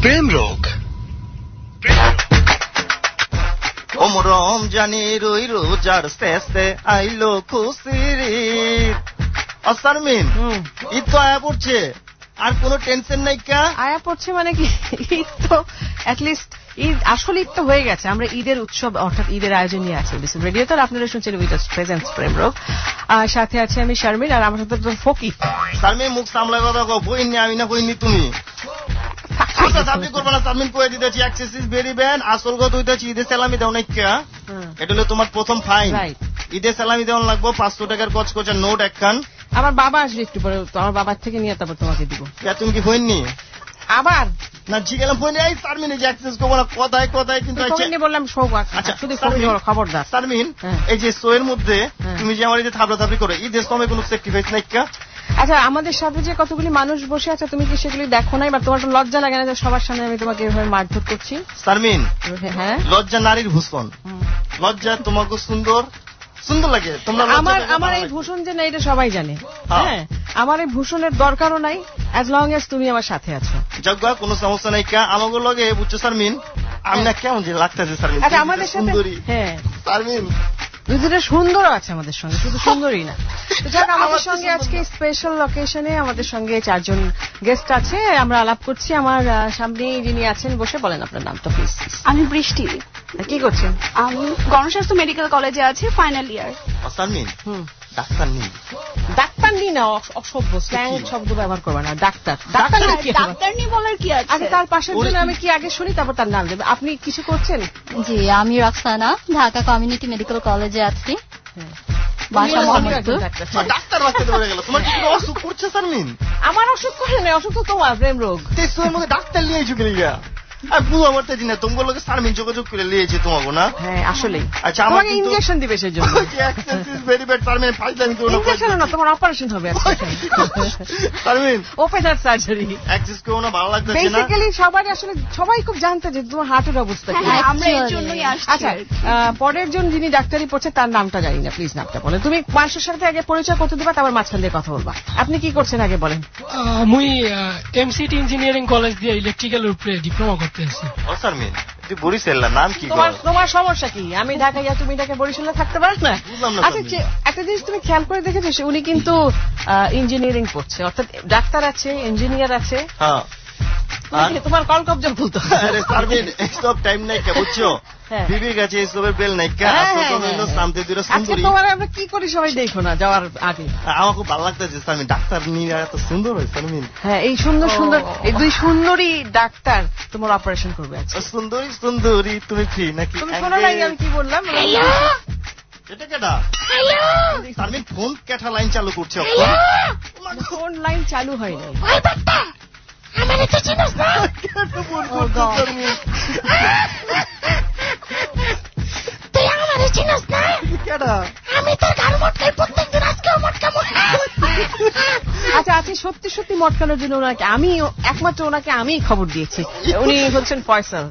প্রেম রোগ ওমরম জানি রই রোজার শেষে আইলো খুশির অসারমিন ঈদ তো আয়া পড়ছে আর কোনো টেনশন নাই কা আয়া পড়ছে মানে কি ঈদ তো অ্যাটলিস্ট ঈদ আসলে ঈদ তো হয়ে গেছে আমরা ঈদের উৎসব অর্থাৎ ঈদের আয়োজন নিয়ে আছি রেডিও তো আপনারা শুনছেন উইথ প্রেজেন্টস প্রেম রোগ আর সাথে আছে আমি শারমিন আর আমার সাথে ফকির শারমিন মুখ সামলা কথা কও বইনি আমি না কইনি তুমি আপনি করবো না সারমিন কয়ে দিতেছি এক্সেসিস ভেরি ব্যাড আসল কথা হইতেছি ঈদের সালামি দেও নাই কা এটা হলো তোমার প্রথম ফাইন ঈদের সালামি দেওয়ান লাগবো 500 টাকার কচকচা নোট একখান আমার বাবা আসবে একটু পরে তো আমার বাবার থেকে নিয়ে তারপর তোমাকে দিব তুমি কি হইনি আবার না জিগেলাম ফোনে এই সারমিন এই যে অ্যাক্সেস করবো না কথায় কথায় কিন্তু বললাম সৌভাগ্য আচ্ছা শুধু খবরদার সারমিন এই যে শোয়ের মধ্যে তুমি যে আমার এই যে থাবড়াথাবড়ি করো ঈদের সময় কোনো স্যাক্রিফাইস নাই কা আচ্ছা আমাদের সাথে যে কতগুলি মানুষ বসে আছে তুমি কি সেগুলি দেখো নাই বা তোমার তো লজ্জা লাগে না যে সবার সামনে আমি তোমাকে এভাবে মারধর করছি সারমিন হ্যাঁ লজ্জা নারীর ভূষণ লজ্জা তোমাকে সুন্দর সুন্দর লাগে তোমরা আমার এই ভূষণ যে না এটা সবাই জানে হ্যাঁ আমার এই ভূষণের দরকারও নাই অ্যাজ লং এজ তুমি আমার সাথে আছো যজ্ঞা কোনো সমস্যা নাই কা আমাকে লগে বুঝছো সারমিন আমি না কেমন যে লাগতেছে সারমিন আচ্ছা আমাদের সাথে হ্যাঁ সারমিন দুজনে সুন্দর আছে আমাদের সঙ্গে শুধু সুন্দরই না যাক আমাদের সঙ্গে আজকে স্পেশাল লোকেশনে আমাদের সঙ্গে 4 জন গেস্ট আছে আমরা আলাপ করছি আমার সামনে যিনি আছেন বসে বলেন আপনার নামটা প্লিজ আমি বৃষ্টি কি করছেন আমি গণস্বাস্থ্য মেডিকেল কলেজে আছি ফাইনাল ইয়ার সারমিন ডাক্তার নি ডাক্তার নি না অসভ্য স্ল্যাং শব্দ ব্যবহার করবে না ডাক্তার ডাক্তার নি বলার কি আছে আগে তার পাশের জন্য আমি কি আগে শুনি তারপর তার নাম দেব আপনি কিছু করছেন জি আমি রক্সানা ঢাকা কমিউনিটি মেডিকেল কলেজে আছি ডাক্তার রাখতে ধরে গেল তোমার কি কোনো অসুখ করছে সারমিন আমার অসুখ করে না অসুখ তো তোমার প্রেম রোগ তেসের মধ্যে ডাক্তার নিয়ে ঝুঁকে লিয়া আর বুঝা মারতে দিন না তোমার লোকে সারমিন যোগাযোগ করে লিয়েছে তোমাকে না হ্যাঁ আসলে আচ্ছা আমাকে ইনজেকশন দিবে সেই জন্য ভেরি ব্যাড সারমিন ফাইজলামি করো না ইনজেকশন না তোমার অপারেশন হবে সারমিন ওপেনার সার্জারি অ্যাক্সেস করো না ভালো লাগছে না বেসিক্যালি সবাই খুব জানতে যে তোমার হার্টের অবস্থা কি আমরা এর জন্যই আসছি আচ্ছা পরের জন যিনি ডাক্তারি পড়ছে তার নামটা জানি না প্লিজ নামটা বলেন তুমি মানুষের সাথে আগে পরিচয় করতে দিবা তারপর মাঝখান দিয়ে কথা বলবা আপনি কি করছেন আগে বলেন মুই এমসিটি ইঞ্জিনিয়ারিং কলেজ দিয়ে ইলেকট্রিক্যাল উপরে ডিপ্লোমা করতে আছি সারমিন তুই বরিশালের নাম কি তোমার সমস্যা কি আমি ঢাকায় তুমি ঢাকায় বরিশালে থাকতে পারো না আচ্ছা একটা জিনিস তুমি খেয়াল করে দেখেছো উনি কিন্তু ইঞ্জিনিয়ারিং পড়ছে অর্থাৎ ডাক্তার আছে ইঞ্জিনিয়ার আছে তোমার কল কবজা বলতো আরে সারমিন স্টপ টাইম নাই কে বুঝছো বিবির কাছে এসবের বেল নাই কা সামনে দুটো সুন্দরী তোমার আমরা কি করি সবাই দেখো না যাওয়ার আগে আমার খুব ভালো লাগতেছে সারমিন ডাক্তার নিয়ে এত সুন্দর হয় সারমিন হ্যাঁ এই সুন্দর সুন্দর এই দুই সুন্দরী ডাক্তার তোমার অপারেশন করবে আজকে সুন্দরী সুন্দরী তুমি ফ্রি নাকি তুমি শোনো না আমি কি বললাম এটা কেডা সারমিন ফোন কেটা লাইন চালু করছে ফোন লাইন চালু হয় নাই আমারে তো চিনিস না তুই আমারে চিনিস না কেডা আমি তোর গাল মটকাই প্রত্যেকদিন আজকেও মটকাবো আচ্ছা আচ্ছা সত্যি সত্যি মটকানোর জন্য ওনাকে আমি একমাত্র ওনাকে আমি খবর দিয়েছি উনি হচ্ছেন ফয়সাল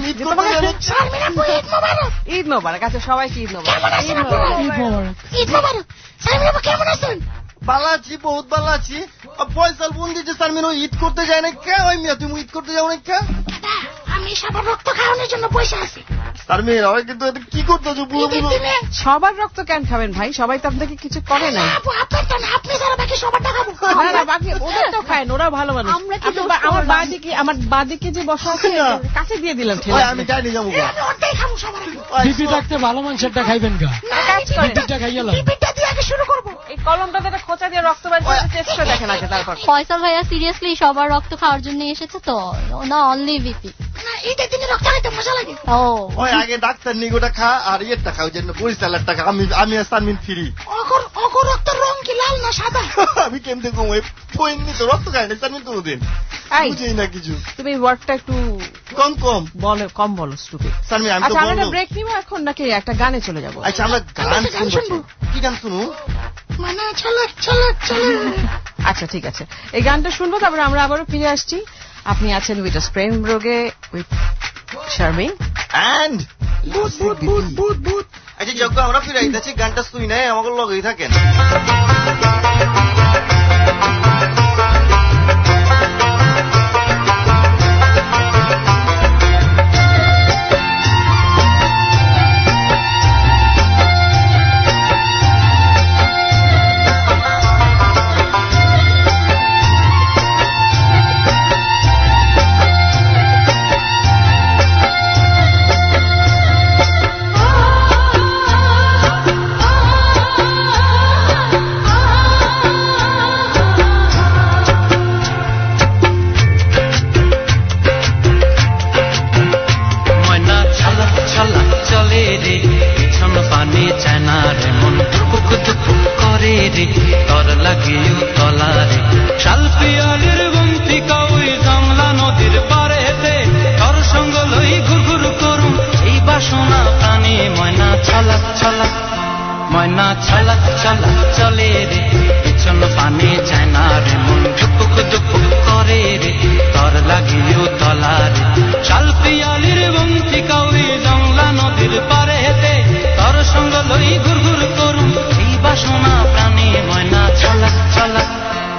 ঈদ মোবারক আচ্ছা সবাইকে ঈদ মোবারক ঈদ মোবারক সারমিন আপু কেমন আছেন ভালো আছি বহুত ভালো আছি ফয়সাল বোন দিচ্ছে সারমিন ও ঈদ করতে যায় না কে ওই মিয়া তুমি ঈদ করতে যাও না কে আমি সবার রক্ত খাওয়ানোর জন্য পয়সা আছি সারমিন ওই কিন্তু কি করতেছো বুঝো সবার রক্ত কেন খাবেন ভাই সবাই তো আপনাকে কিছু করে না আপনি যারা বাকি সবার টাকাবো না বাকি ওদেরটাও খায় ওরা ভালো মানুষ আমার বাদিকে যে বসা আছে কাছে দিয়ে দিলাম আমি যাইনি যাবো বিপি থাকতে ভালো মানুষেরটা খাইবেন গা বিপিটা খাইয়ালাম বিপিটা দিয়ে আগে শুরু করবো এই কলমটা দিয়ে খোঁচা দিয়ে রক্ত বের করে টেস্ট করে দেখেন আগে তারপর ফয়সাল ভাইয়া সিরিয়াসলি সবার রক্ত খাওয়ার জন্য এসেছে তো না অনলি বিপি না ঈদের দিনে রক্ত খাইতে মজা লাগে ওই আগে ডাক্তার নিগোটা খা আর ইয়েরটা খাও যেন পরিচালের টাকা আমি সারমিন ফ্রি অগর রক্তের রং কি লাল না সাদা আমি কেমতে কম ওই পয়েন্ট তো রক্ত খাই না সারমিন কোনোদিন বুঝেই না কিছু তুমি ওয়ার্ডটা একটু কম বলো স্টুপিড সারমিন আমি তো আচ্ছা আমরা ব্রেক নিব এখন নাকি একটা গানে চলে যাব আচ্ছা আমরা গান শুনবো কি গান শুনু মানে চলক চলক চলক আচ্ছা ঠিক আছে এই গানটা শুনবো তারপর আমরা আবারও ফিরে আসছি আপনি আছেন উইথ প্রেম রোগে উইথ শারমিন এন্ড বুট আচ্ছা যজ্ঞ আমরা ফিরে আইতাছি গানটা শুই নাই আমাকে লগেই থাকেন চলে রে পিছন পানে চায় না রে মন দুপুক দুপুক করে রে তর লাগিও তলা রে শাল পিয়ালির বন্তিকা ওই জমলা নদীর পারেতে তর সঙ্গ লই ঘুরঘুর করুম এই বাসনা প্রাণে ময়না ছলাক ছলাক ময়না ছলাক ছলাক চলে রে পিছন পানে চায় না রে মন দুপুক দুপুক করে রে তর লাগিও তলা রে শাল পিয়ালির বন্তিকা ওই জমলা নদীর পারেতে তর সঙ্গ লই ঘুরঘুর করুম এই বাসনা প্রাণে ময়না ছলাক ছলাক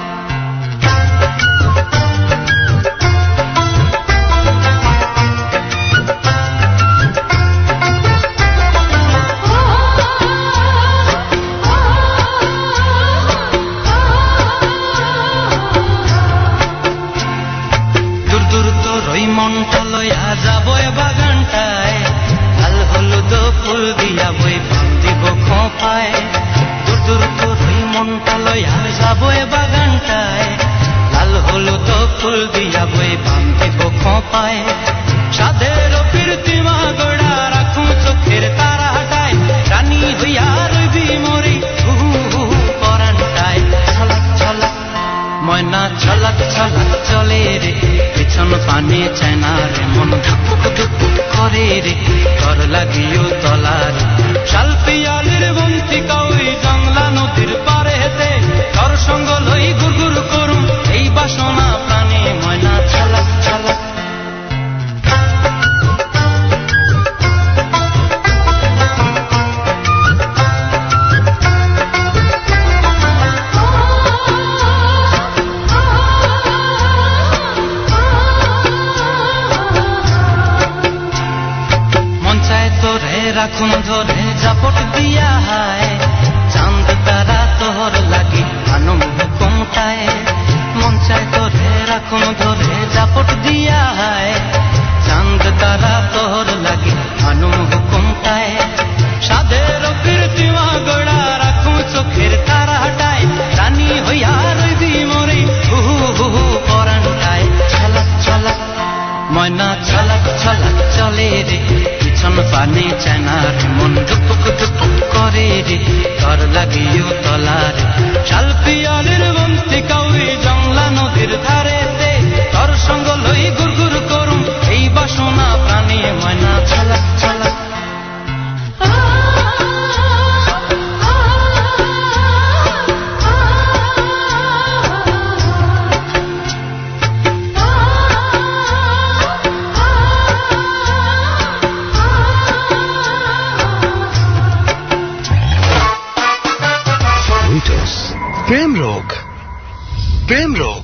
মনটা লইয়া যাবো বাগানটায় লাল হলুদ ফুল দিয়া বই দিব খোঁপায় দূর দূর তোর মনটা লইয়া যাবো বাগানটায় লাল হলুদ ফুল দিয়া বই দিব খোঁপায় সাধের প্রীতিমা গোড়া রাখুন চোখের তারাটায় রানী হইয়া রইবি মরি পরানটায় ছলাক ছলাক ময়না ছলাক ছলাক চলে রে পিছন পানে চায় না রে মন ধুপুক ধুপুক করে রে তর লাগিও তলা রে শাল পিয়ালির বন্তিকা ওই জংলা নদীর পারেতে তর সঙ্গ লই ঘুরঘুর করুম এই বাসনা প্রাণে ময়না ছলাক ছলাক রাখুন ধরে জাপট দিয়া হায় চাঁদ তারা তোর লাগি আনম হুকুমটায় মন চায় তোরে রাখুন ধরে জাপট দিয়া হায় চাঁদ তারা তোর লাগি আনম হুকুমটায় সাধের কীর্তিমা গোড়া রাখুন চোখের তারাটায় রানী হইয়া রইবি মরি হুহু হুহু পরানটায় ছলাক ছলাক ময়না ছলাক ছলাক চলে রে পিছন পানে চায় না রে মন ধুপুক ধুপুক করে রে তর লাগিও তলা রে শাল পিয়ালির বন্তিকা ওই জংলা নদীর ধারেতে তর সঙ্গ লই ঘুরঘুর করুম এই বাসনা প্রাণে ময়না ছলাক ছলাক প্রেম রোগ প্রেম রোগ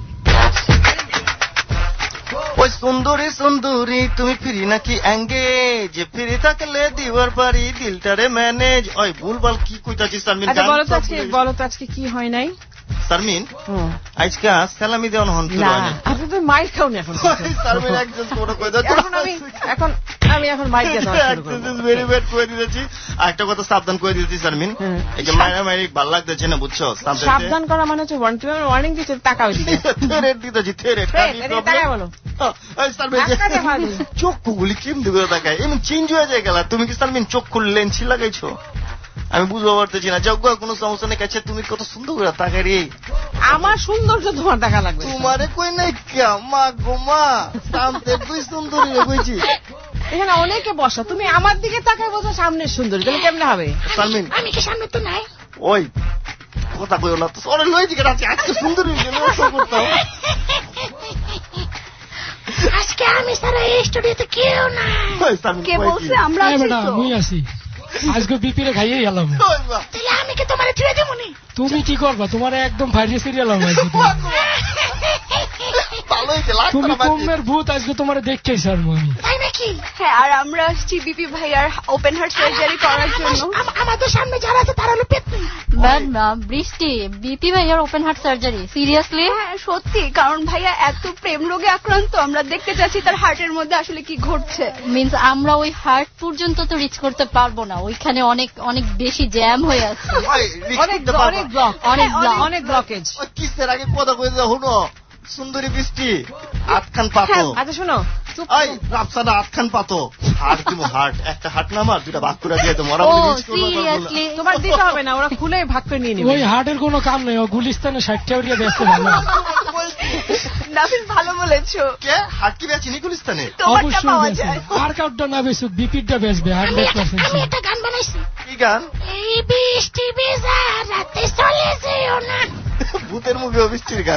ওই সুন্দরী সুন্দরী তুমি ফ্রি নাকি এঙ্গেজ ফ্রি থাকলে দিবার পারি দিলটারে ম্যানেজ ওই ভুলভাল কি কইতাছিস শারমিন বলো তো আজকে কি হয় নাই শারমিন আজকে সালামি দেওয়ান হন আপনি তো মাইক খাওনি এখন শারমিন একজন ছোট কই দাও এখন আমি এখন মাইক দিয়ে দেওয়া শুরু করব ভেরি ব্যাড কই দিয়েছি একটা কথা সাবধান কই দিয়েছি শারমিন এই যে মারামারি ভালো লাগতেছে না বুঝছো সাবধান করা মানে হচ্ছে ওয়ার্নিং দিতে তাকাও দিতে থেরেট দিতেছি থেরেট তাকাও বলো ওই শারমিন চোখ গুলি কেম দিবে তাকায় এমন চেঞ্জ হয়ে যায় গেল তুমি কি শারমিন চোখ খুলে লেন্সি লাগাইছো আমি বুঝতে পারতেছি না যাও কোনো সমস্যা নেই কাছে তুমি কত সুন্দর করে তাকাই রে আমার সৌন্দর্য তোমার দেখা লাগবে তোমারে কই নাই মা গো মা সামনে তুই সুন্দরী রে কইছি এখানে অনেকে বসা তুমি আমার দিকে তাকাই বসো সামনের সুন্দরী তাহলে কেমনে হবে শারমিন আমি কি সামনে তো নাই ওই কথা কইও না তো ওরে লই দিকে রাখছি আজকে সুন্দরী জন্য ওসব করতাম আজকে আমি সারা এই স্টুডিওতে কেউ না কে বলছে আমরা আছি আজকে বিপি রে খাইয়ে গেলাম তাহলে আমি কি তোমারে ছেড়ে দেব না তুমি কি করবা তোমার একদম ভাইরে সিরিয়াল আজকে তুমি কমের ভূত আজকে তোমার দেখতেই স্যার আমি তাই নাকি হ্যাঁ আর আমরা আসছি বিপি ভাইয়ার ওপেন হার্ট সার্জারি করার জন্য আমাদের সামনে যারা আছে তারা হলো পেতনি বৃষ্টি বিপি ভাইয়ার ওপেন হার্ট সার্জারি সিরিয়াসলি হ্যাঁ সত্যি কারণ ভাইয়া এত প্রেম রোগে আক্রান্ত আমরা দেখতে চাচ্ছি তার হার্টের মধ্যে আসলে কি ঘটছে মিন্স আমরা ওই হার্ট পর্যন্ত তো রিচ করতে পারবো না ওইখানে অনেক অনেক বেশি জ্যাম হয়ে আছে অনেক ব্লকেজ কিসের আগে কথা কই দাও হুনো সুন্দরী বৃষ্টি আটখান পাতো। আচ্ছা শোনো, এই রাফসানা আটখান পাতো, হাট দিব হাট, একটা হাট নামার দুটা ভাগ করে দিয়ে দেবো। তোমার দিতে হবে না, ওরা খুলে ভাগ করে নিয়ে নেবে। ওই হাটের কোনো কাম নেই, ও গুলিস্তানে 60 টাকা দিয়ে বেচতে ভালো। নাফিস ভালো বলেছো। কে হাট কি বেচেনি গুলিস্তানে? অবশ্যই বেচে। আর কাউটা না বেচুক, বিপিটা বেচবে 100%। আমি একটা গান বানাইছি। কি গান? এই বৃষ্টি ভেজা রাতে চলে যেও না। ভূতের মুভি বৃষ্টির গান।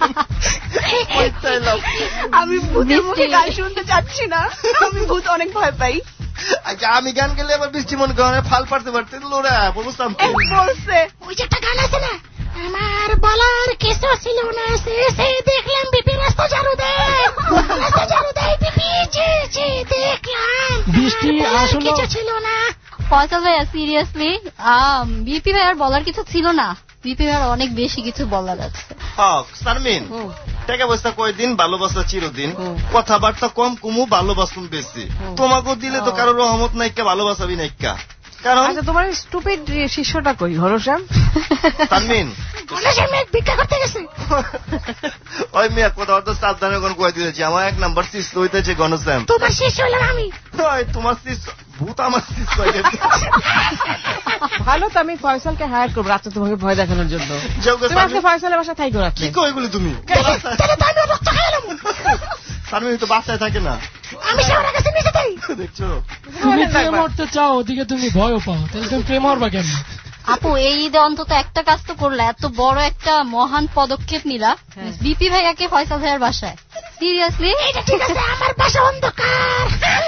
আমি ভূতের মুখে গান শুনতে চাচ্ছি না, আমি ভূত অনেক ভয় পাই। আচ্ছা আমি গান গেলে আবার বৃষ্টি মনে করে ফাল পারতে পারতে লোরা বুঝতাম বলছে। ওই যে একটা গান আছে না, আমার বলার কিছু ছিল না, সে দেখলাম বিপি রাস্তা ঝাড়ু দেয়, রাস্তা ঝাড়ু দেয় বিপি, জি দেখলাম বৃষ্টি আসলে কিছু ছিল না। ফয়সাল ভাইয়া সিরিয়াসলি বিপি ভাইয়ার বলার কিছু ছিল না, বিপি ভাইয়ার অনেক বেশি কিছু বলার আছে। সারমিন টাকা পয়সা কয়দিন, ভালোবাসা চিরদিন, কথাবার্তা কম কুমু, ভালোবাসুন বেশি। তোমাকেও দিলে তো কারোর রহমত নাইকা, ভালোবাসাবি নাইকা। কারণ তোমার স্টুপিড শিষ্যটা কই ঘনশ্যাম? সারমিন ঘনশ্যাম ভিক্ষা করতে গেছে। ওই মেয়ে কথাবার্তা সাবধানে কোন কয়ে দিয়েছি, আমার 1 নাম্বার শিষ্য হইতেছে ঘনশ্যাম। তোমার শিষ্য হলাম আমি। তোমার শিষ্য ভূত আমার শিষ্য। ভালো তো আমি ফয়সালকে হায়ার করবো রাত্রে তোমাকে ভয় দেখানোর জন্য। তুমি আজকে ফয়সালের বাসা থাই করো। কি কো এগুলি তুমি? সারমিন তো বাসায় থাকে না, আমি সবার কাছে নিচে যাই। দেখছো তুমি প্রেম করতে চাও, ওদিকে তুমি ভয়ও পাও, তাহলে তুমি প্রেম করবা কেন? আপু এই ঈদে অন্তত একটা কাজ তো করলা, এত বড় একটা মহান পদক্ষেপ নিলা, বিপি ভাইয়াকে ফয়সাল ভাইয়ার বাসায়। সিরিয়াসলি এটা ঠিক আছে, আমার বাসা অন্ধকার।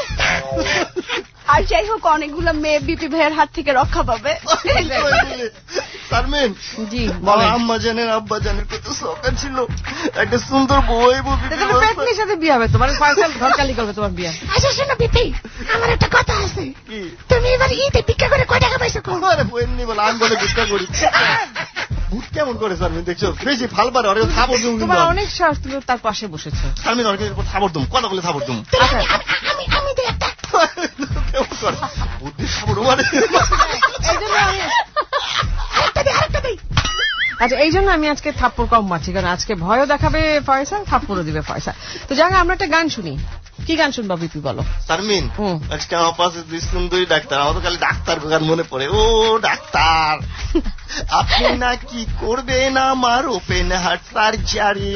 আর যাই হোক অনেকগুলো মেয়ে বিপি ভাইয়ের হাত থেকে রক্ষা পাবে। সারমিন জি আম্মা জানেন আব্বা জানেন কত শখের ছিল একটা সুন্দর বই পেটনির সাথে বিয়ে হবে তোমার, ফয়সাল ঘরকালি করবে তোমার বিয়ে। আচ্ছা শোনো বিপি, আমার একটা কথা আছে, তুমি এবার ঈদে ভিক্ষা করে কয় টাকা পাইছো? আরে বই নি বলে আমি বলে ভিক্ষা করি। ভূত কেমন করে সারমিন দেখছো, বেশি ফালবার আরে থাবর দুম। তোমার অনেক সাহস, তুমি তার পাশে বসেছো। সারমিন ওর থাবর দুম, কথা বলে থাবর দুম। আমি দেই একটা। কেমন করে বুদ্ধি থাবর মানে এইজন্য আমি আরেকটা দেই। আচ্ছা এই জন্য আমি আজকে থাপ্পড় কম মারছি, কারণ আজকে ভয়ও দেখাবে ফয়সাল, থাপ্পড়ও দিবে ফয়সাল। তো যাক আমরা একটা গান শুনি। কি গান শুনবা বিপি বলো? সারমিন আজকে আমার পাশে সুন্দরী ডাক্তার, আমার তো খালি ডাক্তার গান মনে পড়ে। ও ডাক্তার আপনি না কি করবেন আমার ওপেন হার্ট সার্জারি।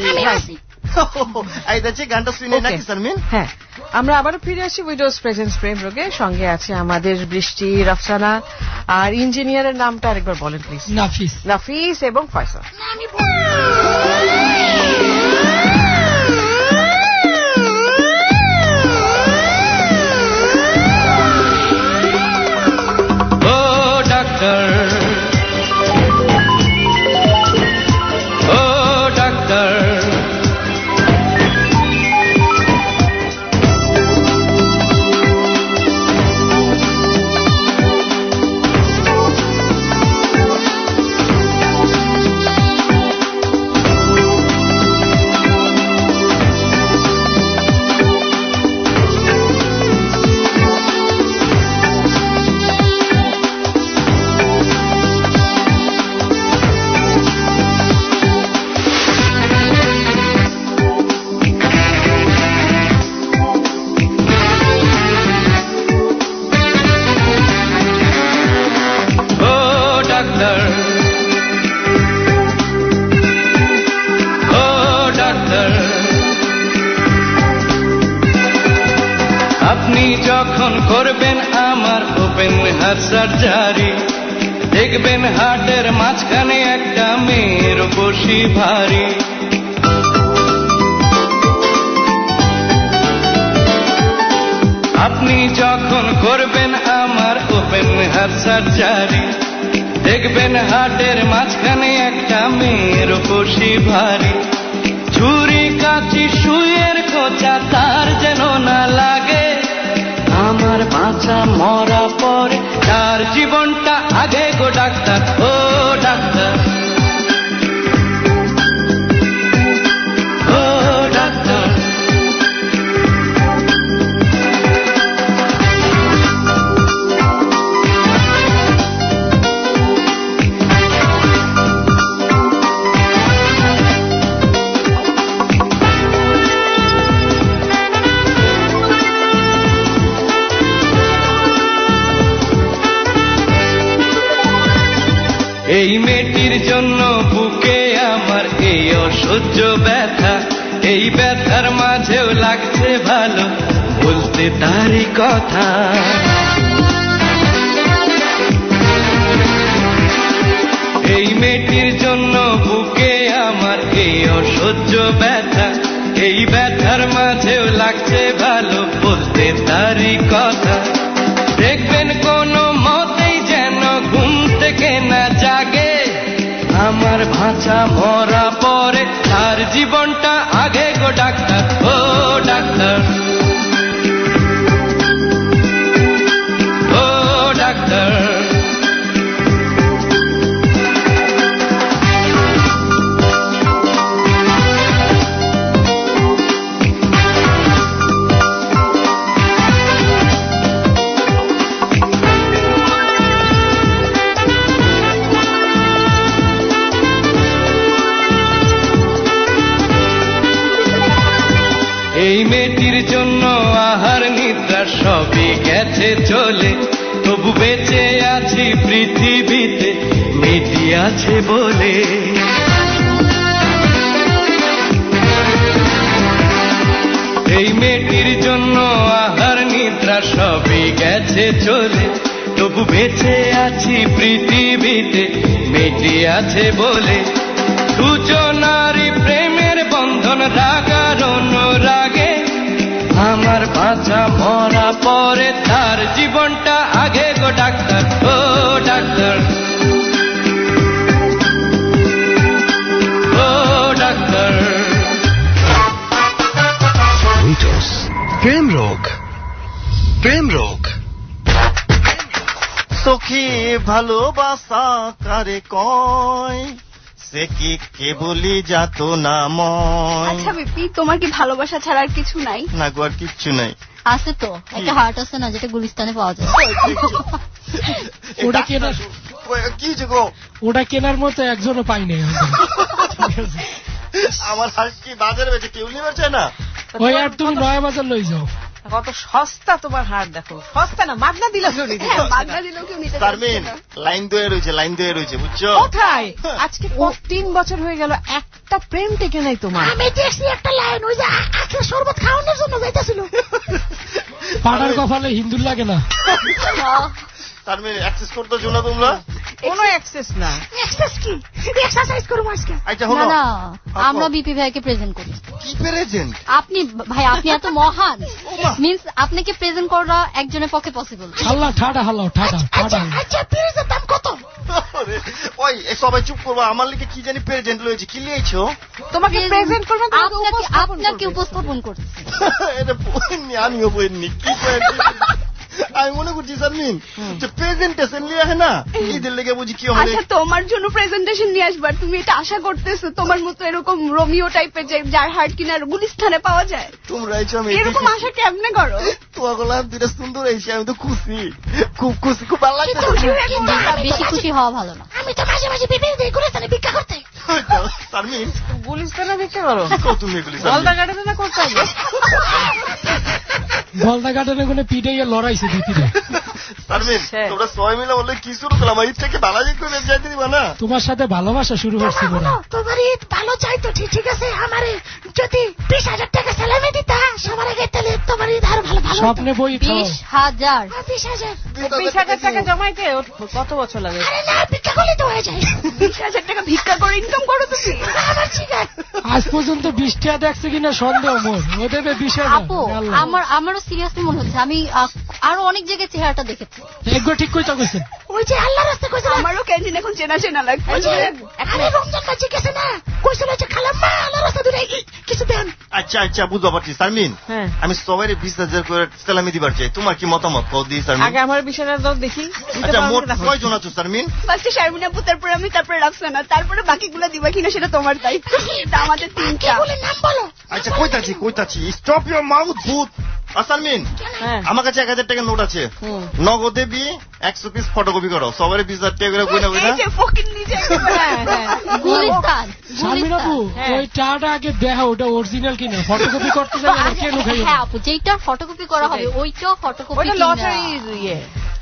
গানটা শুনে নাকি সারমিন? হ্যাঁ আমরা আবারও ফিরে আসি উইডোজ প্রেজেন্স প্রেম রোগে। সঙ্গে আছে আমাদের বৃষ্টি, রফসানা, আর ইঞ্জিনিয়ারের নামটা আরেকবার বলেন প্লিজ। নাফিস। নাফিস এবং ফয়সাল। ও ডাক্তার, ও ডাক্তার, আপনি যখন করবেন আমার ওপেন হার্ট সার্জারি, দেখবেন হার্টের মাঝখানে একটা মেয়ের বসি ভারী। আপনি যখন করবেন আমার ওপেন হার্ট সার্জারি, দেখবেন হার্টের মাঝখানে একটা মেয়ের বসি ভারী। ছুরি কাঁচি সুইয়ের খোঁচা তার যেন না লাগে, আমার বাঁচা মরা পরে তার জীবনটা আগে গো ডাক্তার, ও ডাক্তার, ও ডাক্তার। এই মেয়েটির জন্য বুকে আমার এই অসহ্য ব্যথা, এই ব্যথার মাঝেও লাগছে ভালো বলতে তারই কথা। এই মেয়েটির জন্য বুকে আমার এই অসহ্য ব্যথা, এই ব্যথার মাঝেও লাগছে ভালো বলতে তারই কথা। দেখবেন কোনো মতেই যেন ঘুম থেকে না জাগে, আমার ভাষা মরা পরে তার জীবনটা আগে গো ডাক্তার, ও ডাক্তার, ও ডাক্তার। এই মেয়েটির জন্য আহার নিদ্রা সবই গেছে চলে, তবু বেঁচে আছি পৃথিবীতে মেয়েটি আছে বলে। এই মেয়েটির জন্য আহার নিদ্রা সবই গেছে চলে, তবু বেঁচে আছি পৃথিবীতে মেয়েটি আছে বলে। দুজনারই প্রেমের বন্ধন রাগার অনুরাগে, আমার বাঁচা মরা পরে তার জীবনটা আগে গো ডাক্তার, ও ডাক্তার, ও ডাক্তার। প্রেম রোগ, প্রেম রোগ। সখী ভালোবাসা কারে কয়, সে কি কেবলই যাত না ময়। আচ্ছা বিপি, তোমার কি ভালোবাসা ছাড়া আর কিছু নাই? না গো, আর কিচ্ছু নাই। আছে তো, একটা হার্ট আছে না, যেটা গুলিস্তানে পাওয়া যায়। ওটা কেনার কি গো, ওটা কেনার মতো একজনও পাইনি। আমার হার্ট কি বাজারে বেচে, কেউ নিয়ে বেচে না। ওই আর তুমি নয়া বাজার লই যাও। কত সস্তা তোমার হার, দেখো সস্তা না, মাগনা দিল কেউ নিতে, মাগনা দিল কেউ নিতে। তারমিন লাইন দয়ে রয়েছে, লাইন দয়ে রয়েছে, বুঝছো? কোথায় আজকে 3 বছর হয়ে গেল, একটা প্রেম টেকে নাই তোমার। আমি দেখছি একটা লাইন, ওই যে আখের শরবত খাওয়ানোর জন্য যাইতেছিল। পাড়ার কপালে হিন্দুর লাগে না। তারমিন অ্যাক্সেস করতেছো না তোমরা? কোনো অ্যাক্সেস না। এক্সারসাইজ কি, এক্সারসাইজ করবো আজকে। আচ্ছা হলো না, আমরা বিপি ভাইকে প্রেজেন্ট করি। কি প্রেজেন্ট? আপনি ভাই, আপনি এত মহান, মিন্স আপনাকে প্রেজেন্ট করা একজনের পক্ষে পসিবল। হাল্লা ঠাডা, হাল্লা ঠাডা ঠাডা। আচ্ছা পিরিজের দাম কত? ওই সবাই চুপ করবো, আমার লিখে কি জানি প্রেজেন্ট লয়েছে, কি লিয়েছো? তোমাকে প্রেজেন্ট করবে, আপনাকে উপস্থাপন করছে। এটা বইনি, আমিও বইনি, কি আমি মনে করছি সারমিন প্রেজেন্টেশন নিয়ে আসে না, ঈদের লেগে বুঝি কি হবে। আচ্ছা তোমার জন্য প্রেজেন্টেশন নিয়ে আসবার, তুমি এটা আশা করতেছো তোমার মতো এরকম রোমিও টাইপের যার হার্ট কিনার গুলিস্তানে পাওয়া যায়? তোমরা এরকম আশা কেমনে করো? তোমার গলা দুটা সুন্দর হয়েছে, আমি তো খুশি, খুব খুশি, খুব ভালো লাগছে। বেশি খুশি হওয়া ভালো না। আমি তো মাঝে মাঝে বিপির দিয়ে গুলিস্তানে ভিক্ষা করতে। সারমিন গুলিস্তানে ভিক্ষা করো? তুমি গলদা গার্ডেনে না করতে হবে? গলদা গার্ডেনে কোনো পিটাইয়া লড়াইছে বিপিরে। সারমিন তোমরা সবাই মিলে বললে কি শুরু করলাম, ঈদটাকে বালাজি করে যাইতে দিবা না? তোমার সাথে ভালোবাসা শুরু করছি বড়। তোমার ঈদ ভালো চাইতো, ঠিক আছে। আমারে যদি 20,000 টাকা স্যালারি দিতা সবার আগে, তাহলে তোমার ঈদ আরো ভালো ভালো। স্বপ্নে বই 20,000 20,000 টাকা জমাইতে কত বছর লাগে? আরে না, ভিক্ষা করলে তো হয়ে যায়। 20,000 টাকা ভিক্ষা করে ইনকাম করো তুমি? আমার ঠিক আছে। আজ পর্যন্ত 20 টাকা দেখছে কিনা সন্দেহ মোর। ও দেবে 20,000। আপু আমারও সিরিয়াসলি মনে হচ্ছে, আমি আরো অনেক জায়গায় চেহারাটা দেখেছি। একবার ঠিক কইতা কইছেন। ওই যে আল্লাহ রাস্তা কইছে, আমারও ক্যান্টিন এখন চেনা চেনা লাগছে। আরে রমজান মাঝে গেছে না, কইছিল যে খালাম্মা আল্লাহ রাস্তা দূরে কিছু দেন। আচ্ছা আচ্ছা বুঝতে পারছি সারমিন, আমি সবাই 20,000 করে সালামি দিবার চাই, তোমার কি মতামত কও দি সারমিন? আগে আমার বিষয়টা দাও দেখি। আচ্ছা মোট কয়জন আছো সারমিন? ফার্স্টে শারমিন আপু, তারপরে আমি, তারপরে রাফসানা, তারপরে বাকিগুলো দিবা কিনা সেটা তোমার দায়িত্ব। আমাদের 3টা বলে নাম বলো। আচ্ছা কইতাছি, স্টপ ইওর মাউথ ভূত। সারমিন আমার কাছে 1,000 টাকার নোট আছে, নগদে বি 100 পিস ফটোকপি করো, সবারই 20,000 টাকা করে কইনা কইনা। এই যে ফকির নিচে গুলিস্তান। শারমিন আপু ওই টাটা আগে দেখা, ওটা অরিজিনাল কিনা, ফটোকপি করতে যাবে না কেন খাইও? হ্যাঁ আপু, যেটা ফটোকপি করা হবে ওইটাও ফটোকপি ওটা লটারি ইয়ে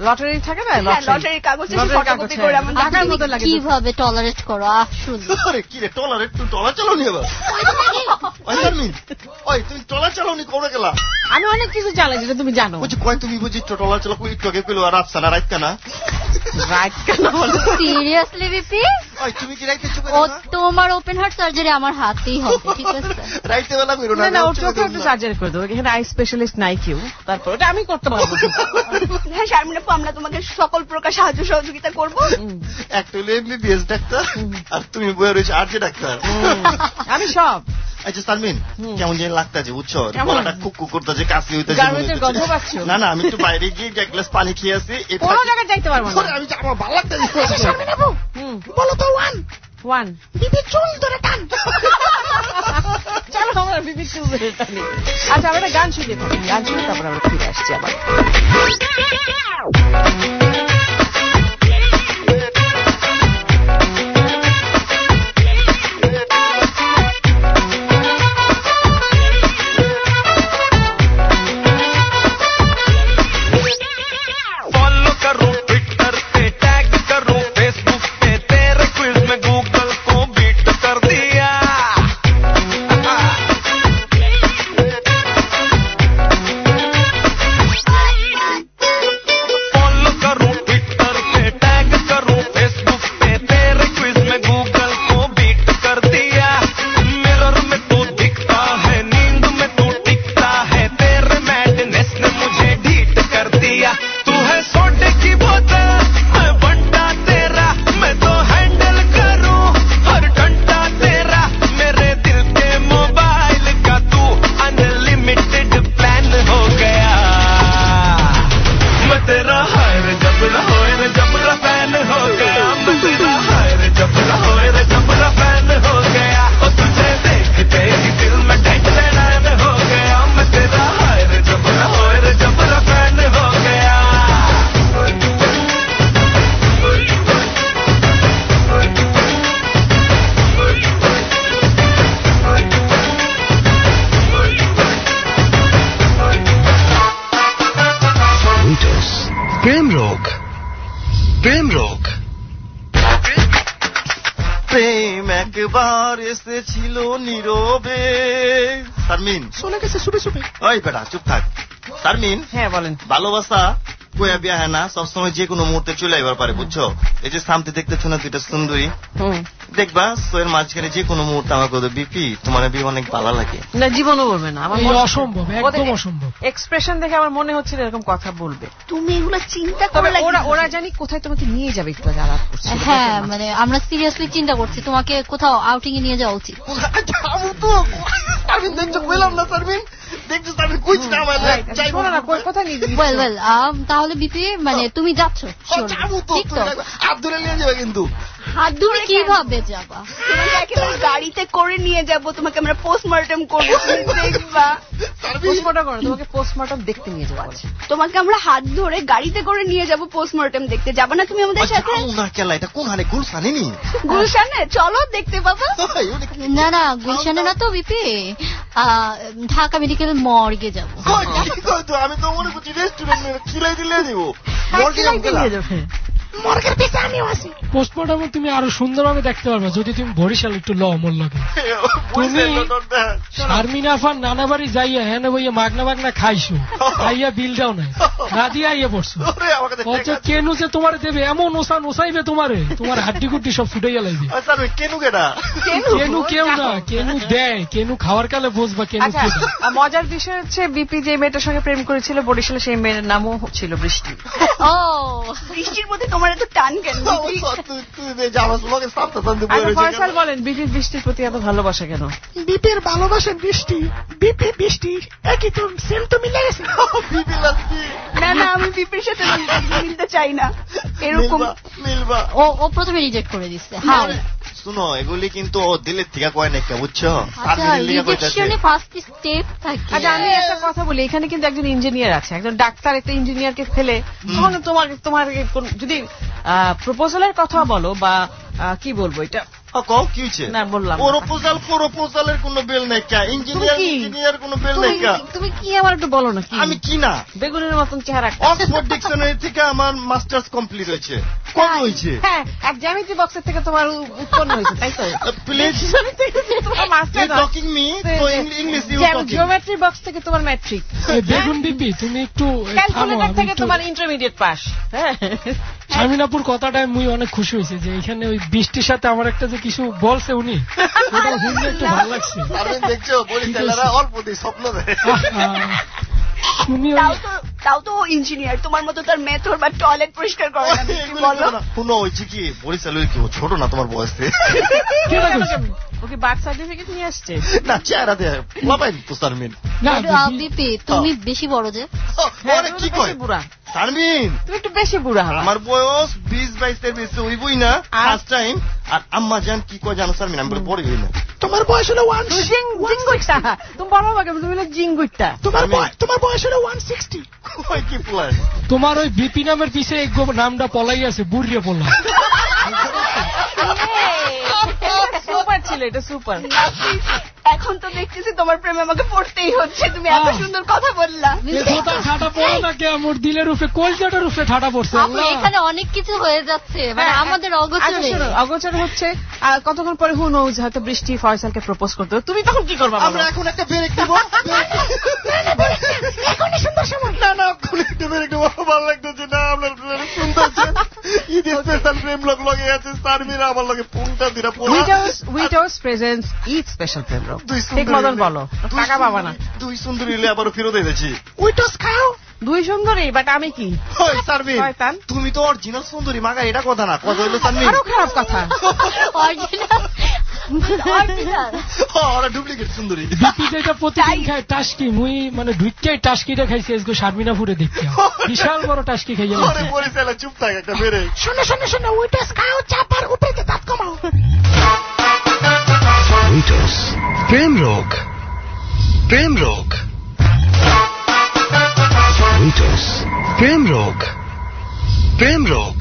লটারি থাকে না, লটারির কাগজে ফটোকপি করে আমার টাকার মতো লাগে। কিভাবে টলারেট করো? আরে কি রে টলারেট? তুই টলার চালাওনি এবার? ওই শারমিন, ওই তুমি টলার চালাওনি কোনে গেলা? আমি অনেক কিছু চালাই যেটা তুমি জানো। বুঝি কয় তুমি বুঝি টলার চালাও কই একটু আগে কইলো আর আফসানা রাইট কেনা? রাইট কেন? Seriously BP? ওই তুমি কি রাইতে চুপ ও তোমার ওপেন হার্ট সার্জারি আমার হাতেই হবে, ঠিক আছে? রাইতে বেলা কইরো না। না ও চোখে একটু সার্জারি করে দেবো, এখানে আই স্পেশালিস্ট নাই কেউ, তারপর ওটা আমি করতে পারবো। হ্যাঁ শারমিন আপু, আমরা তোমাকে সকল প্রকার সাহায্য সহযোগিতা করবো। একটা হলো এমবিবিএস ডাক্তার আর তুমি বইয়া রয়েছে আরজে ডাক্তার। আমি সব। আচ্ছা শারমিন, কেমন যেন লাগতাছে বুঝছো? গলাটা কুকু করতেছে, কাশি হইতেছে। গার্মেন্টের গন্ধ পাচ্ছ? না না, আমি একটু বাইরে গিয়ে এক গ্লাস পানি খেয়ে আসি। কোনো জায়গায় যাইতে পারবো না। আমি আমার ভালো লাগতেছে। শারমিন আপু বলো তো ওয়ান বিপি চুল ধরে টান। চলো আমরা বিপি চুল ধরে টানি। আচ্ছা আমরা গান শুনে গান শুনে তারপর আমরা ফিরে আসছি আবার। প্রেম একবার এসেছিল নীরবে। শারমিন চলে গেছে শুবে শুবে। ওই বেটা চুপ থাক। শারমিন, হ্যাঁ বলেন। ভালোবাসা কয়া বিয়া হয় না, সবসময় যে কোনো মুহূর্তে চলে আইবার পারে বুঝছো। এই যে সামনে দেখতেছো না দুইটা সুন্দরী, দেখবা সোয়ের মাঝখানে যে কোনো মুহূর্তে আমাকে ওদের বিপি তোমার বিয়ে অনেক ভালো লাগে। না জীবনও বলবে না, আমার অসম্ভব, একদম অসম্ভব। এক্সপ্রেশন দেখে আমার মনে হচ্ছিল এরকম কথা বলবে। তুমি এগুলো চিন্তা করে ওরা জানি কোথায় তোমাকে নিয়ে যাবে একটু আলাপ করছে। হ্যাঁ মানে আমরা সিরিয়াসলি চিন্তা করছি তোমাকে কোথাও আউটিং এ নিয়ে যাওয়া উচিত। শারমিন দেখছো বললাম না, শারমিন দেখছো শারমিন কইছি না আমার যাইবো না কোথায় নিয়ে যাবে। ওয়েল তাহলে বিপি মানে তুমি যাচ্ছ ঠিক তো? হাত ধরে নিয়ে যাবে কিন্তু। হাত ধরে কিভাবে যাবা? তোমাকে একেবারে গাড়িতে করে নিয়ে যাব, তোমাকে আমরা পোস্টমর্টম করবো, দেখবা। পোস্টমর্টম করো, তোমাকে পোস্টমর্টম দেখতে নিয়ে যাবো। তোমাকে আমরা হাত ধরে গাড়িতে করে নিয়ে যাব পোস্টমর্টম দেখতে, যাবা না তুমি আমাদের সাথে? না কেলা, এটা কোন হারে গুলশানে নি? গুলশানে চলো দেখতে পাবো। না না গুলশানে না তো বিপি, ঢাকা মেডিকেল মর্গে যাবো। আমি তো মনে করছি রেস্টুরেন্ট খিলাই দিলে দিব। মর্গের পিছে আমিও আছি। পোস্টমর্টম তুমি আরো সুন্দরভাবে দেখতে পারবে যদি তুমি বরিশাল একটু ল মোর লাগে। তুমি শারমিন আফার নানা বাড়ি যাইয়া হ্যাঁ বইয়া মাগনা মাগনা খাইছো, খাইয়া বিল দাও নাই, না দিয়ে আইয়া পড়ছো। কেনু যে তোমার দেবে এমন ওসা নোসাইবে তোমারে, তোমার হাড্ডি গুড্ডি সব ফুটাইয়া লাগবে। কেনু কেনা? কেনু কেউ না, কেনু দেয়, কেনু খাওয়ার কালে বুঝবা কেনু। মজার বিষয় হচ্ছে বিপি যে মেয়েটার সঙ্গে প্রেম করেছিল বরিশালে, সেই মেয়ের নামও ছিল বৃষ্টি। ও বৃষ্টির মধ্যে তোমার এত টান কেন? ফয়সাল বলেন বিপির বৃষ্টির প্রতি এত ভালোবাসা কেন? বিপির ভালোবাসা বৃষ্টি, বিপি বৃষ্টি একই তো, সেম তো মিলে গেছে। না না আমি বিপির সাথে মিলতে চাই না, এরকম মিলবা। ও প্রথমে রিজেক্ট করে দিচ্ছে। হ্যাঁ শুনো, এগুলি কিন্তু ও দিলের থেকে কয় না, বুঝছো? ফার্স্ট স্টেপ থাকে। আচ্ছা আমি একটা কথা বলি, এখানে কিন্তু একজন ইঞ্জিনিয়ার আছে, একজন ডাক্তার একটা ইঞ্জিনিয়ারকে ফেলে তোমার যদি প্রপোজালের কথা বলো বা কি বলবো, এটা কও কি হয়েছে? না বললাম প্রপোজালের কোনো বেল নাই কা, ইঞ্জিনিয়ার কোনো বেল নাই কা। তুমি কি আমার একটু বলো না কি? আমি কি না বেগুনের মতন চেহারা। অক্সফোর্ড ডিকশনারি থেকে আমার মাস্টার্স কমপ্লিট হয়েছে। কত হয়েছে? হ্যাঁ, এক জ্যামিতি বক্সের থেকে তোমার উৎপন্ন হয়েছে, তাই তো? প্লিজ তোমার মাস্টার টকিং মি তো English you talking. Geometry box থেকে তোমার ম্যাট্রিক। বেগুন বিপি তুমি একটু ক্যালকুলেটর থেকে তোমার ইন্টারমিডিয়েট পাস। হ্যাঁ, শারমিনাপুর কথাটায় মুই অনেক খুশি হয়েছে যে এখানে ওই বৃষ্টির সাথে আমার একটা যে কিছু বলছে উনি, ওটা শুনলে একটু ভালো লাগছে। দেখছো বরিশালেরা অল্প দিয়ে স্বপ্ন দেখে। তাও তো ইঞ্জিনিয়ার, তোমার মতো তার মেথড বা টয়লেট পরিষ্কার করে না। বলো শুনো, হয়েছে কি বরিশালের কি ছোট না তোমার বয়সে? ওকে বার্থ সার্টিফিকেট নিয়ে আসছে না, চেহারা দেয় বাবাই তো শারমিন। বিপি তুমি বেশি বড় যে। কি কয় বুড়া শারমিন? তুমি একটু বেশি বুড়া। আমার বয়স 20-22 বেশি হইবই না ফার্স্ট টাইম। আর আম্মা জান কি কয় জানো শারমিন? আমি বড় হই না। তোমার বয়স হলো জিঙ্গুইটা। তুমি বড় হবে, তুমি হলো জিঙ্গুইটা। তোমার বয়স হলো 160। কি প্ল্যান তোমার? ওই বিপি নামের পিছে এক নামটা পলাই আছে, বুড়িয়ে পলা। সুপার ছিল এটা, সুপার। এখন তো দেখতেছি তোমার প্রেমে আমাকে পড়তেই হচ্ছে। তুমি এত সুন্দর কথা বললা। ঠাটা পড়ো না কে? আমার দিলের উপরে কলজাটার উপরে ঠাটা পড়ছে। এখানে অনেক কিছু হয়ে যাচ্ছে, মানে আমাদের অগোচর হচ্ছে। আর কতক্ষণ পরে হু নোজ হয়তো বৃষ্টি ফয়সালকে প্রপোজ করতে। তুমি তখন কি করবা? আমরা এখন একটা ব্রেক দেব। এখনই সুন্দর সময়। না না, এখন একটা ব্রেক দেব। ভালো লাগতেছে না, আমরা সুন্দর ঈদ স্পেশাল প্রেম লোক লগে আছে শারমিনা আমার লগে ফোনটা দিরা পোলা। উইটার্স প্রেজেন্টস ঈদ স্পেশাল প্রেম লোক। ঠিক মতন বলো, টাকা পাবা না। দুই সুন্দরী হলে আবারও ফেরত এনেছি। উইটার্স খাও। দুই সুন্দরী, বাট আমি কি? শারমিন তুমি তো অরিজিনাল সুন্দরী মাগা, এটা কথা না। কথা হইলো শারমিন আরো খারাপ কথা। ওরা ডুপ্লিকেট সুন্দরী। বিপি যেটা প্রতিদিন খায় টাস্কি, মুই মানে ঢুকতেই টাস্কিটা খাইছি আজকে শারমিনাপুরে দেখতে। বিশাল বড় টাস্কি খাইয়া আরে বরিশালে চুপ থাক একটা বেরে। শোনো উইটার্স খাও, চাপার উপরে দাঁত কমাও। উইটার্স প্রেম রোগ, প্রেম রোগ। উইটার্স প্রেম রোগ, প্রেম রোগ।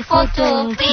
ফটো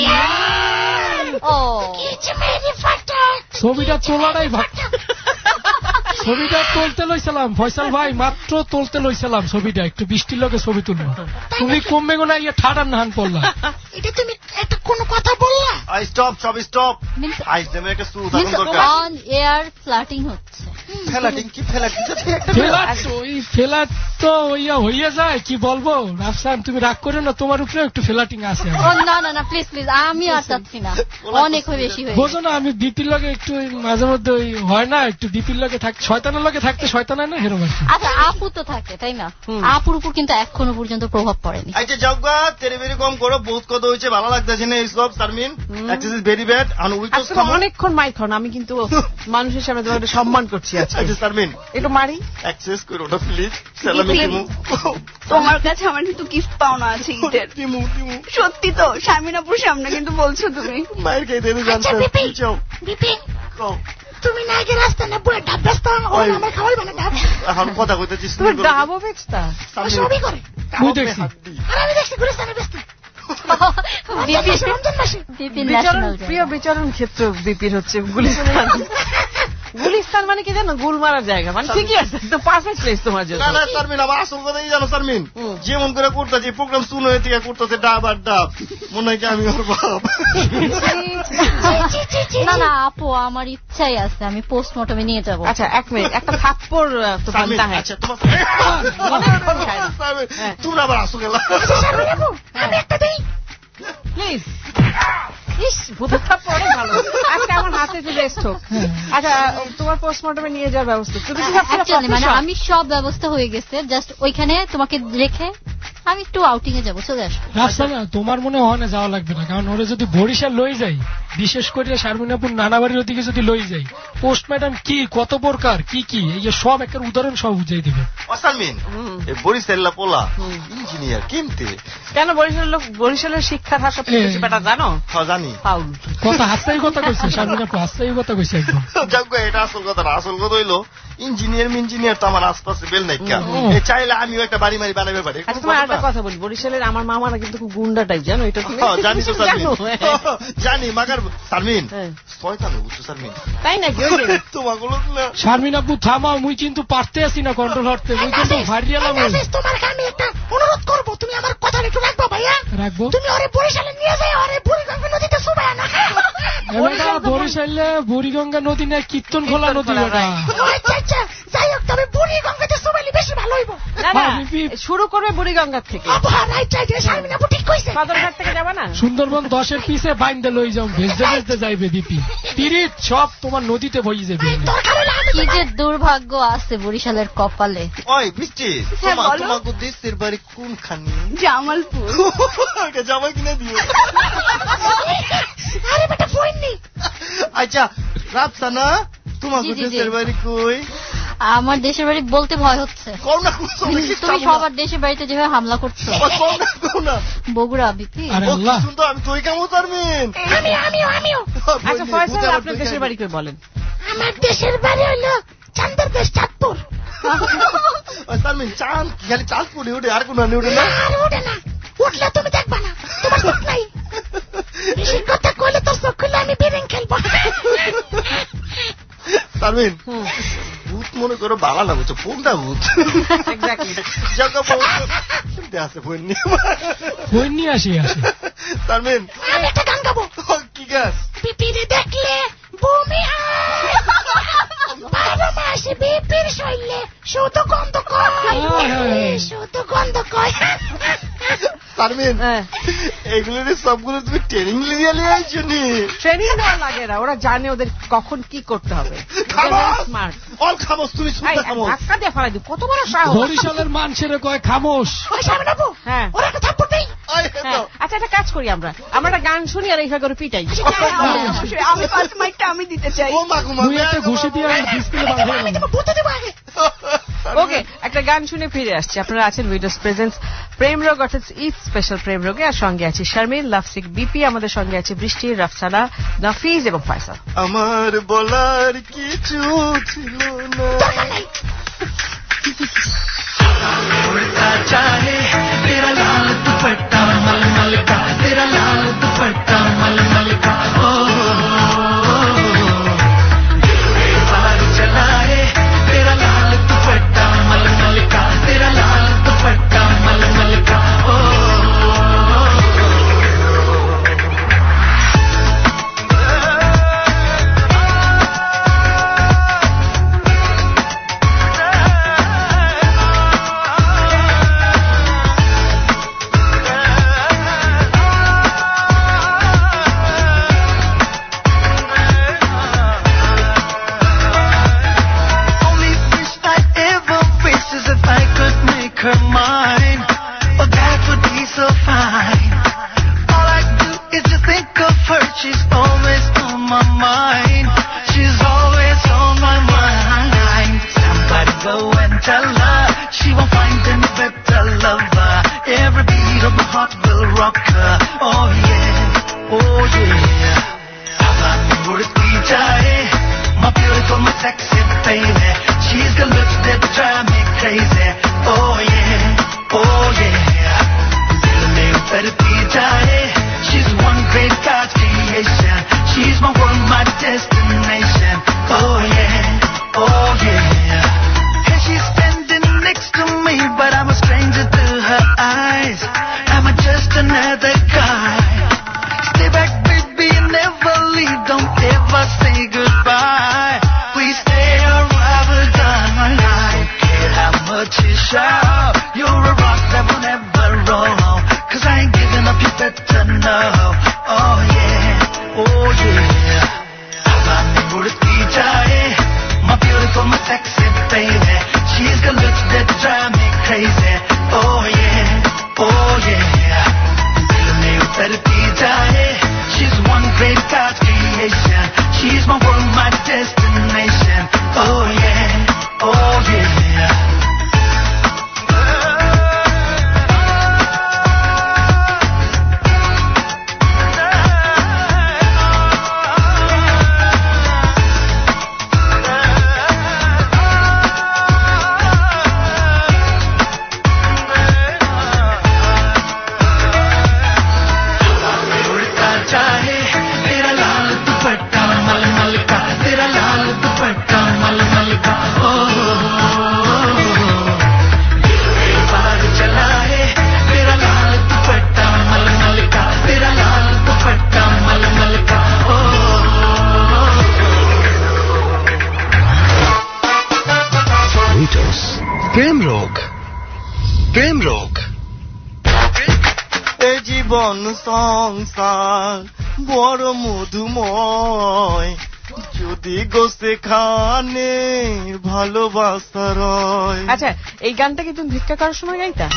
ছবিটা তোলাটাই ছবিটা তুলতে লইছিলাম ফয়সাল ভাই, মাত্র তুলতে লইছিলাম ছবিটা, একটু বৃষ্টির লোকে ছবি তুলবো, তুমি কমবে গোনা ইয়ে ঠাডার নাহান পড়লা। এটা তুমি একটা কোন কথা বললা? স্টপ সব স্টপ। দেবে একটা সুদ এখন দরকার। অন এয়ার ফ্ল্যাটিং হচ্ছে। ফ্ল্যাটিং কি ফ্ল্যাটিং? ফ্ল্যাট তো হইয়া যায়, কি বলবো রাফসান, তুমি রাগ করে না, তোমার উপরে একটু ফ্ল্যাটিং আছে। না না না প্লিজ প্লিজ, আমি আর চাচ্ছি না, অনেক বেশি হয়ে বোঝো না, আমি বিপির লগে একটু মাঝে মধ্যে হয় না, একটু বিপির লগে থাকতে, শয়তানের লগে থাকতে শয়তান হয় না, হেরো। আচ্ছা আপু তো থাকে তাই না, আপুর উপর কিন্তু এখনো পর্যন্ত প্রভাব পড়েনি। আচ্ছা জগা তেরে বেরি কম করো, বহুত কথা হয়েছে, ভালো লাগতেছে না এইসব। Sharmin access is very bad and we just come অনেকক্ষণ মাইক হন, আমি কিন্তু মানুষের সামনে তোমাকে সম্মান করছি আজকে। আচ্ছা শারমিন একটু মারি অ্যাক্সেস করো না প্লিজ। সালামি দিমু, তোমার কাছে আমার কিন্তু গিফট পাওনা আছে ঈদের। দিমু সত্যি তো, শারমিন আপুর সামনে কিন্তু বলছো তুমি। মায়ের কে দেবে জানতে চাও? বিপিন তুমি না আগে রাস্তা না পুরো ডাব বেস্তা, ও আমার খাওয়াই বানা ডাব। এখন কথা কইতেছিস তুমি ডাবও বেচতা? সবই করে। আমি দেখছি, আমি দেখছি গুলিস্তানে বেস্তা। প্রিয় বিচরণ ক্ষেত্র বিপির হচ্ছে গুলিস্তান। গুলিস্তান মানে কি জানো, গুল মারার জায়গা, মানে ঠিকই আছে, তো পারফেক্ট প্লেস তোমার জন্য। না না শারমিন, আমার আসল কথাই জানো শারমিন, যেমন করে করতেছি প্রোগ্রাম শুনে হয়ে থেকে করতেছে ডাব আর ডাব, মনে হয় কি আমি ওর বাপ। না না আপু, আমার ইচ্ছাই আছে, আমি পোস্টমর্টমে নিয়ে যাবো। আচ্ছা 1 মিনিট, একটা থাপ্পড় তো পান্তা হয়। আচ্ছা তোমার তুমি আবার আসো গেলা। আমি একটা দেই প্লিজ। ইস ভূতের থাপ্পড় ভালো, আজকে আমার হাতে একটু রেস্ট হোক। আচ্ছা তোমার পোস্টমর্টমে নিয়ে যাওয়ার ব্যবস্থা তুমি কি ভাবছো? মানে আমি সব ব্যবস্থা হয়ে গেছে, জাস্ট ওইখানে তোমাকে রেখে আমি একটু আউটিং এ যাবো, চলে আসবো। রাফসানা তোমার মনে হয় না যাওয়া লাগবে না, কারণ ওরা যদি বরিশাল লই যাই, বিশেষ করে শারমিনাপুর নানাবাড়ির ওদিকে যদি লই যাই, পোস্ট ম্যাডাম কি কত প্রকার কি কি এই যে সব একটা উদাহরণ সব বুঝাই দিবে। শারমিন এই বরিশাল্লা পোলা ইঞ্জিনিয়ার কিনতে কেন বরিশালের শিক্ষার হার সবচেয়ে বেশি বেটা জানো? হ্যাঁ জানি। ফাউল কথা হাসতাই কথা কইছে শারমিনাপু, হাসতাই কথা কইছে একদম। যাক এটা আসল কথা না, আসল কথা হইলো ইঞ্জিনিয়ার তো আমার আশপাশে বেল নাই, চাইলে আমিও একটা বাড়ি মারি বানাবে পারি। আচ্ছা তোমার একটা কথা বলি, বরিশালের আমার মামারা কিন্তু খুব গুন্ডা টাইপ, জানো এটা? জানি তো শারমিন, জানি মাগার শারমিন শয়তান বুঝছো শারমিন, তাই নাকি? তোমাগুলো না শারমিনাপু থামাও, মুই কিন্তু পারতে আসি না কন্ট্রোল করতে, মুই কিন্তু ভারিয়ালাম। তোমার আমি একটা অনুরোধ করবো, তুমি আমার কথা একটু রাখবো ভাইয়া। রাখবো। তুমি ওরে বরিশালে নিয়ে যাই, ওরে বুড়িগঙ্গা নদীতে চুবায় না। বরিশালে বুড়িগঙ্গা নদী না কীর্তন খোলা নদী ওটা। আচ্ছা আচ্ছা যাই হোক, তবে বুড়িগঙ্গাতে চুবাইলে বেশি ভালো হইব। শুরু করবে বুড়িগঙ্গার থেকে। শারমিনাপু ঠিক কইছে। সদরঘাট থেকে যাবা না? সুন্দরবন 10-এর পিছে বাইন্দে লই যাও, ভেজতে ভেজতে যাইবে বিপি, পিরিত সব তোমার নদীতে বই যাবে। কি যে দুর্ভাগ্য আছে বরিশালের কপালে। ওই বৃষ্টি, তোমাকে দেশের বাড়ি কোনখানে? জামালপুর। ওটা জামাই কিনে দিও। আরে বেটা ফোন নি। আচ্ছা রাফসানা, তোমাকে দেশের বাড়ি কই? আমার দেশের বাড়ি বলতে ভয় হচ্ছে। তুমি সবার দেশের বাড়িতে যেভাবে হামলা করছো। বগুড়া বিপি। আমি তুই কেমন শারমিন? আমিও। আচ্ছা ফয়সাল, আপনার দেশের বাড়ি কই বলেন? আমার দেশের বাড়ি হলো চাঁদের দেশ, চাঁদপুর। শারমিন চাঁদ খালি চাঁদপুরে উঠে, আর কোন উঠে না? উঠে না, উঠলে তুমি দেখবা না, তোমার চোখ নাই। বেশি কথা কইলে তোর চোখ খুলে আমি বেরিং খেলবো। শারমিন ভূত মনে করো বালা না, বুঝছো কোনটা ভূত? বই নিয়ে আসি। শারমিন আমি একটা গান গাবো। কি গান? বিপিরে দেখলে বমি হয়, 12 মাসে বিপির শরীরে শুধু গন্ধ কয়, শুধু গন্ধ কয়। শারমিন এগুলো সবগুলো তুমি ট্রেনিং লিয়ে আইছো নি? ট্রেনিং দেওয়া লাগে না, ওরা জানে ওদের কখন কি করতে হবে। স্মার্ট অল খামোশ, তুমি শুনতে খামোশ। ধাক্কা দিয়ে ফেলাই দিও, কত বড় সাহস। বরিশালের মানুষের কয় খামোশ। হ্যাঁ ওরা একটা থাপ্পড় দেই। আচ্ছা একটা কাজ করি, আমরা একটা গান শুনি আর এইভাবে করে পিটাই। আমি ফার্স্ট মাইকটা আমি দিতে চাই। তুই একটা ঘুষি দিয়ে ডিসপ্লে বাঁধিয়ে ওকে, একটা গান শুনে ফিরে আসছি। আপনারা আছেন উইডোজ প্রেজেন্টস প্রেম রোগ, অর্থাৎ ঈদ স্পেশাল প্রেম রোগে। আর সঙ্গে আছে শারমিন, লাভসিক বিপি, আমাদের সঙ্গে আছে বৃষ্টি, রাফসানা, নাফিজ এবং ফয়সাল। আমার বলার কিছু ছিল না। चाहे तेरा लाल दुपट्टा मलमल का, तेरा लाल दुपट्टा मलमल का, ओ बार चलाए तेरा लाल दुपट्टा मलमल का, तेरा लाल दुपट्टा मलमल का, ओ her mind, oh that would be so fine. All I do is just think of her, she's always on my mind, she's always on my mind. Somebody go and tell her, she won't find any better lover, every beat of my heart will rock her, oh yeah, oh yeah. Abani murti jaye, my beautiful, my sexy baby, she's got looks that drive me crazy, oh yeah, oh yeah. Dil mein utarti jaye, she's one great God's creation, she's my world, my destination, oh yeah, oh yeah. And she's standing next to me, but I'm a stranger to her eyes, am I just another guy? Stay back baby and never leave, don't ever say goodbye, please stay or I will die. Don't care how much you shout, you're a rock that will never roll, cause I ain't giving up, you better know, oh yeah, oh yeah. Abani murti jaye, my beautiful, my sexy baby, she's got looks that drive me crazy, oh yeah, oh yeah. Dil mein utarti jaye, she's one great God's creation, she's my world, my destination, oh yeah, oh yeah. প্রেম রোগ, প্রেম রোগ। এই জীবন সংসার বড় মধুময়, যদি গোসে খানে ভালোবাসা রয়। আচ্ছা, এই গানটা কি তুমি ভিক্ষা করার সময় গাইতা?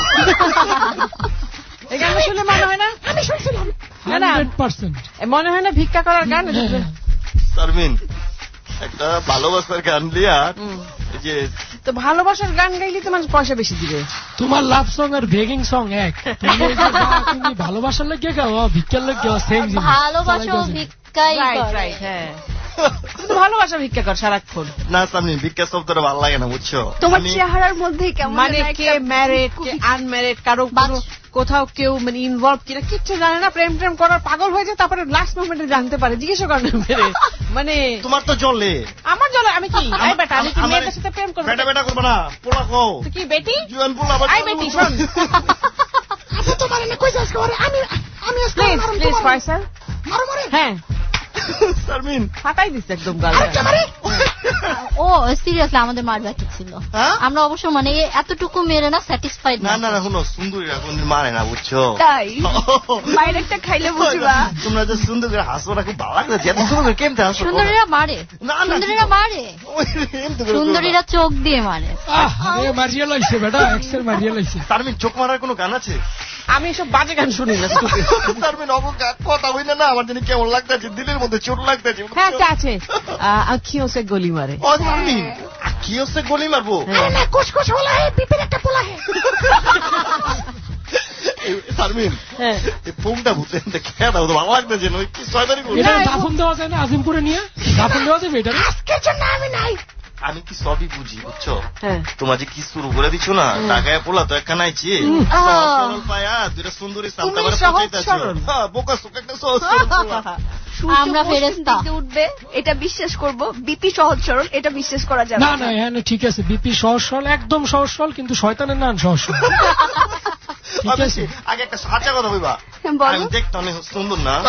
এই গানটা শুনলে মনে হয় না? আমি শুনছিলাম। না 100% মনে হয় না ভিক্ষা করার গান? শারমিন, একটা ভালোবাসার গান লিয়া, যে তো ভালোবাসার গান গাইলে তো মানুষ পয়সা বেশি দিবে। তোমার লাভ সং আর বেগিং সং এক, তুমি ভালোবাসার লাগে গাও, ভিক্ষার লাগে গাও, সেম জিনিস। ভালোবাসা ভিক্ষাই করে, হ্যাঁ ভালোবাসা ভিক্ষা কর সারাক্ষণ। না শারমিন, ভিক্ষা শব্দটা ভালো লাগে না, বুঝছো? তোমার চেহারার মধ্যে কেমন মানে কে ম্যারিড কে আনম্যারিড, কারো কোথাও কেউ মানে ইনভলভ কিনা কিচ্ছু জানে না, প্রেম প্রেম করার পাগল হয়ে যায়, তারপরে লাস্ট মোমেন্টে জানতে পারে, জিজ্ঞেস করেন ফেরে। মানে তোমার তো চলে, আমার চলে। আমি কি বেটা, আমি কি মেয়েদের সাথে প্রেম করবো? বেটা বেটা করবো না, পোলা কও। তুই কি বেটি? জুয়ান পোলা। আই বেটি শোন, আপনি তো পারেন না, কই যাস করে? আমি প্লিজ প্লিজ ফয়সাল মারো মারে। হ্যাঁ শারমিন ফাটাই দিচ্ছে একদম গাল। ও সিরিয়াসলি আমাদের মার বাকি ছিল, আমরা অবশ্য মানে এতটুকু মেরে না স্যাটিসফাইড না। না না শুনো, সুন্দরীরা কোন মারে না, বুঝছো? তাই বাইরে একটা খাইলে বুঝবা। তোমরা যে সুন্দর করে হাসো না, খুব ভালো লাগছে। এত সুন্দর করে কেমতে হাসো? সুন্দরীরা মারে, সুন্দরীরা মারে, সুন্দরীরা চোখ দিয়ে মারে। মারিয়া লাইছে বেটা, এক্সেল মারিয়া লাইছে। শারমিন, চোখ মারার কোনো গান আছে? আমি এসব বাজে গান শুনি না। শারমিন, কথা হইলে না আমার জানি কেমন লাগতেছে, দিলের মধ্যে চোট লাগতেছে। হ্যাঁ আছে, আঁখিও সে গলি মারে। ও শারমিন, আঁখিও সে গলি মারবো? না, কুছ বলা হে, পিপির একটা পোলা হে। শারমিন, এই ফোনটা বুঝলেন খেয়ে দাও, ভালো লাগতেছে না? কি 6 তারিখ দাফন দেওয়া যায় না আজিমপুরে নিয়ে? দাফন দেওয়া যাবে এটা? আজকের জন্য আমি নাই, আমি কি সবই বুঝি বুঝছো, তোমার যে কি শুরু করে দিচ্ছ না, টাকায় পোলা তো একখানা আইছি সরল পায়া দুইটা সুন্দরী সান্তাবারে পৌঁছাইতাছো, বোকা সুকা একটা সহজ সরল। আমরা ফেরেশতা উঠবে এটা বিশ্বাস করব, বিপি সহজ সরল এটা বিশ্বাস করা যাবে না। না হ্যাঁ ঠিক আছে, বিপি সহজ সরল, একদম সহজ সরল, কিন্তু শয়তানের নাম সহজ সরল। ঠিক আছে, আগে একটা সাচা কথা কইবা, আমি দেখতে অনেক সুন্দর না?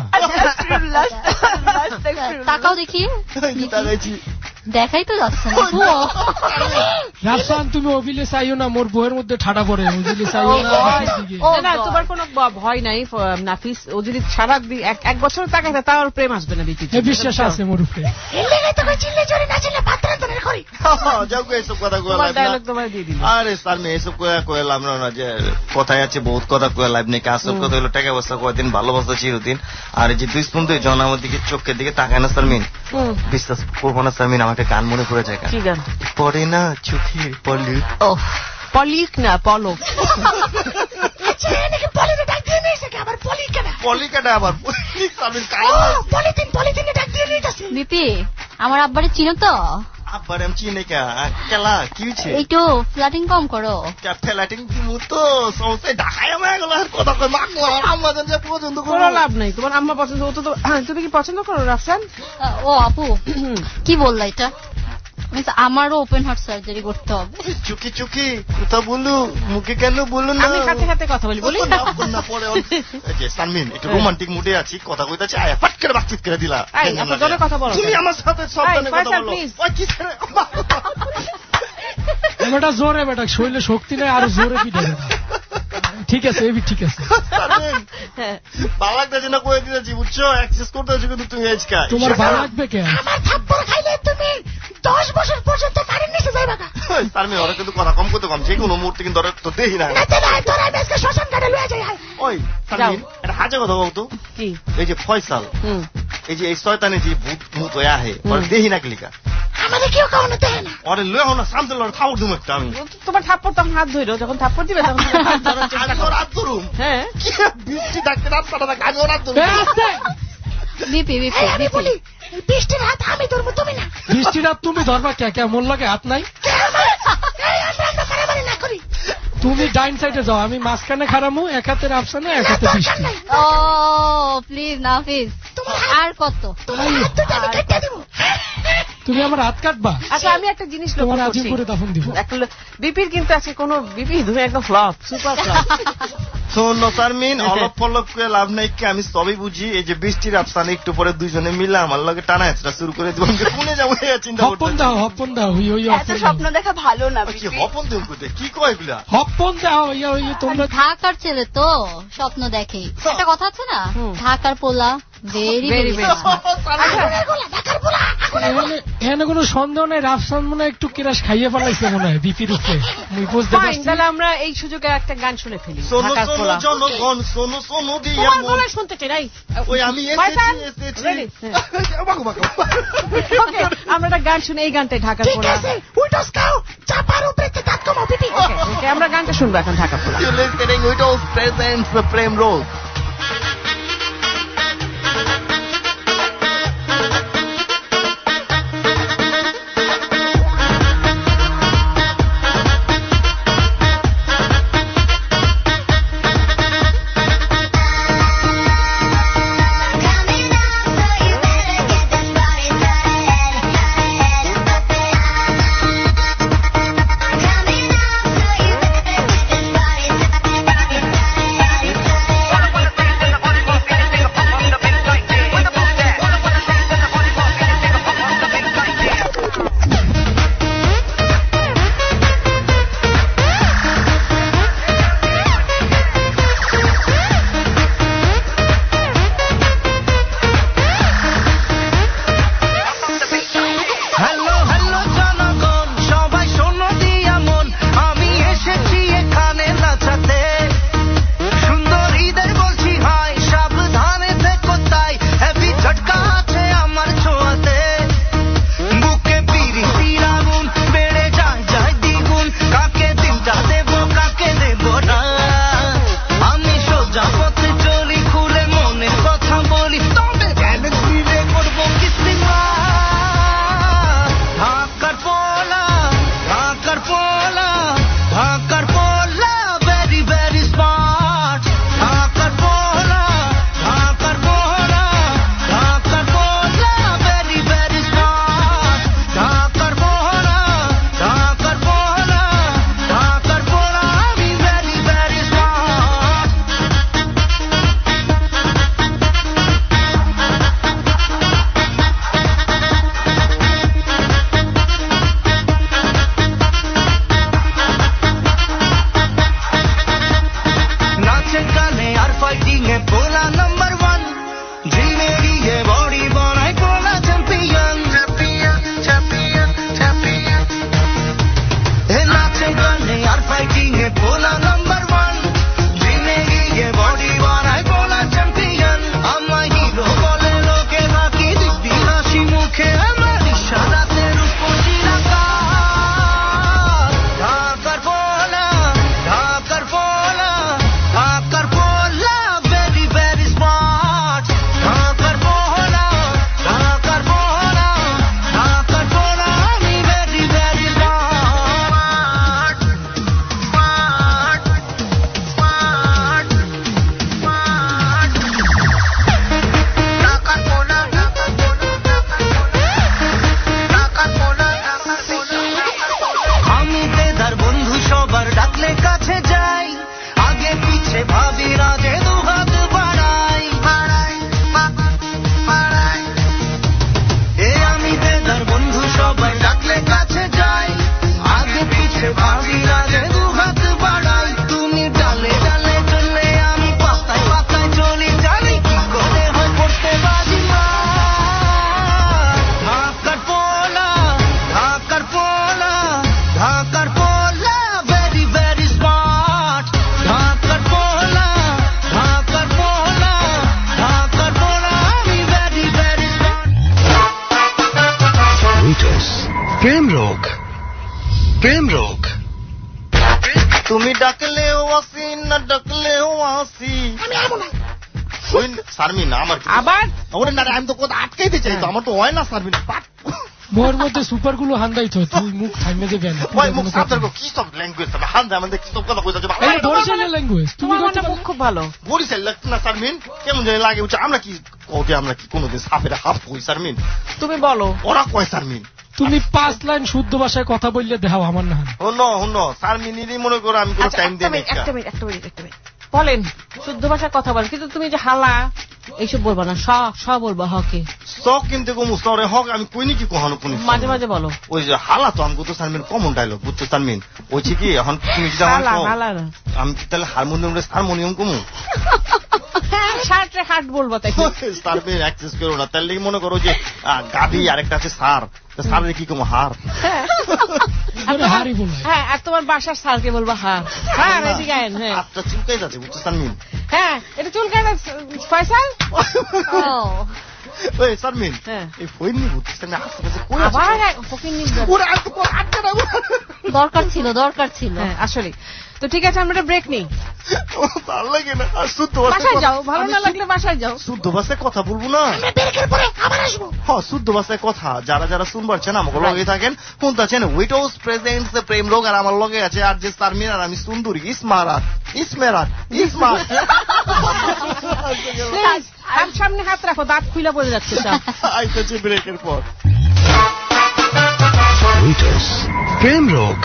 তাকাও দেখি, দেখাই তো যাচ্ছে না। রাফসান তুমি অভিলে চাইও না, মোর বইয়ের মধ্যে ঠাডা পড়ে, অভিলে চাইও না। তোমার কোনো ভয় নাই নাফিস, ও যদি সারা এক বছর তাকায় তাও প্রেম আসবে না। বিপি বিশ্বাস আছে মোর উপরে। আরে স্যার মেয়ে এসব কয়েলাম না, যে কথায় আছে বহুত কথা কয়ে লাইভ নাকি, আসল কথা হলো টাকা অবস্থা কয়েকদিন ভালোবাসা চিরদিন। আর এই যে দুই স্পুন দুই জন আমার দিকে চোখের দিকে তাকায় না সারমিন, বিশ্বাস করবো না সারমিন, আমাকে গান মনে পড়ে যায়। কি গান? পড়ে না চোখের পলিক। পলিক না পলক। বিপি আমার আব্বারে চিনো তো? আব্বারে আমি চিনি কেলা কি হয়েছে? একটু ফ্ল্যাটিং কম করো। ফ্ল্যাটিং দিমু তো সমস্যা ঢাকায় আমার কথা কই আম্মা জান যে পছন্দ করো, লাভ নাই। তোমার আম্মা পছন্দ হতো তো, তুমি কি পছন্দ করো রাফসান? ও আপু কি বললা এটা? আমারও ওপেন হার্ট সার্জারি করতে হবে। চুকি চুকি কথা বলু, মুখে কেন বলু না? আমি খাতে খাতে কথা বলি বলি না পরে। সানমিন একটু রোমান্টিক মুডে আছি, কথা কইতাছি, আয়া ফাট করে বাকচিত করে দিলা। কথা বলো তুমি আমার সাথে সাবধানে কথা বলো। ওই কি রে বেটা, জোরে বেটা, শরীরে শক্তি নেই, আরো জোরে পিটা। ঠিক আছে এবি, ঠিক আছে। ভালো লাগতেছে না কয়ে দিতেছি বুঝছো, অ্যাক্সেস করতে হচ্ছে কিন্তু তুমি আজকে। তোমার ভালো লাগবে কেন? আমার থাপ্পড় খাইলে তুমি 10 বছর পর্যন্ত পানির নিচে যাইবা না। তার মেয়ে ওরা কিন্তু কথা কম করতে কম, যে কোনো মুহূর্তে কিন্তু ওরা তো দেখি না। তোরা আজকে শ্মশান ঘাটে লয়ে যাই। ওই সারমিন একটা হাজা কথা বলতো, কি এই যে ফয়সাল, এই যে এই শয়তানে যে ভূত ভূত হয়ে আহে, ওরা দেখি না ক্লিকা আমাদের কেউ কাউকে দেয় না। ওরে লয়ে হো না শান্ত লড় থাউর দুম একটা। আমি তোমার থাপ্পড় তখন হাত ধইরো, যখন থাপ্পড় দিবে তখন রাত ধরুম। হ্যাঁ কি বৃষ্টি ডাকতে রাত পাটা ডাক, আমি রাত ধরুম। বিপি বিপি বিপি বৃষ্টির হাত আমি ধরবো, তুমি না। বৃষ্টির হাত তুমি ধরবা কে? কে মোর লাগে হাত নাই? তুমি ডাইন সাইডে যাও, আমি মাঝখানে খারামু, এক হাতে রাফসানে, এক হাতে বৃষ্টি। ও প্লিজ নাফিস, আর কত? তুমি আমার হাত কাটবা? আচ্ছা আমি একটা জিনিস লক্ষ্য করছি, করে দাফন দিব। বিপির কিন্তু আছে কোন বিপি, তুমি একদম ফ্লপ, সুপার ফ্লপ। শোন সারমিন, অলপ ফলপ করে লাভ নাই, কি আমি সবই বুঝি। এই যে বৃষ্টির আফসানে একটু পরে দুইজনে মিলে আমার লগে টানা হেঁচড়া শুরু করে দিব, কোনে যাবো চিন্তা করতে। হপন দাও স্বপ্ন দেখা ভালো না। হপন দেব কি কয় এগুলা? হপন দাও তোমরা। ঢাকার ছেলে তো স্বপ্ন দেখে, একটা কথা আছে না, ঢাকার পোলা ভেরি ভেরি। এখানে কোনো সন্দেহ নেই, রাফসান মনে হয় একটু কেরাস খাইয়ে ফেলাইছে মনে হয় বিপির উপরে, আমি বুঝতে পারছি। তাহলে আমরা এই সুযোগে একটা গান শুনে ফেলি। জনগণ শোনো শোনো দিয়া মন শুনতে চাই নাই। ওই আমি এসেছি। ওকে আমরা একটা গান শুনে, এই গানটাই ঢাকার পোলা। উইটোস খাও, চাপার উপরে দাঁত কমাও বিপি। ওকে আমরা গানটা শুনবো এখন, ঢাকার পোলা। You're listening Uitos presents the Prem Rose. रोग प्रेम रोग তুমি ডাকলেও আসি না ডাকলেও আসি ওই শারমিন আমার আবার ওরে না আমি তো কোথা আটকাইতে চাই তো আমার তো হয় না শারমিন মোর মধ্যে সুপার গুলো হান্দাই তো তুই মুখ থামে দেবেন ওই মুখ সাতর কি সব ল্যাঙ্গুয়েজ তবে হান্দা আমাদের কি সব কথা কইতা যাবে এই বরিশালের ল্যাঙ্গুয়েজ তুমি কথা মুখ খুব ভালো বরিশাল লাগতো না শারমিন কেমন জানি লাগে আমরা কি কোতে আমরা কি কোনোদিন সাফের হাফ কই শারমিন তুমি বলো ওরা কয় শারমিন তুমি 5 লাইন শুদ্ধ ভাষায় কথা বললে দেখাও আমার না হনো শারমিনেরই মনে করো আমি কোনো টাইম দেই না একটা মিনিট বলেন শুদ্ধ ভাষায় কথা বলেন কিন্তু তুমি যে হালা এইসব বলবা না স বলবা হকে সব কিন্তু কম সরে হক আমি কইনি কি কখনো কোন মাঝে মাঝে বলো ওই যে হালা তো আমগো তো শারমিন কমন ডায়লগ বুঝছো শারমিন ওইছে কি এখন তুমি কি জানো আমি কি তাহলে হারমোনিয়াম কমু শার্টে হাট বলবো তাই শারমিন অ্যাক্সেস করো না তাহলে মনে করো যে গাবি আরেকটা আছে সার সারের কি কমু হার হারি বল হ্যাঁ আর তোমার বাসার স্যারকে বলবা হার হ্যাঁ এদিকে আইন হ্যাঁ আচ্ছা চুলকাই যাচ্ছে বুঝছো শারমিন হ্যাঁ এটা চুলকাই যাচ্ছে ফয়সাল ওই শারমিন এই ফইনি বুঝছিস আমি আশেপাশে কই আছি আবার ফকিং নিব ওরে আর তো আটকা দাও দরকার ছিল হ্যাঁ আসলে তো ঠিক আছে আমরা ব্রেক নেই ভালো লাগে না আর শুদ্ধ বাসায় যাও ভালো না লাগলে বাসায় যাও শুদ্ধ ভাষায় কথা বলবো না আমরা ব্রেকের পরে আবার আসবো হ্যাঁ শুদ্ধ ভাষায় কথা যারা শুনবার চান আমাকে লগে থাকেন শুনতেছেন উইটোস প্রেজেন্টস প্রেম রোগ আর আমার লগে আছে আর যে শারমিন আর আমি সুন্দরী ইসমারাত সামনে হাত রাখো দাঁত খুলে পড়ে যাচ্ছে আইতেছে ব্রেকের পর উইটোস প্রেম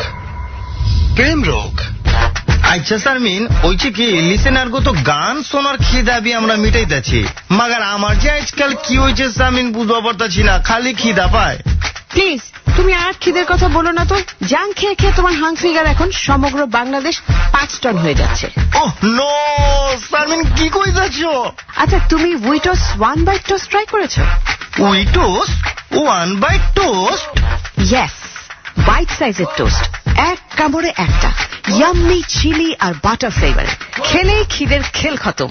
রোগ আচ্ছা শারমিন ওইছে কি লিসেনার গো তো গান শোনার খিদা বি আমরা মিটাইতেছি মাগার আমার যে আজকাল কি হয়েছে শারমিন বুঝতে পারতাছি না খালি খিদা পায় প্লিজ তুমি আর খিদের কথা বলো না তো জাং খেয়ে খেয়ে তোমার হাং ফিগার এখন সমগ্র বাংলাদেশ 5 টন হয়ে যাচ্ছে ওহ নো শারমিন কি কই যাচ্ছো আচ্ছা তুমি উইটোস 1 বাইট টোস্ট ট্রাই করেছো উইটোস 1 বাইট টোস্ট ইয়েস বাইট সাইজের টোস্ট এক কামড়ে একটা ইয়াম্মি চিলি আর বাটার ফ্লেভার খেলেই খিদের খেল খতম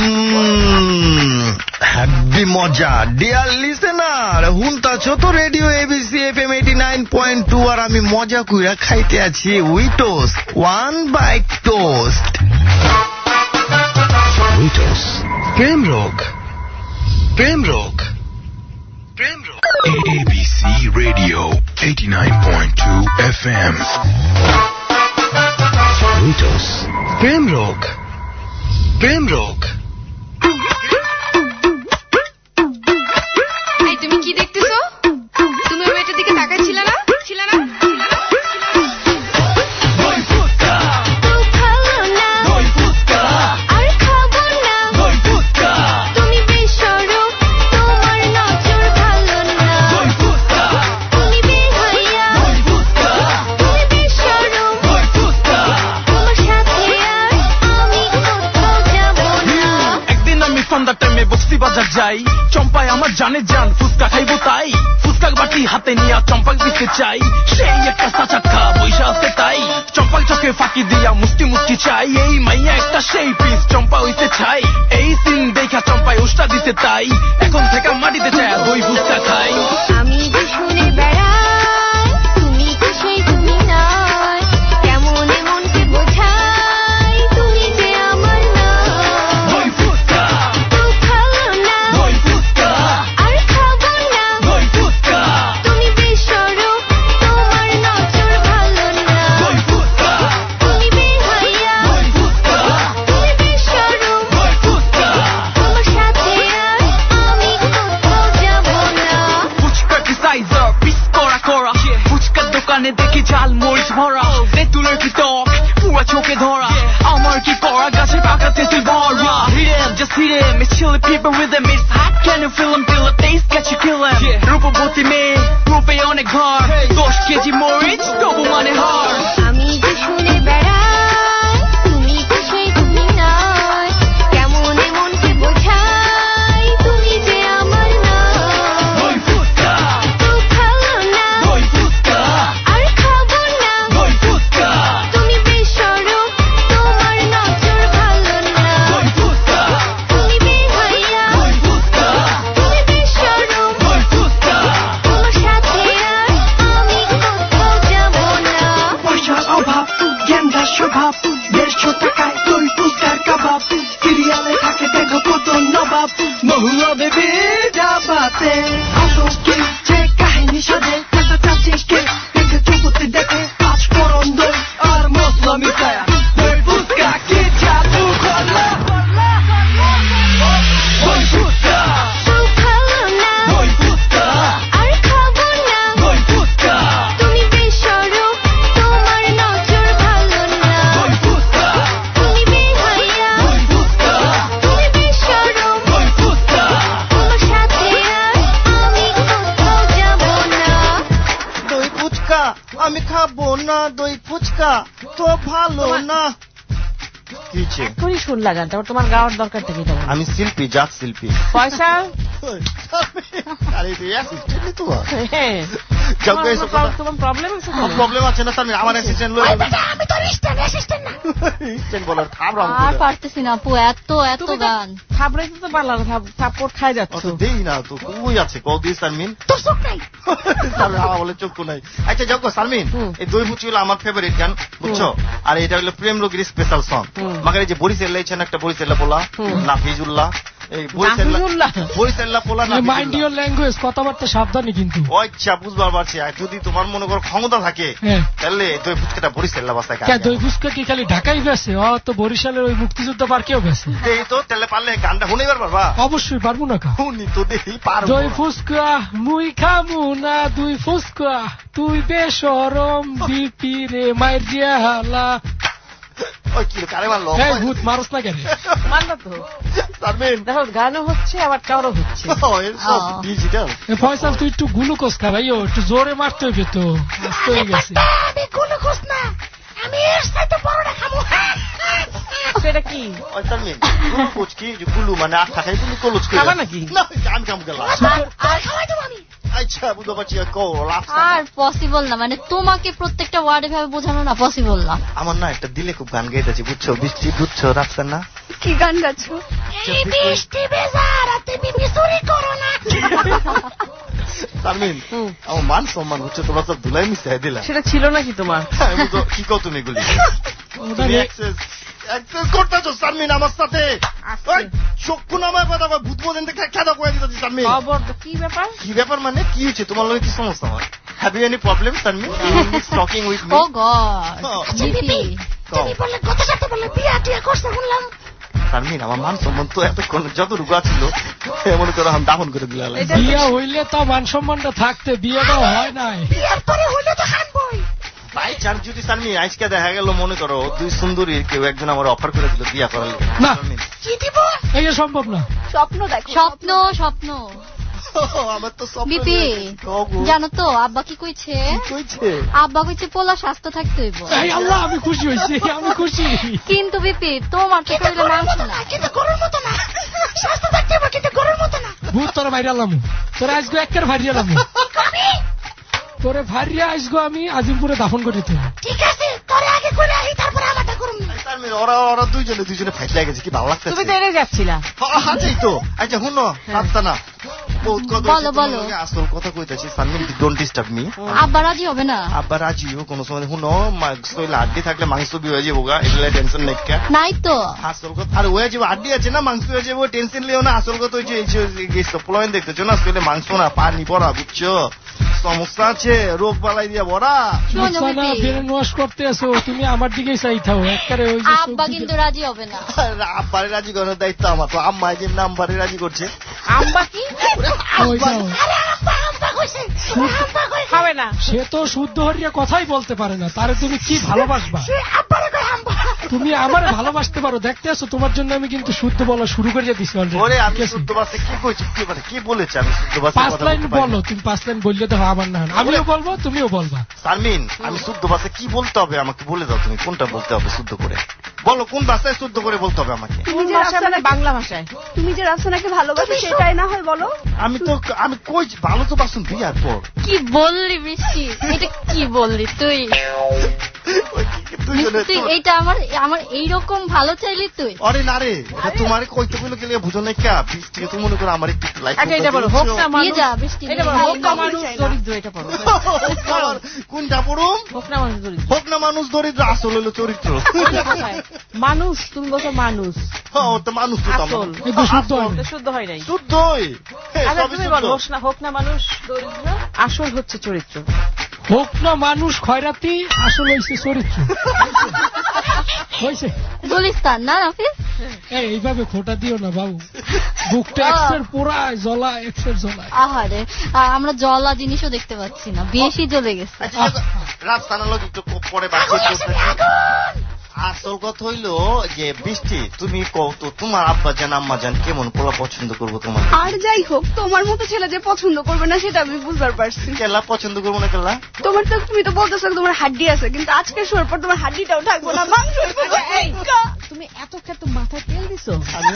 হ্যাপি মজা ডিয়ার লিসেনার হুনতাছো তো রেডিও এবিসি এফএম 89.2 আর আমি মজা কইরা খাইতে আছি উইটোস 1 বাইট টোস্ট উইটোস প্রেম রোগ ABC Radio 89.2 FM উইটোস প্রেম রোগ তুমি কি দেখতেছো তুমি ওই মেয়েটার দিকে তাকাচ্ছিলে না বাজার যাই চম্পায় আমার জানে জান ফুচকা খাইবো তাই ফুচকা বাটি হাতে নিয়ে চম্পাক দিতে চাই সেই একটা সাচাক্কা বৈশা আছে তাই চম্পাক চোখে ফাঁকি দিয়া মুষ্টি চাই এই মাইয়া একটা সেই পিস চম্পা হইতে চাই এই সিন দেখা চম্পায় উষ্টা দিতে তাই এখন থেকে মাটিতে চায় দই ফুচকা খাই আমি যে শুনে বেড়াই তুমি তো সেই তুমি নয় কেমন মনকে বোঝাই তুমি যে আমার না দই ফুচকা দেখি ঝাল মরিচ ভরা তেঁতুলের কি টক পুরা চোখে ধরা আমার কি করা গাছে পাকা তেঁতুল ভরা hit him just hit him it's chili people with him it's hot can you feel him till the taste gets you kill him রূপবতী মেয়ে রূপে অনেক ঘর 10 কেজি মরিচ তবু মানে হার আমি যে শুনে বেড়াই তুমি তো সেই তুমি নয় কেমন মনকে বোঝাই তুমি যে আমার না দই ফুচকা দই ফুচকা আর খাবো না দই ফুচকা তুমি বেশরম তোমার নজর ভালো না দই ফুচকা তুমি বেহায়া দই ফুচকা তুমি বেশরম দই ফুচকা তোমার সাথে আর আমি কোথাও ডাবাতে আলোকে যে কাহিনী সাজে কাটা চাচিকে দেখে চুপতে দেখে পাঁচ ফোড়ন দই আর মশলা মিশায়া দই ফুচকা কি জাদু করলা দই ফুচকা দই ফুচকা আর খাবো না দই ফুচকা তুমি বেশরম তোমার নজর ভালো না দই ফুচকা তুমি বেহায়া দই ফুচকা তুমি বেশরম দই ফুচকা তোমার সাথে আমি কোথাও যাব না দই ফুচকা আমি খাবো না দই ফুচকা তো ভালো না কিছে এখনই শুনলা গানটা তোমার গাওয়ার দরকারটা কি তোমার আমি শিল্পী জাত শিল্পী পয়সা আরে তুই অ্যাসিস্ট্যান্ট তো তোমার প্রবলেম আছে প্রবলেম আছে না স্যার আমার অ্যাসিস্ট্যান্ট লই আমি তো অ্যাসিস্ট্যান্ট না অ্যাসিস্ট্যান্ট বলার থাবরা আর পারতেছি না আপু এত গান থাবড়াইতে তো পারলা না থাপ্পড় খাই যাচ্ছ দেই না তো কই আছে কও দিস সারমিন তোর চোখ নাই স্যার আমার বলে চোখ নাই আচ্ছা যাও সারমিন এই দই ফুচি হলো আমার ফেভারিট গান বুঝছো আর এটা হলো প্রেম রোগীর স্পেশাল সং মাগার এই যে বরিশাল লাইছেন একটা বরিশাল পোলা নাফিজুল্লাহ এই বরিশাল্লাহ পোলা না মাইন্ড ইওর ল্যাঙ্গুয়েজ কথাবার্তা সাবধানে কিন্তু আচ্ছা বুঝবার পারছি যদি তোমার মনে করো ক্ষমতা থাকে তাহলে দই ফুচকাটা বরিশাল্লাহ বাসায় খায় দই ফুচকা কি খালি ঢাকাই বেছে তো বরিশালের ওই মুক্তিযুদ্ধ পার্কেও বেছে এই তো তাহলে পারলে গানটা শুনেবার পারবা অবশ্যই পারবো না কা শুনি তো দেখি পারবো দই ফুচকা মুই খামু না দুই ফুচকা তুই বেশরম বিপি রে মাইরিয়া হালা ওই কি কারে মারলো এই ভূত মারস না কেন মারলা তো সারমিন দেখো গানও হচ্ছে আবার চাওয়ারও হচ্ছে সব ডিজিটাল ফয়সাল তুই একটু গ্লুকোজ খা ভাইও একটু জোরে মারতে হবে তো আস্ত হয়ে গেছে আমি গ্লুকোজ না আমি এর সাথে বড়টা খাবো সেটা কি ওই সারমিন গ্লুকোজ কি যে গুলু মানে আটা খাই তুমি কলুজ করে খাবা নাকি না আমি খাবো গেল আর খাওয়াই দেব আমি আচ্ছা বুঝতে পারছি আর পসিবল না মানে তোমাকে প্রত্যেকটা ওয়ার্ডে ভাবে বোঝানো না পসিবল না আমার না একটা দিলে খুব গান গাইতেছি বুঝছো বৃষ্টি বুঝছো রাখছেন না কি গান গাচ্ছো এই বৃষ্টি বেজারাতে বিবি চুরি করো না সারমিন আমার মান সম্মান হচ্ছে তোমরা সব ধুলাই মিশাই দিলা সেটা ছিল নাকি তোমার কি কও তুমি এগুলি অ্যাক্সেস করতেছো সারমিন আমার সাথে চক্ষু নামায় কথা ভূত বোঝেন খেদা করে দিতেছি সারমিন কি ব্যাপার মানে কি হয়েছে তোমার লগে কি সমস্যা হয় have you any problem Sharmin talking with me oh God তুমি বললে গত সপ্তাহে বললে বিয়া করতে শুনলাম সারমিন আমার মান সম্মান তো এতক্ষণ যত রুগা ছিল মনে করো আমি দাফন করে দিলাম বিয়া হইলে তো মান সম্মানটা থাকতে বিয়েটা হয় নাই বিয়ার পরে হইলে তো খানবই বাই চান্স যদি সারমিন আজকে দেখা গেল মনে করো দুই সুন্দরীর কেউ একজন আমার অফার করে দিল বিয়া করার না কি দিব এই সম্ভব না স্বপ্ন দেখো স্বপ্ন আমার তো স্বপ্ন বিপি জানো তো আব্বা কি কইছে আব্বা কইছে পোলা স্বাস্থ্য থাকতে হইব এই আল্লাহ আমি খুশি হইছি আমি খুশি কিন্তু বিপি তোমার তো কইলে মাংস না কিন্তু গরুর মতো না স্বাস্থ্য থাকতে হইব কিন্তু গরুর মতো না ভূত তোর বাইরে আলাম তোর আজকে একের ভারিয়ে আলাম তোরে ভারিয়ে আসবো আমি আজিমপুরে দাফন করে দিতে ঠিক আছে তোরে আগে করে আহি তারপরে আমারটা করুন ওরা দুইজনে ফাইট লাগে গেছে কি ভালো লাগছে তুমি তো এড়ে যাচ্ছিলা আচ্ছা তো আচ্ছা শুনো হাতটা না বলো আসল কথা কইতেছি সারমিন ডোন্ট ডিস্টার্ব মি আব্বা রাজি হবে না আব্বা রাজিও কোনো সময় শুনো শরীরে আড্ডি থাকলে মাংস বি হয়ে যাবো গা এটা টেনশন নাই তো আসল কথা আর হয়ে যাবো আড্ডি আছে না মাংস হয়ে যাবো টেনশন লিও না আসল কথা হচ্ছে এই সাপ্লাইন দেখতেছো না শরীরে মাংস না পানি পড়া বুঝছো সমস্যা আছে রোগ বালাই দিয়া ভরা ব্রেন ওয়াশ করতে আসো তুমি আমার দিকেই চাই থাও একবারে ওই যে আব্বা কিন্তু রাজি হবে না আব্বারে রাজি করার দায়িত্ব আমার তো আম্মা যে নাম্বারে রাজি করছে আম্মা কি খাবে না সে তো শুদ্ধ হরিয়া কথাই বলতে পারে না তারে তুমি কি ভালোবাসবা তুমি আমার ভালোবাসতে পারো দেখতে আসো তোমার জন্য আমি কিন্তু শুদ্ধ বলা শুরু করে দিছি অলরেডি আমি শুদ্ধ ভাষায় কি কইছি কি বলেছি আমি শুদ্ধ ভাষায় 5 লাইন বলো তুমি 5 লাইন বললে তো আমার না আমিও বলবো তুমিও বলবা সারমিন আমি শুদ্ধ ভাষায় কি বলতে হবে আমাকে বলে দাও তুমি কোনটা বলতে হবে শুদ্ধ করে বলো কোন ভাষায় শুদ্ধ করে বলতে হবে আমাকে বাংলা ভাষায় তুমি যে রাফসানাকে ভালোবাসো সেটাই না হয় বলো আমি কই ভালো তো বাসুন বিয়ার পর কি বললি বৃষ্টি এটা কি বললি তুই তুই এইটা আমার এইরকম ভালো চাইলি তুই? আরে না রে, এটা তোমারে কইতে কইলো কেলে বুঝো না কি? বৃষ্টি তুই মনে করো আমার একটু লাইক আচ্ছা এটা বলো, হোক না মানুষ, যা বৃষ্টি এটা বলো, হোক না মানুষ দরিদ্র, এটা পড়ো। কোনটা পড়ুম? হোক না মানুষ দরিদ্র। হোক না মানুষ দরিদ্র, আসল হলো চরিত্র। মানুষ, তুমি বলছো মানুষ। হ্যাঁ, তো মানুষ তো আসল, শুদ্ধ হয় নাই। শুদ্ধই। আচ্ছা তুমি বলো, হোক না মানুষ দরিদ্র, আসল হচ্ছে চরিত্র। হোক না মানুষ খয়রাতি, আসল হইছে চরিত্র। হইছে গুলিস্তান না নাফিস? এইভাবে খোটা দিও না বাবু, বুকটা এক্সের পোড়ায়, জ্বলা এক্সের জ্বলায়। আহারে, আমরা জ্বলা জিনিসও দেখতে পাচ্ছি না, বেশি জ্বলে গেছে। রাস্তার লোক একটু পরে বাচ্চা করতে। আসল কথা হইলো যে বৃষ্টি, তুমি কত তোমার আব্বা জান আম্মা জান কেমন পোলা পছন্দ করবো তোমার? আর যাই হোক, তোমার মতো ছেলে যে পছন্দ করবে না সেটা আমি বুঝতে পারছি। কেলা পছন্দ করবো না কেলা? তুমি তো বলতেছো তোমার হাড্ডি আছে, কিন্তু আজকে শোয়ার পর তোমার হাড্ডিটাও থাকবো না, মাংস। তুমি এত খেতে মাথায় তেল দিছো?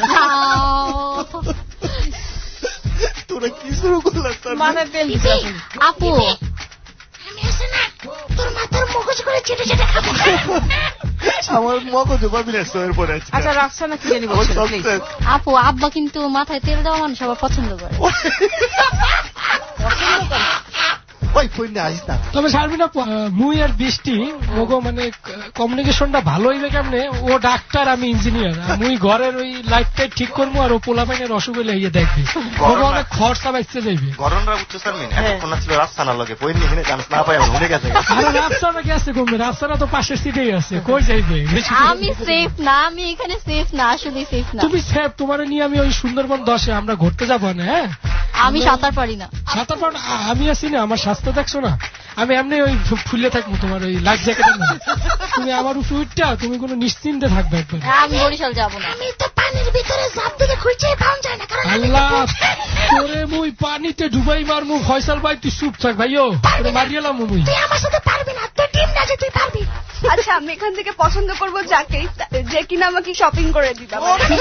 তোরা কি শুরু করলাম? মাথায় তেল দিছো আপু? আমি আছে না, তোর মাথার মগজ করে চেটে চেটে খাবো। আমার মগজ পাবি না শোয়ের পরে। আচ্ছা রাখছো না কি জানি বলছো প্লিজ। আপু, আব্বা কিন্তু মাথায় তেল দেওয়া মানুষ আবার পছন্দ করে। তবে শারমিন আপু, মুই আর বৃষ্টি ওগো মানে কমিউনিকেশনটা ভালো হইবে কেমনে? ও ডাক্তার, আমি ইঞ্জিনিয়ার, মুই ঘরের ওই লাইটটাই ঠিক করবো আর ও পোলাপাইনের অসুখ হইলে ইয়ে দেখবি, ওগো অনেক খরচা বাইতে যাইবে। গরমরা বুঝছো শারমিন, এখন ছিল রাস্তানা লগে বই নিয়ে চান্স না পাই ভুলে গেছে। আরে রাস্তাটা গেছে কমবে, রাস্তাটা তো পাশের সিটেই আছে, কই যাইবে? আমি সেফ না, আমি এখানে সেফ না, আসলে সেফ না। তুমি সেফ, তোমার নিয়ে আমি ওই সুন্দরবন 10-এ আমরা ঘুরতে যাবো না? হ্যাঁ, আমি সাঁতার পারি না। সাঁতার পার আমি আছি না, আমার স্বাস্থ্য দেখছো না, আমি এমনি ওই ফুলে থাকবো তোমার ওই লাইফ জ্যাকেটের মধ্যে। তুমি আমার উপর উঠটা, তুমি কোনো নিশ্চিন্তে থাকবে একবার। আমি বরিশাল যাবো না। আমি তো পানির ভিতরে ঝাঁপ দিলে খুঁজে পাওয়া যায় না। আল্লাহ, তোরে মুই পানিতে ডুবাই মারমু। ফয়সাল ভাই তুই চুপ থাক ভাইও, তোরে মারিয়েলাম মুই। তুই আমার সাথে পারবি না, তুই টিম না যে তুই পারবি। আচ্ছা, আমি এখান থেকে পছন্দ করবো যাকে, যে কিনা আমাকে শপিং করে দিবে।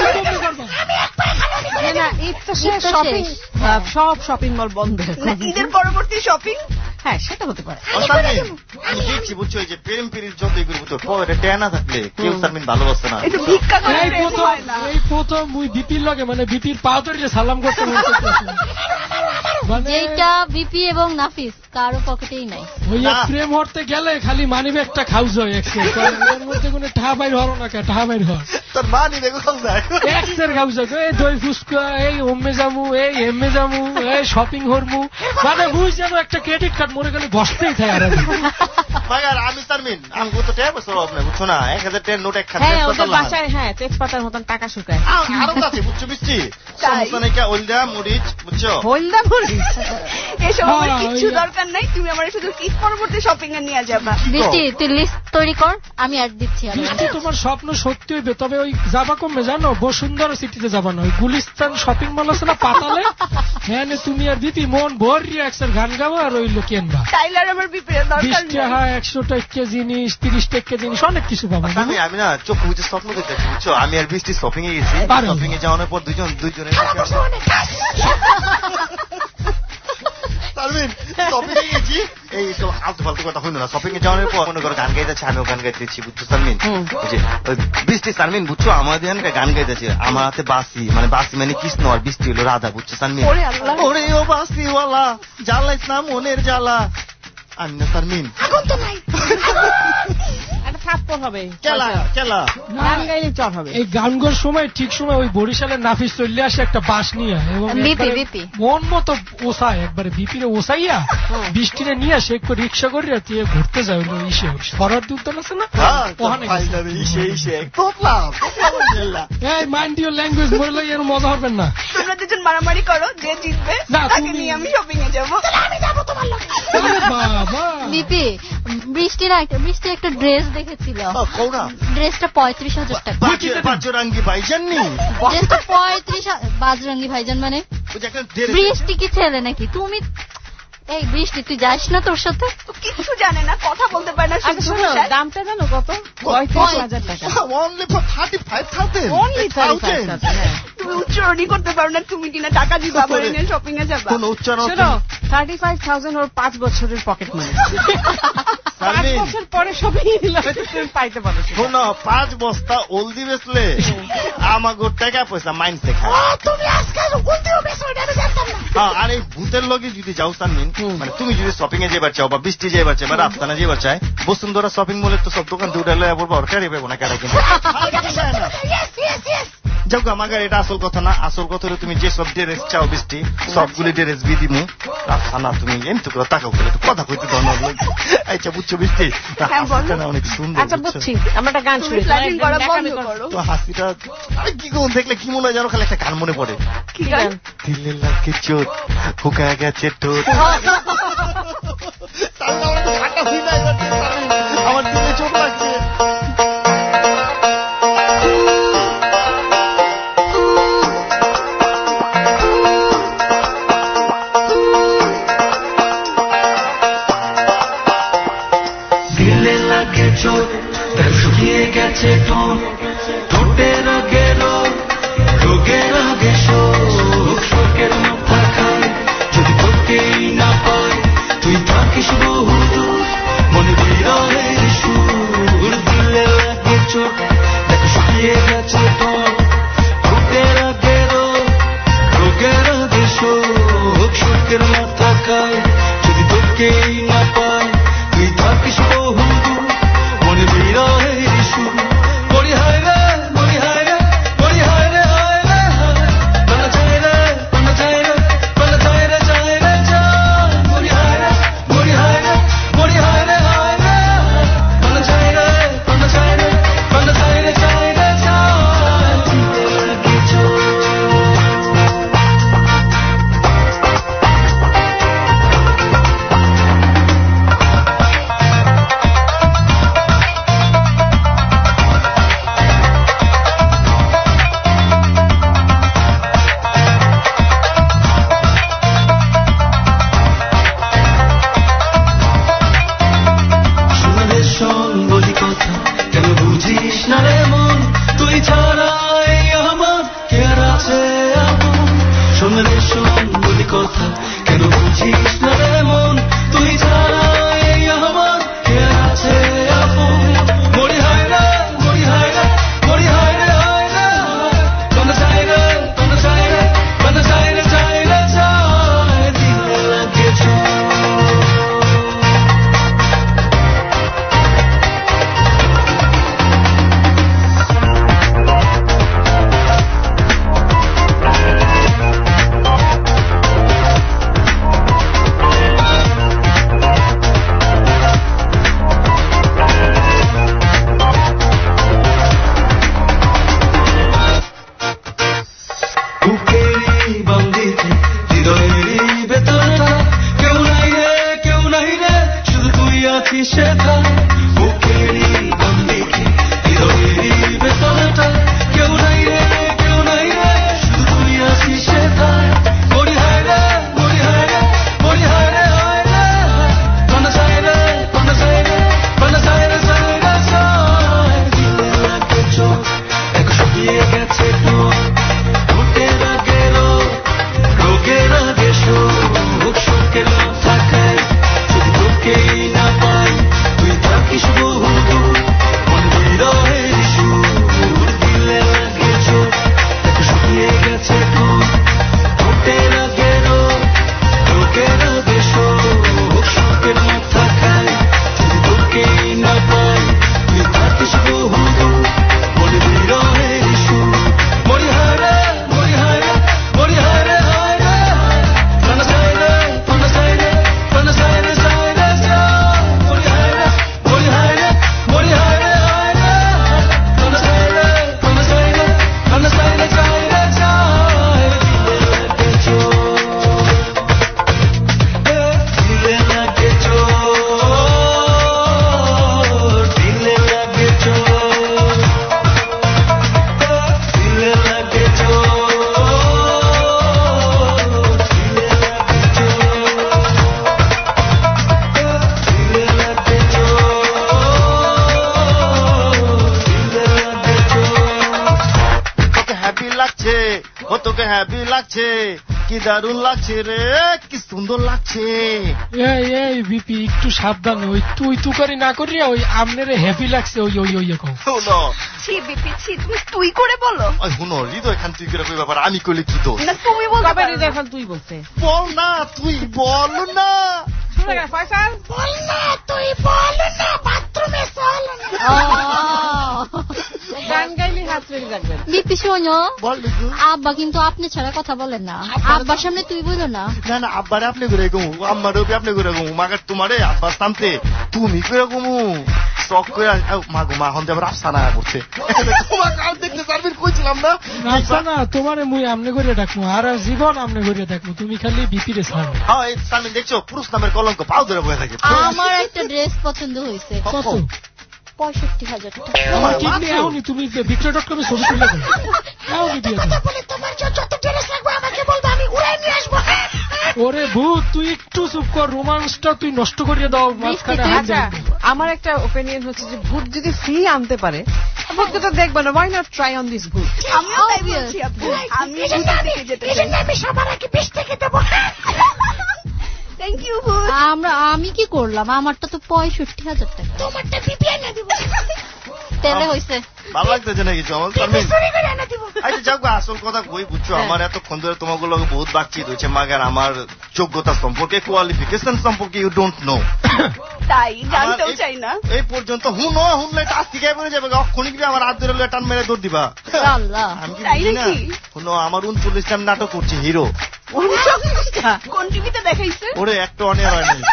সব শপিং মল বন্ধ, ঈদের পরবর্তী শপিং। হ্যাঁ, সেটা হতে পারে। আমি দেখছি বুঝছো, এই যে প্রেম পিরির যতই করবো তো পরে টেনা থাকলে কেউ শারমিন ভালোবাসে না। একটু ভিক্ষা করে। এই প্রথম মুই বিপির লগে মানে বিপির পা ধরে সালাম করতে যেটা বিপি এবং নাফিস কারো পকেটেই নাই। ওই প্রেম হরতে গেলে খালি মানি ব্যাগটা খাউজ হয় এক্সের, এর মধ্যে কোনো ঠা বাইর হরো না, ঠা বাইর হর তোর মানি ব্যাগ যায় এক্সের খাউজ হয়। এই দই ফুচকা, এই ওমে জামু, এই এমে জামু, এই শপিং হরমু, মানে বুঝ যেন একটা ক্রেডিট কার্ড মরে গেলে বসতেই থাকে। আর ভাই আর আমি শারমিন, আমি তো ট্যাপ সরব না বুঝছো না, 1000 টাকার নোট একখান হ্যাঁ, ওদের বাসায় হ্যাঁ তেজপাতার মতন টাকা শুকায়। আরো আছে বুঝছো বৃষ্টি, সমস্যা নাই, কা হলদা মরিচ বুঝছো, হলদা মরিচ এসব আমার কিছু দরকার নাই। তুমি আমার শুধু ঈদ পরবর্তী শপিং এ নিয়ে যাবা। বৃষ্টি, তুই লিস্ট তৈরি কর, আমি অ্যাড দিচ্ছি। বৃষ্টি, তোমার স্বপ্ন সত্যি হইবে, তবে ওই যাবা কমবে জানো, বসুন্ধরা সিটিতে যাবা না, ওই গুলিস্তান শপিং মল আছে না পাতালে, হ্যাঁ তুমি আর বিপি মন ভরিয়ে একসাথে গান গাবো আর ওই লোক কেনবা। টাইলার আমার বিপির দরকার 20 টাকা 100 টাকা জিনিস, 30 টাকা জিনিস, অনেক কিছু পাবো। আমি না চোখ বুঝে স্বপ্ন দেখতেছি বুঝছো, আমি আর বৃষ্টি শপিং এ গেছি, শপিং এ যাওয়ার পর দুইজনে শপিং এ গেছি, এই সব আলতু ফালতু কথা হইল না। শপিং এ যাওয়ার পর মনে করো গান গাইতেছে, আমিও গান গাইতেছি বুঝছো শারমিন, ওই বৃষ্টি শারমিন বুঝছো, আমাদের গান গাইতেছে, আমার হাতে বাসি, মানে বাসি মানে কৃষ্ণ আর বৃষ্টি হলো রাধা বুঝছো শারমিন। ওরে ও বাসিওয়ালা জ্বালাইস না মনের জ্বালা, আমি না শারমিন আগুন তো নাই। হবে গান গাইলে চট হবে। এই গান গাওয়ার সময় ঠিক সময় ওই বরিশালের নাফিস চলে আসে একটা বাস নিয়ে, এবং মন মতো ওসায় একবারে বিপিরে ওসাইয়া বৃষ্টিরে নিয়ে আসে একটু রিক্সা করে ঘুরতে যায় ইসে সরার উদ্যান আছে না, মাইন্ড ইউর ল্যাঙ্গুয়েজ বললে এর মজা হবেন না। তোমরা দুজন মারামারি করো, যে জিতবে তাকে নিয়ে আমি শপিং এ যাবো। আমি যাবো তোমার লগে। বাবা বিপি, বৃষ্টির একটা ড্রেস দেখেছিল, ড্রেসটা 35,000 টাকা। বাজরঙ্গি ভাইজান নি, ড্রেসটা 35,000। বাজরঙ্গি ভাইজান মানে বৃষ্টি কি ছেলে নাকি? তুমি এই বৃষ্টি, তুই যাস না, তোর সাথে কিছু জানে না, কথা বলতে পারে না। দামটা জানো কত? 35,000 টাকা। Only for 35,000। অনলি 35,000। তুমি উচ্চারণই করতে পারো না, তুমি কিনা টাকা দিবা আবার নিয়ে শপিং এ যাবা। কোন উচ্চারণ? 35,000 ওর 5 বছরের পকেট মানি। 5 বছর পরে সবই তুমি পাইতে পারো। শোনো 5 বস্তা ওলদি বেচলে আমাগো টাকা পয়সা মাইনসে খায়। তুমি আজকাল ওলদিও বেচো এটা আমি জানতাম না। হ্যাঁ, আর এই ভূতের লগে যদি যাও তানমিন, মানে তুমি যদি শপিং এ যেবার চাও বা বৃষ্টি যেবার চাও বা রাস্তানা যেবার চাই, বসুন্ধরা শপিং মলে তো সব দোকান দুটা লয়ে পড়বো আর কেড়ে পাবো না কেড়ে কিন্তু যাও গা মাগার। এটা আসল কথা না, আসল কথা হলো তুমি যে সব ড্রেস চাও বৃষ্টি সবগুলি ড্রেস বি দিমু। না তুমি এমনি করে তাকাও করে কথা কইতে দাও না। আচ্ছা বুঝছো বৃষ্টি, অনেক সুন্দর। আচ্ছা বুঝছি, আমরা একটা গান শুনি। তো হাসিটা কি কোন দেখলে কি মনে হয় জানো, খালি একটা গান মনে পড়ে। কি গান? দিলে লাগে চোট হুকায় গেছে ঠোঁট। আমার দিলে চোট লাগছে। দিলে লাগে চোট শুকিয়ে গেছে ঠোঁট, ঠোঁটের গেরো রোগের আগে শোকের মাথা খায়। যদি তোকেই না পায় তুই থাকিস বহুদূর, মনে বিরহের সুর। দিলে লাগে চোট শুকিয়ে গেছে ঠোঁট, ঠোঁটের গেরো রোগের আগে শোকের মাথা খায়। যদি তোকেই না পায় তুই থাকিস বহুদূর, মনে বিরহের সুর। মরি হায় রে মরি হায় রে মরি হায় রে হায় রে হায়, পানা চাই রে পানা চাই রে পানা চাই রে চাই রে চাই। মরি হায় রে মরি হায় রে মরি হায় রে হায় রে হায়, পানা চাই রে পানা চাই রে পানা চাই রে চাই রে চাই। দিলে লাগে চোট। শুনলে শোন বলি কথা, কেন বুঝিস না রে মন, তুই ছাড়াই আমার কে আর আছে আপন। শুনলে শোন বলি কথা, কেন বুঝিস না রে মন, তুই ছাড়াই আমার কে আর আছে আপন। মরি হায় রে মরি হায় রে মরি হায় রে হায় রে হায়, পানা চাই রে পানা চাই রে পানা চাই রে চাই রে চাই। দিলে লাগে চোট। বুকেরই বন্দিতে হৃদয়েরই ভেতরটা, কেউ নাই রে শুধু তুই আছিস সেটা। বুকেরই বন্দিতে হৃদয়েরই ভেতরটা, কেউ নাই রে শুধু তুই আছিস সেটা। মরি হায় রে মরি হায় রে মরি হায় রে হায় রে হায়, পানা চাই রে পানা চাই রে পানা চাই রে চাই রে চাই। দিলে লাগে চোট এক শুকিয়ে গেছে ঠোঁট, ঠোঁটের গেরো রোগের আগে শোকের মাথা খায়। যদি তোকেই না পাই তুই থাকিস বহুদূর, মনে বিরহের সুর। দিলে লাগে চোট এক শুকিয়ে গেছে ঠোঁট, ঠোঁটের গেরো রোগের আগে শোকের মাথা খায়। যদি তোকেই না পাই তুই থাকিস বহুদূর, মনে বিরহের সুর। মরি হায় রে মরি হায় রে মরি হায় রে হায় রে হায়, পানা চাই রে পানা চাই রে পানা চাই রে চাই রে চাই। মরি হায় রে মরি হায় রে মরি হায় রে হায় রে হায়, পানা চাই রে পানা চাই রে পানা চাই রে চাই রে চাই। দিলে লাগে চোট, দিলে লাগে চোট, দিলে লাগে চোট, দিলে লাগে চোট, দিলে লাগে চোট, দিলে লাগে চোট। তোকে হ্যাপি লাগছে, ও তোকে হ্যাপি লাগছে, কি দারুণ লাগছে রে, কি সুন্দর লাগছে। এই বিপি একটু সাবধানে, ওই তুই তু করে না করিয়া ওই আমনেরে হ্যাপি লাগছে ওই ওই ওই কও। শুনো ছি বিপি ছি, তুমি তুই করে বলো। ওই শুনো হৃদয় খান তুই করে কই ব্যাপার, আমি কইলে কি দোষ? না তুমি বল। কবে হৃদয় খান তুই বলতে? বল না তুই বল না। ফয়সাল বল না তুই বল না, বাথরুমে চল না। গান গাইলে হাত রেখে রাখবেন। বিপি শোনো, বল লিখু। আব্বা কিন্তু আপনি ছাড়া কথা বলেন না, আব্বার সামনে তুই বলো না। না না আব্বারে আপনি করে গমু, আম্মারও আপনি করে গমু, মাগার তোমারে আব্বার সামতে তুমি করে গমু। শখ করে মা গো, মা হন যাবার আফসানা করছে। তোমার কাল দেখতে সার্ভিস কইছিলাম না আফসানা, তোমারে মুই আমনে করে ডাকমু, আর জীবন আমনে করে ডাকমু, তুমি খালি বিপি রে ছাড়। হ্যাঁ এই সার্ভিস দেখছো, পুরুষ নামের কলঙ্ক পাও ধরে বসে থাকে। আমার একটা ড্রেস পছন্দ হয়েছে। কত? 65,000 টাকা। এখনই তুমি victor.com-এ ছবি তুলে দাও, এখনই দিয়ে দাও। তোমার যত ড্রেস লাগবে আমাকে বলবে, আমি উড়াই নিয়ে আসবো। ওরে ভূত, তুই একটু চুপ কর, রোমান্সটা তুই নষ্ট করিয়ে দাও মাঝখানে। আচ্ছা আমার একটা ওপিনিয়ন হচ্ছে যে ভূত যদি ফ্রি আনতে পারে, ভূতকে তো দেখবো না, why not try on this ভূত? আমিও তাই বলছি আপু, আমি আমি সবার আগে 20 টাকা দেবো। থ্যাংক ইউ ভূত। আমি কি করলাম? আমারটা তো 65,000 টাকা। তোমারটা বিপি এনে দিব। তেলে হইছে। ভালো লাগতেছে নাকি চমল সার্ভিস? আচ্ছা যাও, আসল কথা কই বুঝছো, আমার এতক্ষণ ধরে তোমাগুলো বহুত বাতচিত হয়েছে, মাগার আমার যোগ্যতা সম্পর্কে, কোয়ালিফিকেশন সম্পর্কে ইউ ডোন্ট নো। তাই জানতেও চাই না এই পর্যন্ত। শুনলে টাচ থেকে পড়ে যাবে, অক্ষণিক আমার হাত ধরে টান মেরে দৌড় দিবা। আল্লাহ, আমি কি বুঝি না? শুনো আমার 39টা নাটক করছি হিরো। কোন টিভিতে দেখাইছে? ওরে একটা অনেক হয় নাই।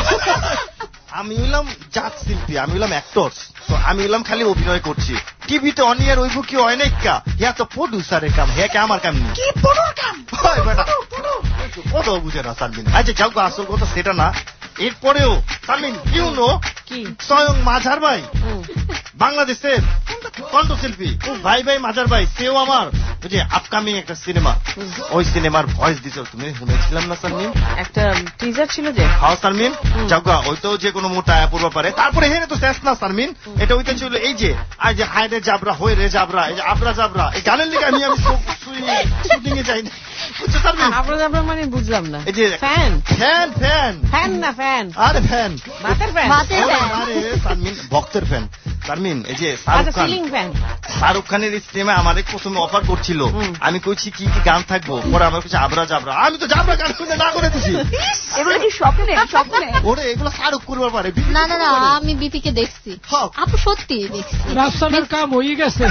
আমি হইলাম জাত শিল্পী, আমি হইলাম অ্যাক্টরস, তো আমি হইলাম খালি অভিনয় করছি। টিভিতে অনিয়ার ওইব কি হয় নাই কা, ইয়া তো প্রডিউসারের কাম, হ্যাঁ কে আমার কাম নেই। কি পুরো কাম? হয় বেটা কত বুঝে না সালমিন। আচ্ছা যাও, আসল কথা সেটা না। এরপরেও সালমিন ইউ নো কি স্বয়ং মাঝার ভাই, বাংলাদেশের কণ্ঠশিল্পী ভাই ভাই মাঝার ভাই, সেও আমার ওই যে আপকামিং একটা সিনেমা, ওই সিনেমার ভয়েস দিছিল, তুমি শুনেছিলাম না সালমিন? একটা টিজার ছিল যে। হ্যাঁ সালমিন যাওগা, ওইটাও যে কোনো মুহূর্তে আয়া পড়বা পারে। তারপরে হেরে তো শেষ না সালমিন, এটা ওইটা ছিল এই যে আজ যে হায় রে জাবরা হয়ে রে জাবরা, এই যে আবরা জাবরা, এই গানের লিগে আমি শুটিং এ যাই না, বুঝছো সালমিন? আবরা জাবরা মানে বুঝলাম না। এই যে ফ্যান ফ্যান ফ্যান ফ্যান না ফ্যান, আরে ফ্যান বাতের ফ্যান। আরে সালমিন ভক্তের ফ্যান। সালমিন এই যে শাহরুখ খানের সিনেমা আমাদের প্রথমে অফার করছিল, আমি কইছি কি কি গান থাকবো, পরে আমার কাছে আবরা জাবরা, আমি তো জাবরা গান শুনে না করে দিছি। এগুলো কি স্বপ্নে? স্বপ্নে ওরে এগুলো শাহরুখ করবার পারে। না না না, আমি বিপিকে দেখছি আপু, সত্যি দেখছি। রাফসানের কাম হয়ে গেছে।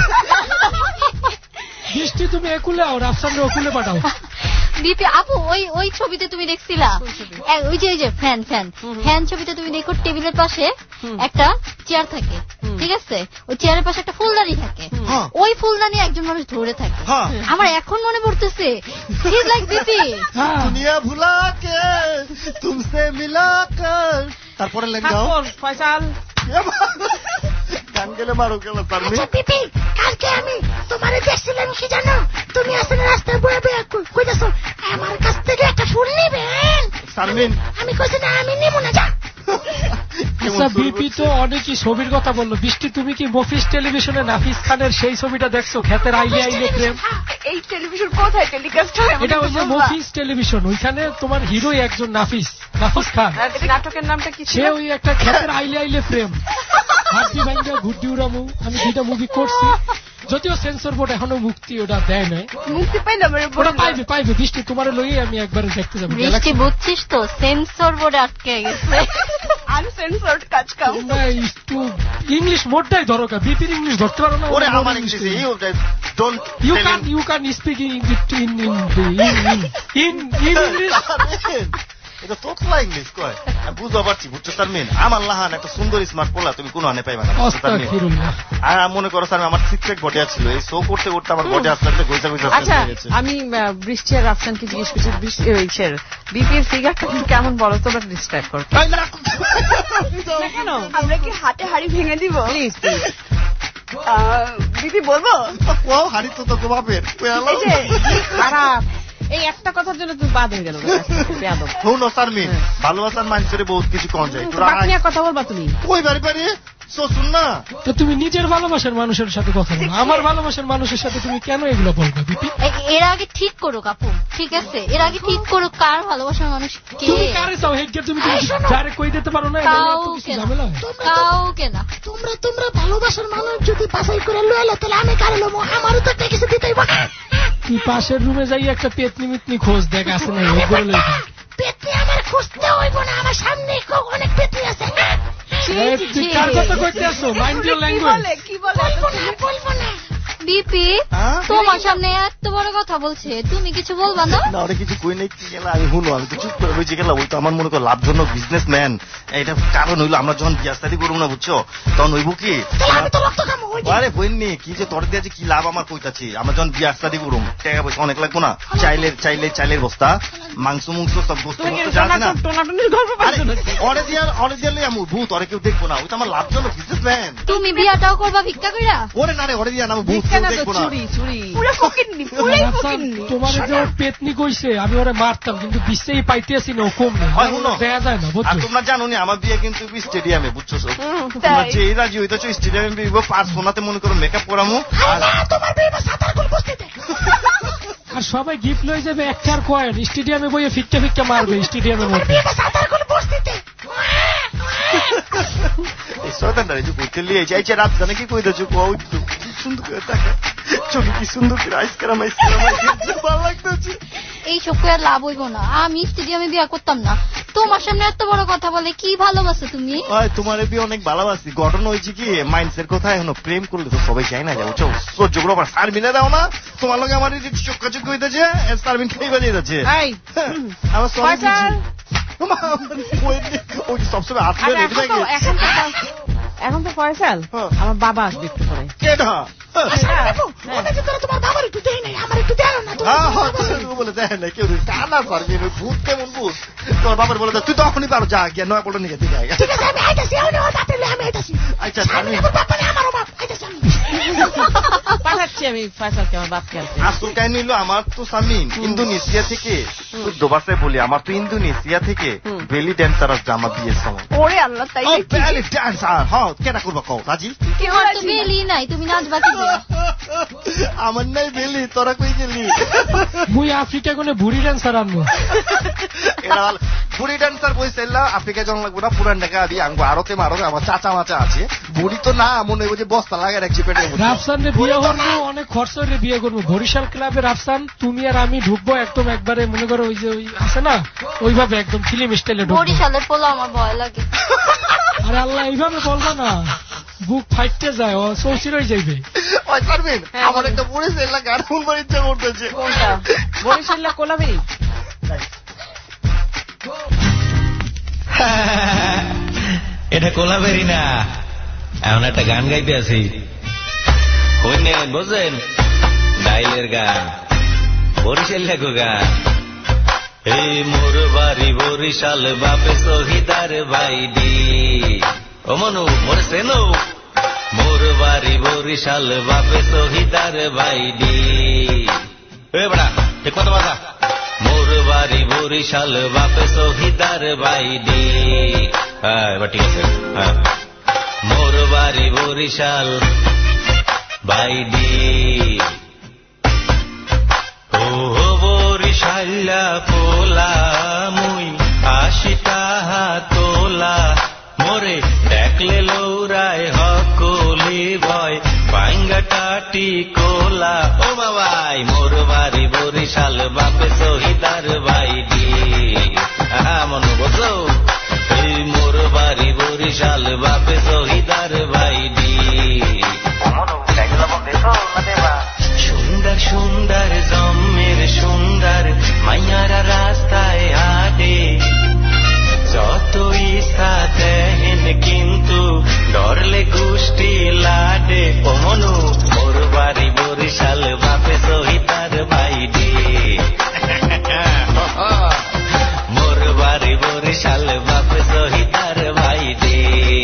বৃষ্টি তুমি একুলে আও, রাফসানের ওকুলে পাঠাও। বিপি আপু ওই ছবিতে তুমি দেখছিলা, ওই যে ফ্যান ফ্যান ফ্যান ছবিতে তুমি দেখো টেবিলের পাশে একটা চেয়ার থাকে, ঠিক আছে? ওই চেয়ারের পাশে একটা ফুলদানি থাকে, ওই ফুলদানি একজন মানুষ ধরে থাকে। আমার এখন মনে পড়তেছে হি ইজ লাইক বিপি। দুনিয়া ভুলা কে তুমসে মিলা কর, তারপরে লেখ দাও ফয়সাল গান গেলে মারো গেল সালমিন। আচ্ছা বিপি, কালকে আমি তোমারে দেখছিলাম কি জানো, তুমি আসলে রাস্তায় বয়ে বয়ে কইতাছো আমার কাছ থেকে একটা ফুল নিবেন। সালমিন আমি কইছি না, আমি নিব না, যা। আচ্ছা বিপি তো অনেকই ছবির কথা বললো, বৃষ্টি তুমি কি মফিজ টেলিভিশনে নাফিস খানের সেই ছবিটা দেখছো, ক্ষেতের আইলে আইলে প্রেম? এই টেলিভিশন কোথায় টেলিকাস্ট হয়? এটা ওই যে মফিজ টেলিভিশন, ওইখানে তোমার হিরোই একজন নাফিস খান। নাটকের নামটা কি ছিল? সে ওই একটা ক্ষেতের আইলে আইলে প্রেম, হাড্ডি ভাঙ্গা ঘুড্ডি উড়ামু, আমি 2টা মুভি করছি, যদিও সেন্সর বোর্ড এখনো মুক্তি ওটা দেয় নাই। মুক্তি পাইলাম ওটা পাইবে বৃষ্টি, তোমার লইয়ে আমি একবারে দেখতে যাবো। বৃষ্টি বুঝছিস তো, সেন্সর বোর্ডে আটকে গেছে। আনসেন্সর্ড কাজ কাম। একটু ইংলিশ মোডটাই দরকার, বিপির ইংলিশ ধরতে পারো না? ওরে আমার English don't you can speak in English. এটা তোতলা ইংলিশ কয়, আমি বুঝতে পারছি, বুঝছো সালমিন? আমার লাহান একটা সুন্দর স্মার্ট পোলা তুমি কোনো আনে পাইবা না। আর মনে করো স্যার আমার সিক্রেট বডি ছিল, এই শো করতে করতে আমার বডি আস্তে আস্তে গইসা গইসা। আচ্ছা আমি বৃষ্টি আর রাফসানকে জিজ্ঞেস করছি, বিপির ফিগারটা কেমন বলো, তোমরা ডিসক্রাইব করো। কেন আমরা কি হাতে হাড়ি ভেঙে দিব? প্লিজ বিপি বলবো হাড়ি তো তো বাপের খারাপ, এই একটা কথার জন্য তুমি বাদ হয়ে গেল। শোনো সালমিন, ভালোবাসার মানুষের বহুত কিছু কম যায়, কথা বলবা তুমি? কই বাড়ি বাড়ি শ্বশুর না। তো তুমি নিজের ভালোবাসার মানুষের সাথে কথা বলো, আমার ভালোবাসার মানুষের সাথে তুমি কেন এগুলো বলবে বিপি? এর আগে ঠিক করো কাপু, ঠিক আছে? এর আগে ঠিক করো কার ভালোবাসার মানুষ কে। তুমি কারে চাও হেড তুমি ডাইরেক্ট কই দিতে পারো না? কাউকে না। তোমরা ভালোবাসার মানুষ যদি বাছাই করে লইলে তাহলে আমি কারে লমো, আমারও তো একটা কিছু দিতেই হবে। তুই পাশের রুমে যাই একটা পেতনি মিতনি খোঁজ দেখ আছে না, এই করে লই। পেতনি আমার খুঁজতে হইব না, আমার সামনে অনেক পেতনি আছে। তুই কার কথা কইতে আসো? Mind your language. কি বলে? বলবো না। বিপি তোমার সামনে এত বড় কথা বলছে, তুমি কিছু বলবা না? না, ওরা কিছু কই নাই কি গেল, আমি শুনো, আমি তো চুপ করে বসে গেলাম। ওই তো আমার মনে করো লাভজনক বিজনেসম্যান, এটা কারণ হইলো আমরা যখন বিয়া শাদী করবো না, বুঝছো, তখন হইব কি আরে বইনি কি যে তোর দিয়ে কি লাভ আমার কইতাছি। আমরা যখন বিয়া শাদী করুম টাকা পয়সা অনেক লাগবো না, চাইলের বস্তা, মাংস সব বস্তু যাবে না, অরে দিয়ে লই আমি ভূত, অরে কেউ দেখবো না। ওই তো আমার লাভজনক বিজনেসম্যান। তুমি বিয়াটাও করবা ভিক্ষা কইরা? ওরে না রে, অরে দিয়া না, ভূত দেখবো না। তোমার যে পেতনি কইছে আমি ওরে মারতাম, কিন্তু বিশ্বেই পাইতেছি না, কম দেয়া যায় না, বুঝছো? তোমরা জানো নি আমার বিয়ে কিন্তু স্টেডিয়ামে, বুঝছো? তোমরা যে রাজি হইতেছো স্টেডিয়ামে বিয়ে, পাঁচ ফোনাতে মনে করো মেকআপ করামো, আর সবাই গিফট লয়ে যাবে একটার কয়েন, স্টেডিয়ামে বইয়ে ফিক্কা মারবে স্টেডিয়ামের মধ্যে। রাত জানে কি কই দেছো, সুন্দর করে টাকা চোখে কি সুন্দর করে আইসক্রাম ভালো লাগতেছে। এই সব করে লাভ হইব না, আমি স্টেডিয়ামে বিয়া করতাম না। তোমার সামনে এত বড় কথা বলে কি ভালোবাসো তুমি? তোমার বিয়ে অনেক ভালোবাসি। ঘটনা হয়েছে কি, মাইন্ডসের কথা এখনো প্রেম করলে তো সবাই চাই না যাও, সহ্য করো। আবার সারবিনে দাও না, তোমার লগে আমার চোখা চোখ হইতেছে, সারবিন খেয়ে বাজিয়ে যাচ্ছে। আমার সবসময় আসলে এখন তো ফয়সাল আমার বাবা আসবে একটু পরে। তোমার বাবার একটু দেয় নাই, আমার একটু দেয় না। বলে দেয় না কেউ, কানা পারবি না, ভূত কেমন ভূত। তোমার বাবার বলে তুই তখনই পারো, যা গিয়া নয় পল্ট নিয়ে দিকে। আচ্ছা পাঠাচ্ছি আমি ফয়সালকে আমার বাপকে। আসল কাহিনী হলো আমার তো সামিন ইন্দোনেশিয়া থেকে, দুবাসায় বলি আমার তো ইন্দোনেশিয়া থেকে বেলি ড্যান্সার আসছে আমার বিয়ের সময়। ওরে আল্লাহ, তাই বেলি ড্যান্সার? হ্যাঁ, কেনা করবো কও রাজি? তোমার তো বেলি নাই, তুমি নাচবা কি? আমার নাই বেলি, তোরা কই গেলি? মুই আফ্রিকা কোনে বুড়ি ড্যান্সার আনবো। বুড়ি ড্যান্সার বইছিলা আফ্রিকা জন লাগবো না, পুরান ঢাকা আবি আঙ্গো আরতে মারো, আমার চাচা মাচা আছে। বুড়ি তো না, মনে হয় যে বস্তা লাগাই রাখছি পেটে। রাফসান রে বিয়ে করবো, অনেক খরচ করে বিয়ে করবো। বরিশাল ক্লাবে রাফসান তুমি আর আমি ঢুকবো একদম, একবারে মনে করো ওই যে ওই আছে না, ওইভাবে একদম ফিল্ম স্টাইলে ঢুকবো। বরিশালের পোলা আমার ভয় লাগে। আরে আল্লাহ, এইভাবে বলবো না, বুক ফাইটতে যায়, ও সৌসির হয়ে যাইবে। আমার একটা বরিশাল গান শুনবার ইচ্ছা করতেছে। কোনটা? বরিশাল কোলাবেরি? এটা কোলাবেরি না, এমন একটা গান গাইতে আছি, বোঝেন? ডাইলের গান, বরিশাল লেখো গান। এই মোর বাড়ি বরিশাল, বাপে শহীদার বাইডি। ও মনু মোর সেনো, মোর বাড়ি বরিশাল, বাপে শহীদার বাইডি। বেড়া ঠিক কথা বাধা, মোর বাড়ি বরিশাল, বাপে শহীদার বাইডি। হ্যাঁ এবার ঠিক আছে। হ্যাঁ, মোর বাড়ি বরিশাল বাইডি। ও বরিশাল্লা পোলা মুই 80 টাকা তোলা, মোরে দেখলে লৌরায় হকলি ভয়, পাঙ্গা টাটি কোলা। ও বাবাই মোর বাড়ি বরিশাল, বাপে শহীদার বাইডি। মনে বোঝো, এই মোর বাড়ি বরিশাল, বাপে শহীদার বাইডি। সুন্দর সুন্দর জম্মের সুন্দর মাইয়ারা রাস্তায় হাঁটে, যত ইচ্ছা দেহেন কিন্তু ডরলে গোষ্ঠী লাডে। ও মনু মোর বাড়ি বরিশাল, বাপে শহীদার বাইডি। মোর বাড়ি বরিশাল, বাপে শহীদার বাইডি।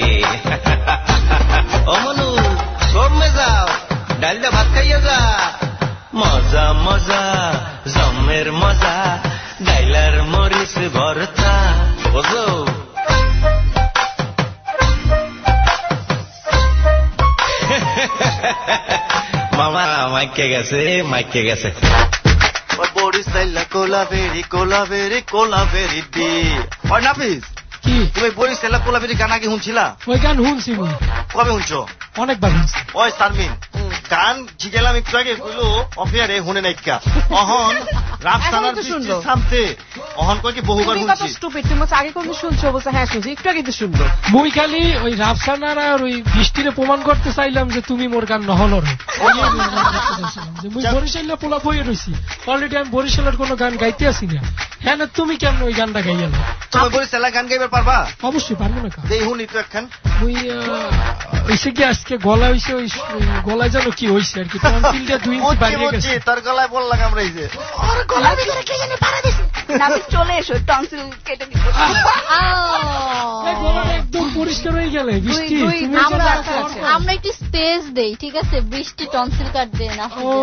ও মনু কমে যাও, ডাল দা ভাত খাইয়া যা। মজা মজা জমের মজা, ডাইলার মরিচ ভর্তা। বুঝো মাইকে গেছে বরিশাইলা কোলাবেরি দি ওই নাফিস কি তুমি বরিশাইলা কোলাবেরি গান আগে শুনছিলা? ওই গান শুনছি কবে শুনছো? অনেকবার শুনছি। ওই শারমিন গান জিগেলাম একটু আগে কইলো অফিয়ারে শুনে নাইকা অহন রাফসানার বৃষ্টি থামতে অহন কই কি বহুবার শুনছি। তুমি কত স্টুপিড, তুমি আগে কোন শুনছো? বলছে হ্যাঁ শুনছি, একটু আগে তো শুনলো। মুই খালি ওই রাফসানার আর ওই বৃষ্টিরে প্রমাণ করতে চাইলাম যে তুমি মোর গান নহল রে। মুই বরিশাইলা পোলা বইয়ে রইছি, অলরেডি আমি বরিশালের কোনো গান গাইতে আসি না। হ্যাঁ না তুমি কেমন ওই গানটা গাইয়ালো? তুমি বরিশালা গান গাইবার পারবা? অবশ্যই পারবো না। দেই হুনি তো একখান। মুই হইছে কি আজকে গলা হইছে ওই গলায় জানো কি হইছে আর কি, টনসিলটা 2 ইঞ্চি বাইরে গেছে। তার গলায় বললাম আমরা এই যে আর গলার ভিতরে কে জানে পাড়া দিছে। নাফিস চলে এসো, টনসিল কেটে দিব। এই গলাটা একদম পরিষ্কার হয়ে গেলে বৃষ্টি। আমরা একটু স্পেস দেই, ঠিক আছে? বৃষ্টি টনসিল কাট দেন।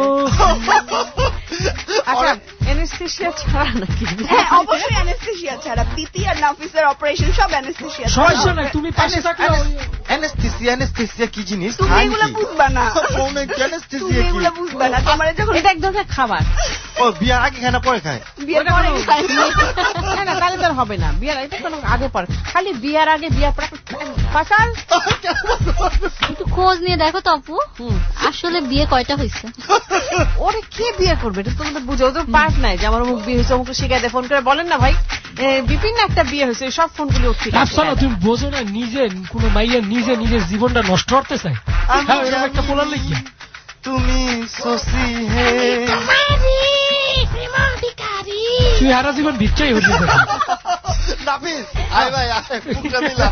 আচ্ছা অ্যানেস্থেসিয়া ছাড়া নাকি? হ্যাঁ অবশ্যই অ্যানেস্থেসিয়া ছাড়া। বিপি আর নাফিসের অপারেশন সব অ্যানেস্থেসিয়া ছাড়া। সমস্যা নাই, তুমি পাশে থাকলে। অ্যানেস্থেসিয়া কি জিনিস? তুমি এগুলো বুঝবা না। তুমি অ্যানেস্থেসিয়া এগুলো বুঝবা না। তোমার যখন এটা এক ধরনের খাবার। ও বিয়ার আগে খায় না পরে খায়? বিয়ের পরে খায় না না, তাহলে তো হবে না। বিয়ার এটা কোনো আগে পরে, খালি বিয়ার আগে বিয়ার পরে পাশাল। একটু খোঁজ নিয়ে দেখো তো আপু, আসলে বিয়ে কয়টা হয়েছে? ওরে কে বিয়ে করবে এটা তোমাদের বুঝে, ওদের পার্ট নাই যে আমার অমুক বিয়ে হয়েছে, অমুক শিখাই দেয়। ফোন করে বলেন না ভাই বিপিন না একটা বিয়ে হয়েছে, সব ফোনগুলি উঠছে। আফসানা তুমি বোঝো না, নিজে কোন মাইয়া নিজের জীবনটা নষ্ট করতে চায়। হ্যাঁ এরকম একটা বলার লাগি তুমি সসি হে তুই হারা জীবন ভিক্ষাই হতে যাবে। নাফিস আয় ভাই পুটকা দিলা।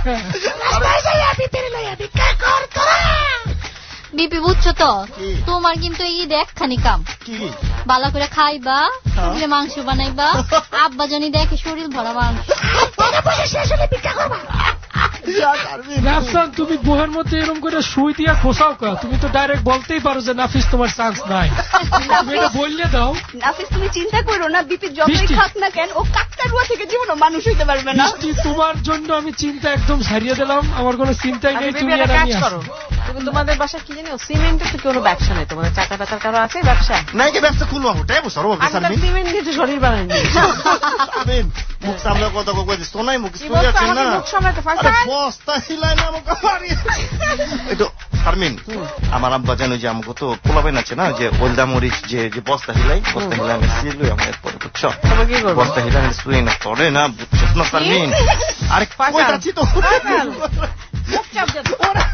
বিপি বুঝছো তো, তোমার কিন্তু ঈদ একখানি কাম। বালা করে খাইবা, মাংস বানাইবা, আব্বা জানি দেখে শরীর ভরা মাংস। রাফসান তুমি বউয়ের মধ্যে এরকম করে সুই দিয়া খোসাও কা? তুমি তো ডাইরেক্ট বলতেই পারো যে নাফিস তোমার চান্স নাই, তুমি এটা বললে দাও। নাফিস তুমি চিন্তা করো না, বিপি যতই খাক না কেন ও কাকতারুয়া থেকে জীবনে মানুষ হইতে পারবে না। তোমার জন্য আমি চিন্তা একদম ছাড়িয়ে দিলাম, আমার কোনো চিন্তাই নেই। তুমি আর আমি আসো। তুমি তোমাদের বাসা কি জানো, সিমেন্টের তো কোনো ব্যবসা নেই তোমাদের? চাকা টাকার কারো আছে ব্যবসা? নাই কি ব্যবসা খুলবো? ওটাই বসরো সিমেন্ট দিয়ে শরীর বানাই আমিন মুখ সামনে কথা কই দিস সোনাই মুখ স্টুডিও আছে না, মুখ সামনে ফাঁসা বস্তা হিলাই না আমাকে মারি। এটা শারমিন আমার আব্বা জানো যে আমাকে তো পোলাবেন আছে না, যে ওলদা মরিচ যে বস্তা হিলাই আমি সিল আমার পরে বুঝছো বস্তা হিলাই আমি সুই না করে না, বুঝছো না শারমিন? আরে কই যাচ্ছি তো মুখ চাপ দে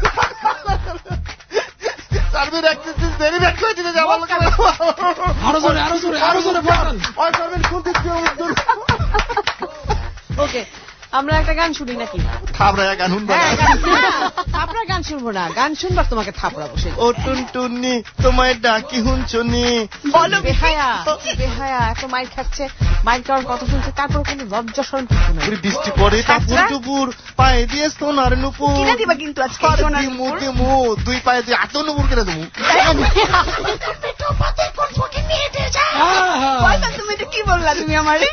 শারমিন এক্সেসিস ভেরি ব্যাড কই দিতে যাবো আরো জোরে বল। ওই শারমিন কোন দিক দিয়ে উঠল? ওকে আমরা একটা গান শুনি নাকি? থাপড়া গান শুনবো না? থাপড়া গান শুনবো না, গান শুনবার তোমাকে থাপড়াবো। ও টুনটুনি তোমায় ডাকি হুনছুনি। বলো বেহায়া এত মাইর খাচ্ছে, মাইর খাওয়ার কথা শুনছে, তারপর কোনো লজ্জা শরম কিছু নাই। বৃষ্টি পড়ে টাপুর টুপুর পায়ে দিয়ে সোনার নুপুর কিনে দিবা কিন্তু আজকে সোনার নুপুর দুই পায়ে দিয়ে এত নুপুর কিনে দেবো। তুমি এটা কি বললা? তুমি আমারে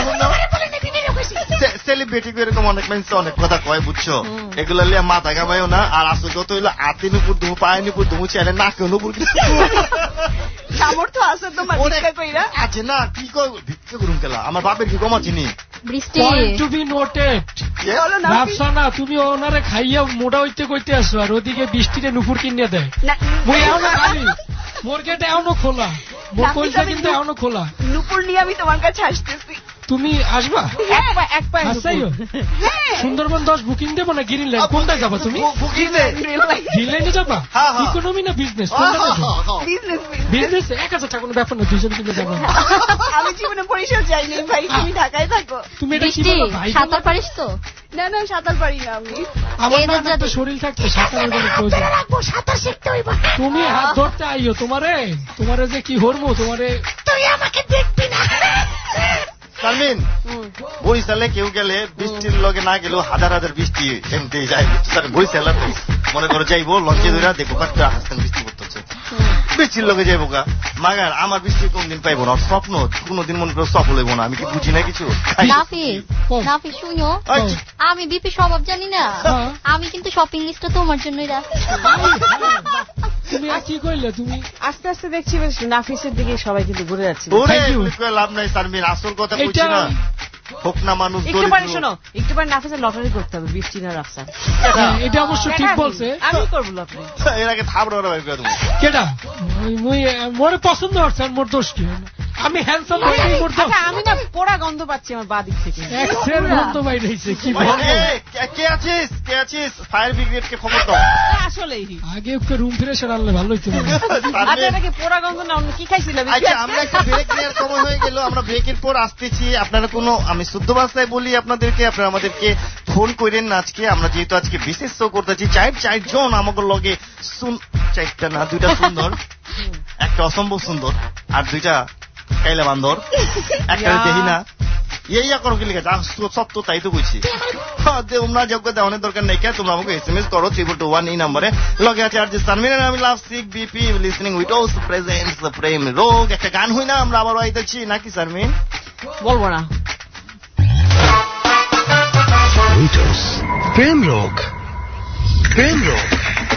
সেলিব্রিটি এরকম অনেক মানুষ অনেক কথা কয় বুঝছো, এগুলো লিয়া মাথা গাবাইও না। আর আসল কত হইলো আতি নুপুর দুমু পায়ে নুপুর দুমু চাইলে নাকে নুপুর সামর্থ্য আছে তোমার ভিক্ষা কইরা আছে না? কি কই ভিক্ষা করুন কেলা? আমার বাপের কি কম আছে নি? বৃষ্টি টু বি নোটেড। রাফসানা তুমি ওনারে খাইয়া মোটা হইতে কইতে আসো, আর ওদিকে বৃষ্টিতে নুপুর কিনে দেয়। মুই এখনো খালি মোর গেট এখনো খোলা, মোর কইছা কিন্তু এখনো খোলা। নুপুর নিয়ে আমি তোমার কাছে আসতেছি, তুমি আসবা? এক পায়ে সুন্দরবন 10 বুকিং দেবো না গ্রিনল্যান্ড? কোনটায় যাবা তুমি? গ্রিনল্যান্ডে যাবা? ইকোনমি না বিজনেস? বিজনেস 1000 টাকা কোনো ব্যাপার না, দুইজন কিনে যাবো। আমি জীবনে বরিশাল যাইনি ভাই, তুমি ঢাকায় থাকো। তুমি এটা কি বলো ভাই? সাঁতার পারিস তো? না সাঁতার পারি না আমি। আমার না তো শরীর থাকতে সাঁতারের কোনো প্রয়োজন। সাঁতার শিখতে হইব। তুমি হাত ধরতে আইও, তোমারে যে কি হরমো তোমারে। তুই আমাকে দেখবি না শারমিন। বরিশালে কেউ গেলে বৃষ্টির লগে না গেলেও হাজার বৃষ্টি এমনি যায়। বরিশালে মনে করো যাইবো লঞ্চে ধরে দেখবো কাটতে আসান বৃষ্টি করতেছে, বৃষ্টির লগে যাইবো গা মাগার আমার বৃষ্টি কোনদিন পাইবো না। স্বপ্ন কোনদিন মনে করো সফল হইব না, আমি কি বুঝি না কিছু। নাফি শুনো, আমি বিপি স্বভাব জানি না, আমি কিন্তু শপিং লিস্টটা তোমার জন্যই রাখছি। তুমি কি কইলে? তুমি আস্তে আস্তে দেখছি নাফিসের দিকে সবাই কিন্তু ঘুরে যাচ্ছে। লাভ নাই শারমিন, আসল কথা বলছি না। হোক না মানুষ একটু পরে শোনো, একটু পরে নাফিসের লটারি করতে হবে 20 দিনের আফসার। এটা অবশ্য ঠিক বলছে। আমি করব লটারি। এর আগে থাবড়া ভাই তুমি কেডা? মুই মোরে পছন্দ হচ্ছে, মোর দোষ কি? আমি হ্যান্ডসাম হইতেই করতে। আচ্ছা আমি না পোড়া গন্ধ পাচ্ছি আমার বাঁ দিক থেকে। এক্সের গন্ধ পাই রইছে। কি বলবো? কে আছিস? ফায়ার ব্রিগেড কে খবর দাও। আসলেই আগে ওকে রুম ফ্রেশনার আনলে ভালো হইতো। আচ্ছা এটা কি পোড়া গন্ধ না? অন্য কি খাইছিলা? আচ্ছা আমরা একটা ব্রেক নেওয়ার সময় হয়ে গেল, আমরা ব্রেকের পর আসতেছি। আপনারা কোনো, আমি শুদ্ধ ভাষায় বলি আপনাদেরকে, আপনারা আমাদেরকে ফোন করেন না আজকে। আমরা যেহেতু আজকে বিশেষ শো করতেছি, চারজন আমাকে লগে চারটা না 2টা সুন্দর, একটা অসম্ভব সুন্দর আর 2টা কাইলা বান্দর, একটা দেখি না। ইয়া করো কি লিখে সত্য, তাই তো বুঝছি। তোমরা যোগ্যতা অনেক দরকার নেই, তোমরা আমাকে SMS করো 3221 এই নম্বরে। লগে আছে আর যে সানমিন, আমি লাভ সিক বিপি লিসনিং উইডোস প্রেজেন্টস দ্য প্রেম রোগ। একটা গান হই না, আমরা আবার আইতেছি নাকি সানমিন? বলবো না। উইডোস প্রেম রোগ, প্রেম রোগ।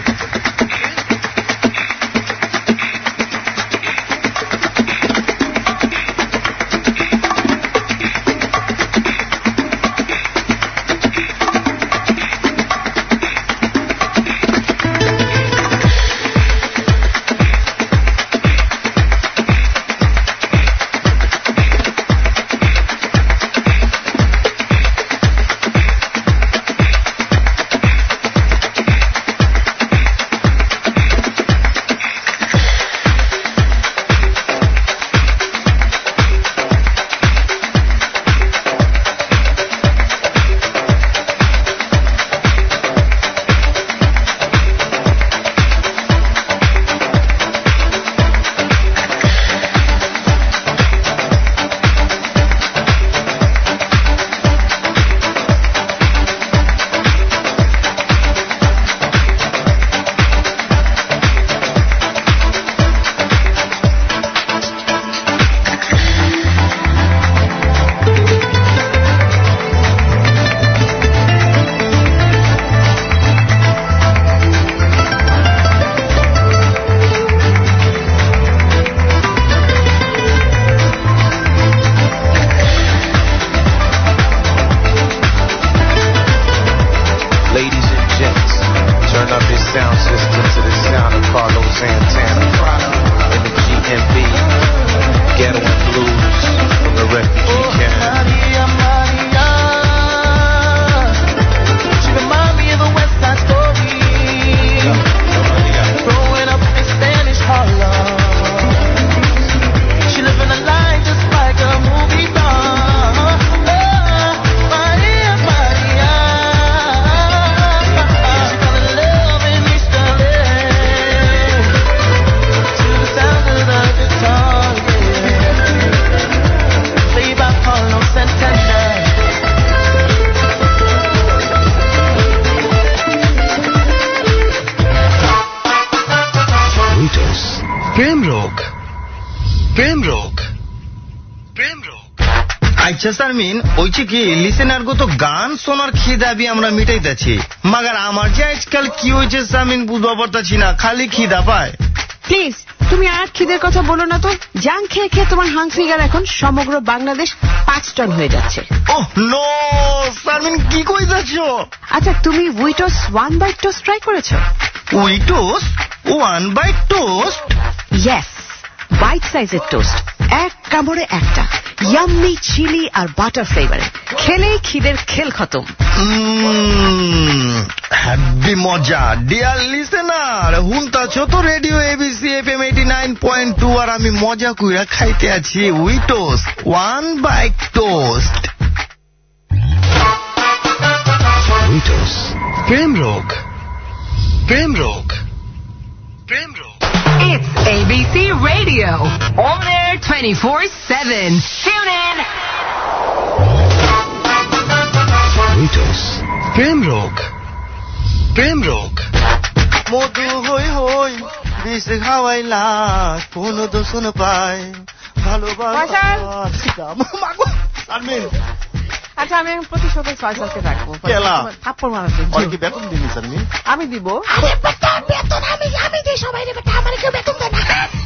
अच्छा सरमीन ওইছে কি লিসেনার গো তো গান শোনার খিদা বি আমরা মিটাইতেছি, মगर আমার যে আজকাল কি হয়েছে সামিন বুঝতে পারতাছি না, খালি খিদা পায়। প্লিজ তুমি আর খিদের কথা বলো না তো। জাং খেয়ে খেয়ে তোমার হাং ফিগার এখন সমগ্র বাংলাদেশ 5 টন হয়ে যাচ্ছে। ওহ নো সামিন, কি কই যাচ্ছ? আচ্ছা তুমি উইটোস 1 বাইট টোস্ট ট্রাই করেছো? উইটোস 1 বাইট টোস্ট? ইয়েস, বাইট সাইজের টোস্ট, এক কামড়ে একটা, ইয়াম্মি চিলি আর বাটার ফ্লেভারে, খেলেই খিদের খেল খতম। হ্যাপি মজা। ডিয়ার লিসেনার, হুনতাছো তো রেডিও এবিসি FM 89.2 আর আমি মজা কইরা খাইতে আছি উইটোস 1 বাইট টোস্ট। উইটোস প্রেম রোগ, প্রেম রোগ, প্রেম রোগ। It's ABC Radio, on air 24/7. Tune in. উইটোস প্রেম রোগ, প্রেম রোগ। মধু হই হই বিষ খাওয়াইলা কোন দোষ না পায় ভালোবাসা। আচ্ছা আমি প্রতিশোধের ফয়সালকে রাখবো থাপ্পড় মারার জন্য। কি বেতন দিবি সারমিন? আমি দিব। বেতন আমি দিই সবাই রে বেটা, আমার কেউ বেতন দেয় না।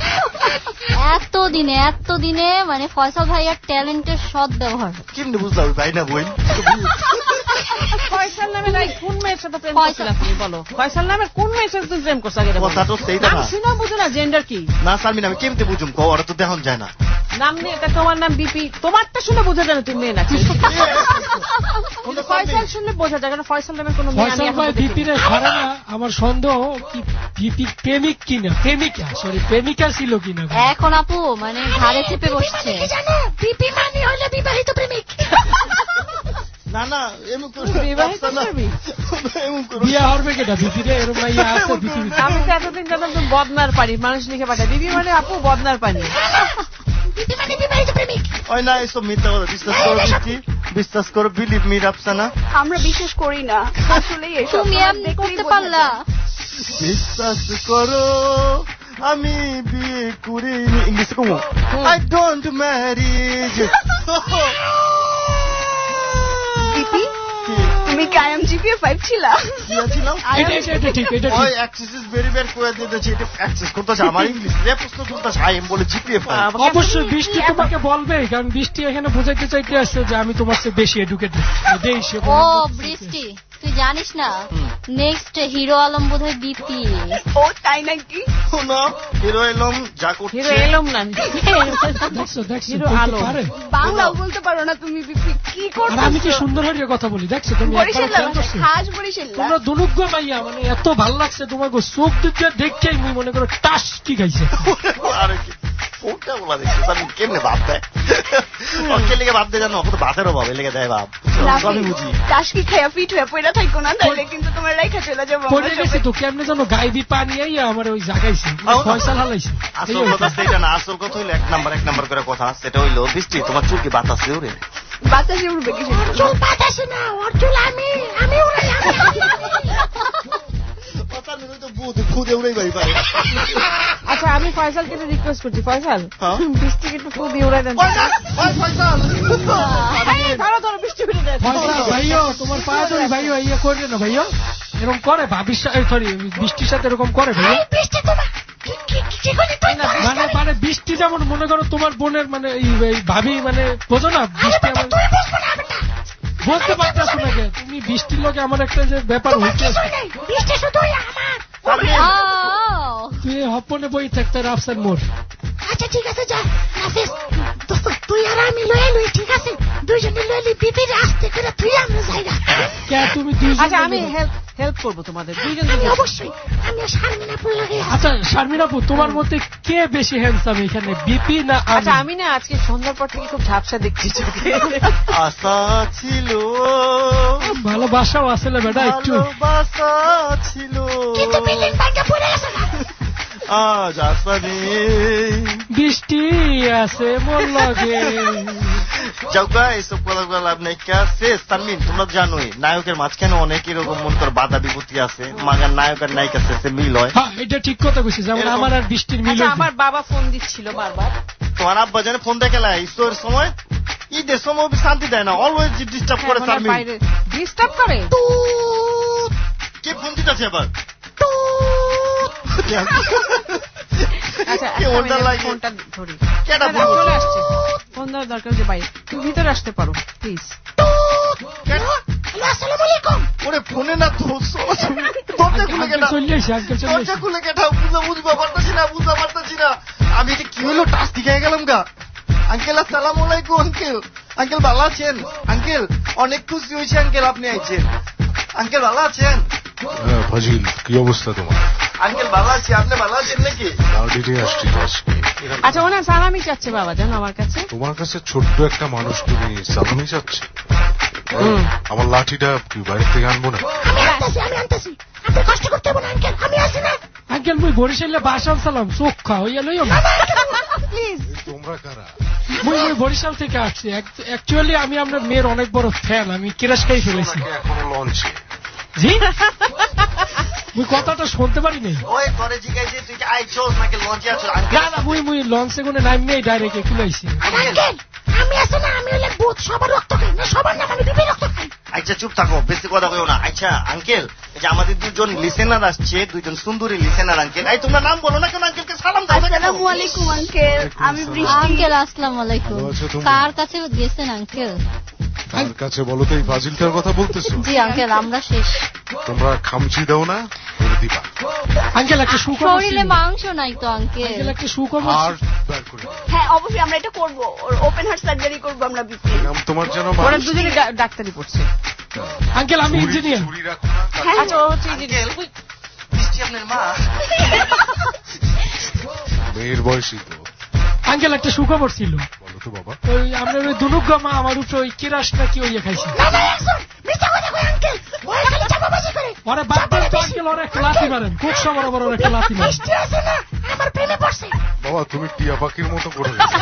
এতদিনে মানে ফয়সাল ভাইয়ার ট্যালেন্টের সৎ ব্যবহার কেমনে বুঝলাম ভাই না বই? ফয়সাল নামের কোন মেয়ের সাথে প্রেম করছিল তুমি বলো? ফয়সাল নামের কোন মেয়ের সাথে তুমি প্রেম করছ আগে? কথা তো সেইটা না। শুনো বুঝো না জেন্ডার কি? না শারমিন আমি কেমতে বুঝুম কও, ওরা তো দেখন যায় না। নাম নিয়ে এটা তোমার নাম বিপি, তোমারটা শুনে বোঝা যায় না তুমি মেয়ে নাকি? ফয়সাল শুনলে বোঝা যায়, কারণ ফয়সাল নামের কোনো মেয়ে আমি এখন বিপি রে ছাড়া না। আমার সন্দেহ কি বিপি প্রেমিক কিনা, প্রেমিকা ছিল কিনা। এখন আপু মানে ঘাড়ে চেপে বসছে। জানো বিপি মানে হলো বিবাহিত প্রেমিক। না না এমন করে বিয়া হবে কেটা বিপি রে? এরকম মাইয়া আছে পৃথিবীতে? আমি তো এতদিন জানতাম তুমি বদনার পানি, মানুষ লিখে পাঠায়। বিবি মানে আপু বদনার পানি। বিপি মানে বিবাহিত প্রেমিক। ওই না এসব মিথ্যা কথা বিশ্বাস করো বিপি, বিশ্বাস করো, বিলিভ মি রাফসানা। আমরা বিশ্বাস করি না আসলে এসব। তুমি এমনি করতে পারলা? বিশ্বাস করো আমি বিয়ে করিনি। ইংলিশে কমো, আই ডোন্ট ম্যারিজ। বিপি তুমি কি IMGPA 5 ছিলা? ছিলাম। এটা ঠিক, এটা ঠিক। ওই অ্যাক্সেস ইজ ভেরি ব্যাড করে দিতেছি, এটা অ্যাক্সেস করতেছে আমার ইংলিশ রে প্রশ্ন তুলতেছে আইএম বলে জিপিএ 5। অবশ্যই বৃষ্টি তোমাকে বলবে, কারণ বৃষ্টি এখানে বোঝাইতে চাইতে আসছে যে আমি তোমার চেয়ে বেশি এডুকেটেড। এটাই সে। ও বৃষ্টি তুই জানিস না নেক্সট হিরো আলম বোধহয় বিপি। ও তাই নাকি? না হিরো আলম যা করছে, হিরো আলম না, দেখছো হিরো আলম। বাংলাও বলতে পারো না তুমি বিপি, কি করছো? আমি কি সুন্দর হয়ে কথা বলি, দেখছো তুমি? খাস বরিশাল তোমরা দুনুগ্গ মাইয়া, মানে এত ভালো লাগছে তোমাকে চোখ দিতে দেখেই মুই মনে করো টাস কি খাইছে। আরে কি ওটা বলা দেখছো আমি কেমনে ভাব দেয়, ওকে লেগে ভাব দেয় জানো, ওকে তো ভাতেরও ভাব লেগে দেয় ভাব। আমি বুঝি টাস কি খায়া ফিট হয়ে পড়া থাকো না, তাহলে কিন্তু তোমার রাইখা চলে যাবো। পড়ে গেছে তো কেমনে জানো, গাইবি পানি আইয়া আমার ওই জাগাইছে, ফয়সাল হালাইছে। আসল কথা সেটা না, আসল কথা হইলো এক নাম্বার করে কথা, সেটা হইলো বৃষ্টি তোমার চুল কি বাতাসে উড়ে? বাতাসে উড়বে কি? চুল বাতাসে না, ওর চুল আমি উড়াই। আচ্ছা আমি ফয়সালকে রিকোয়েস্ট করছি, ফয়সাল বৃষ্টিকে একটু ফুল দিয়ে উড়াই দেন। ভাইও তোমার পা ধরি ভাইও, ইয়ে করে না ভাইও, এরকম করে ভাবির সাথে, সরি বৃষ্টির সাথে এরকম করে ভাইও। মানে বৃষ্টি যেমন মনে করো তোমার বোনের মানে ভাবি, মানে বোঝো না বৃষ্টি আমার বলতে পারতেছো না, তুমি বৃষ্টির লোকে আমার একটা যে ব্যাপার হচ্ছে, তুই হপনে বই থাকতে রাফসান মোর। আচ্ছা ঠিক আছে যা নাফিস, তুই আর আমি লয়ে লই, ঠিক আছে দুইজনে লয়ে লই, বিপির আস্তে করে তুই আমরা যাইগা। কে তুমি দুইজন? আচ্ছা আমি হেল্প করবো তোমাদের দুইজন। অবশ্যই আমি শারমিন আপুর লাগে। আচ্ছা শারমিন আপু তোমার মধ্যে কে বেশি হ্যান্ডসাম এখানে, বিপি না? আচ্ছা আমি না আজকে সন্ধ্যার পর থেকে খুব ঝাপসা দেখছি চোখে। আশা ছিল, ভালোবাসাও আসলে বেটা, একটু ভালোবাসা ছিল, কিন্তু বিল্ডিং ভাঙা পড়ে আছে না। আজ আশা নেই, বৃষ্টি আছে মোর লগে। যাওগা এইসব কথা লাভ নাই। শেষ তানমিন তোমরা জানোই নায়কের মাঝখানে অনেক এরকম মন করে বাধা বিপত্তি আছে, মাগার নায়ক আর নায়িকার সাথে মিল হয়। হ্যাঁ এটা ঠিক কথা কইছিস, যেমন আমার আর বৃষ্টির মিল। আমার বাবা ফোন দিচ্ছিল বারবার, তোমার আব্বা জানে ফোন দেখে লাই ঈদের সময়, ঈদের সময় শান্তি দেয় না, অলওয়েজ ডিস্টার্ব করে। তানমিন ডিস্টার্ব করে, কে ফোন দিতেছে আবার? আচ্ছা ফোনটা ধরি, চলে আসছে ফোন দেওয়ার দরকার যে বাইরে, তুমি ভিতরে আসতে পারো প্লিজ। আসসালামু আলাইকুম। ওরে ফোনে না তো, দরজা খুলে গেটা, দরজা খুলে গেটা, বুঝবা পারতাছি না আমি, এটা কি হলো টাচ দিকে গেলাম গা। আঙ্কেল আসসালামু আলাইকুম। আঙ্কেল, আঙ্কেল ভালো আছেন? আঙ্কেল অনেক খুশি হয়েছে আঙ্কেল আপনি আইছেন। আঙ্কেল ভালো আছেন? ফাজিল কি অবস্থা তোমার? আঙ্কেল ভালো আছি, আপনি ভালো আছেন নাকি? আসছি তো আজকে। আচ্ছা ওনার সালামি চাচ্ছে বাবা জানো আমার কাছে। তোমার কাছে ছোট্ট একটা মানুষ, তুমি সালামি চাচ্ছে? আমার লাঠিটা কি বাইরে থেকে আনবো না? আমি আনতেছি, আপনি কষ্ট করতে হবে না আঙ্কেল, আমি আছি না। আঙ্কেল মুই বরিশালে বাসাল সালাম চোখা হইয়া লইও প্লিজ। তোমরা কারা? মুই বরিশাল থেকে আসছি, অ্যাকচুয়ালি আমি আপনার মেয়ের অনেক বড় ফ্যান, আমি কিরাস খাই ফেলেছি। এখনো লঞ্চে? জি মুই কথাটা শুনতে পারি নাই। ওই করে জিজ্ঞাসা তুই কি আইছস নাকি লঞ্চে আছস? না না মুই লঞ্চে কোনে নামিয়ে ডাইরেক্ট একুলে আইছি। আঙ্কেল আমি আছি না, আমি হলে ভূত, সবার রক্ত খাই না, সবার না, আমি বিপি রক্ত খাই। আচ্ছা চুপ থাকো, বেশি কথা কইও না। আচ্ছা আঙ্কেল যে আমাদের দুজন লিসেনার আসছে, দুজন সুন্দরী লিসেনার আঙ্কেল। এই তোমরা নাম বলো না কেন? আঙ্কেলকে সালাম দাও। আসসালামু আলাইকুম আঙ্কেল, আমি বৃষ্টি। আঙ্কেল আসসালামু আলাইকুম। কার কাছে গেছেন আঙ্কেল? কার কাছে বলো তো? এই ফাজিলটার কথা বলতেছো? জি আঙ্কেল, আমরা শেষ। তোমরা খামচি দাও না দিবা। আঙ্কেল একটা সুখবর, শরীরে মাংস নাই তো আঙ্কেল। একটা সুখবর। হ্যাঁ অবশ্যই আমরা এটা করব, ওপেন হার্ট সার্জারি করব আমরা বিপি। নাম তোমার যেন ওরা দুজনে ডাক্তারি পড়ছে। আঙ্কেল আমি ইঞ্জিনিয়ার। আচ্ছা ও হচ্ছে ইঞ্জিনিয়ার। বৃষ্টি আপনার মা? মেয়ের বয়সী তো। আঙ্কেল একটা সুখবর ছিল। বলো তো বাবা। ওই আপনার ওই দুনুগ্গা মা আমার উপরে ওই কিরাস নাকি ওই খাইছে। ওরা বাদ দেন তো আঙ্কেল, ওরা একটা লাথি মারেন, খুব সময় আবার ওরা একটা লাথি মারেন। আমার প্রেমে পড়ছে। বাবা তুমি টিয়া পাখির মতো করে গেছো।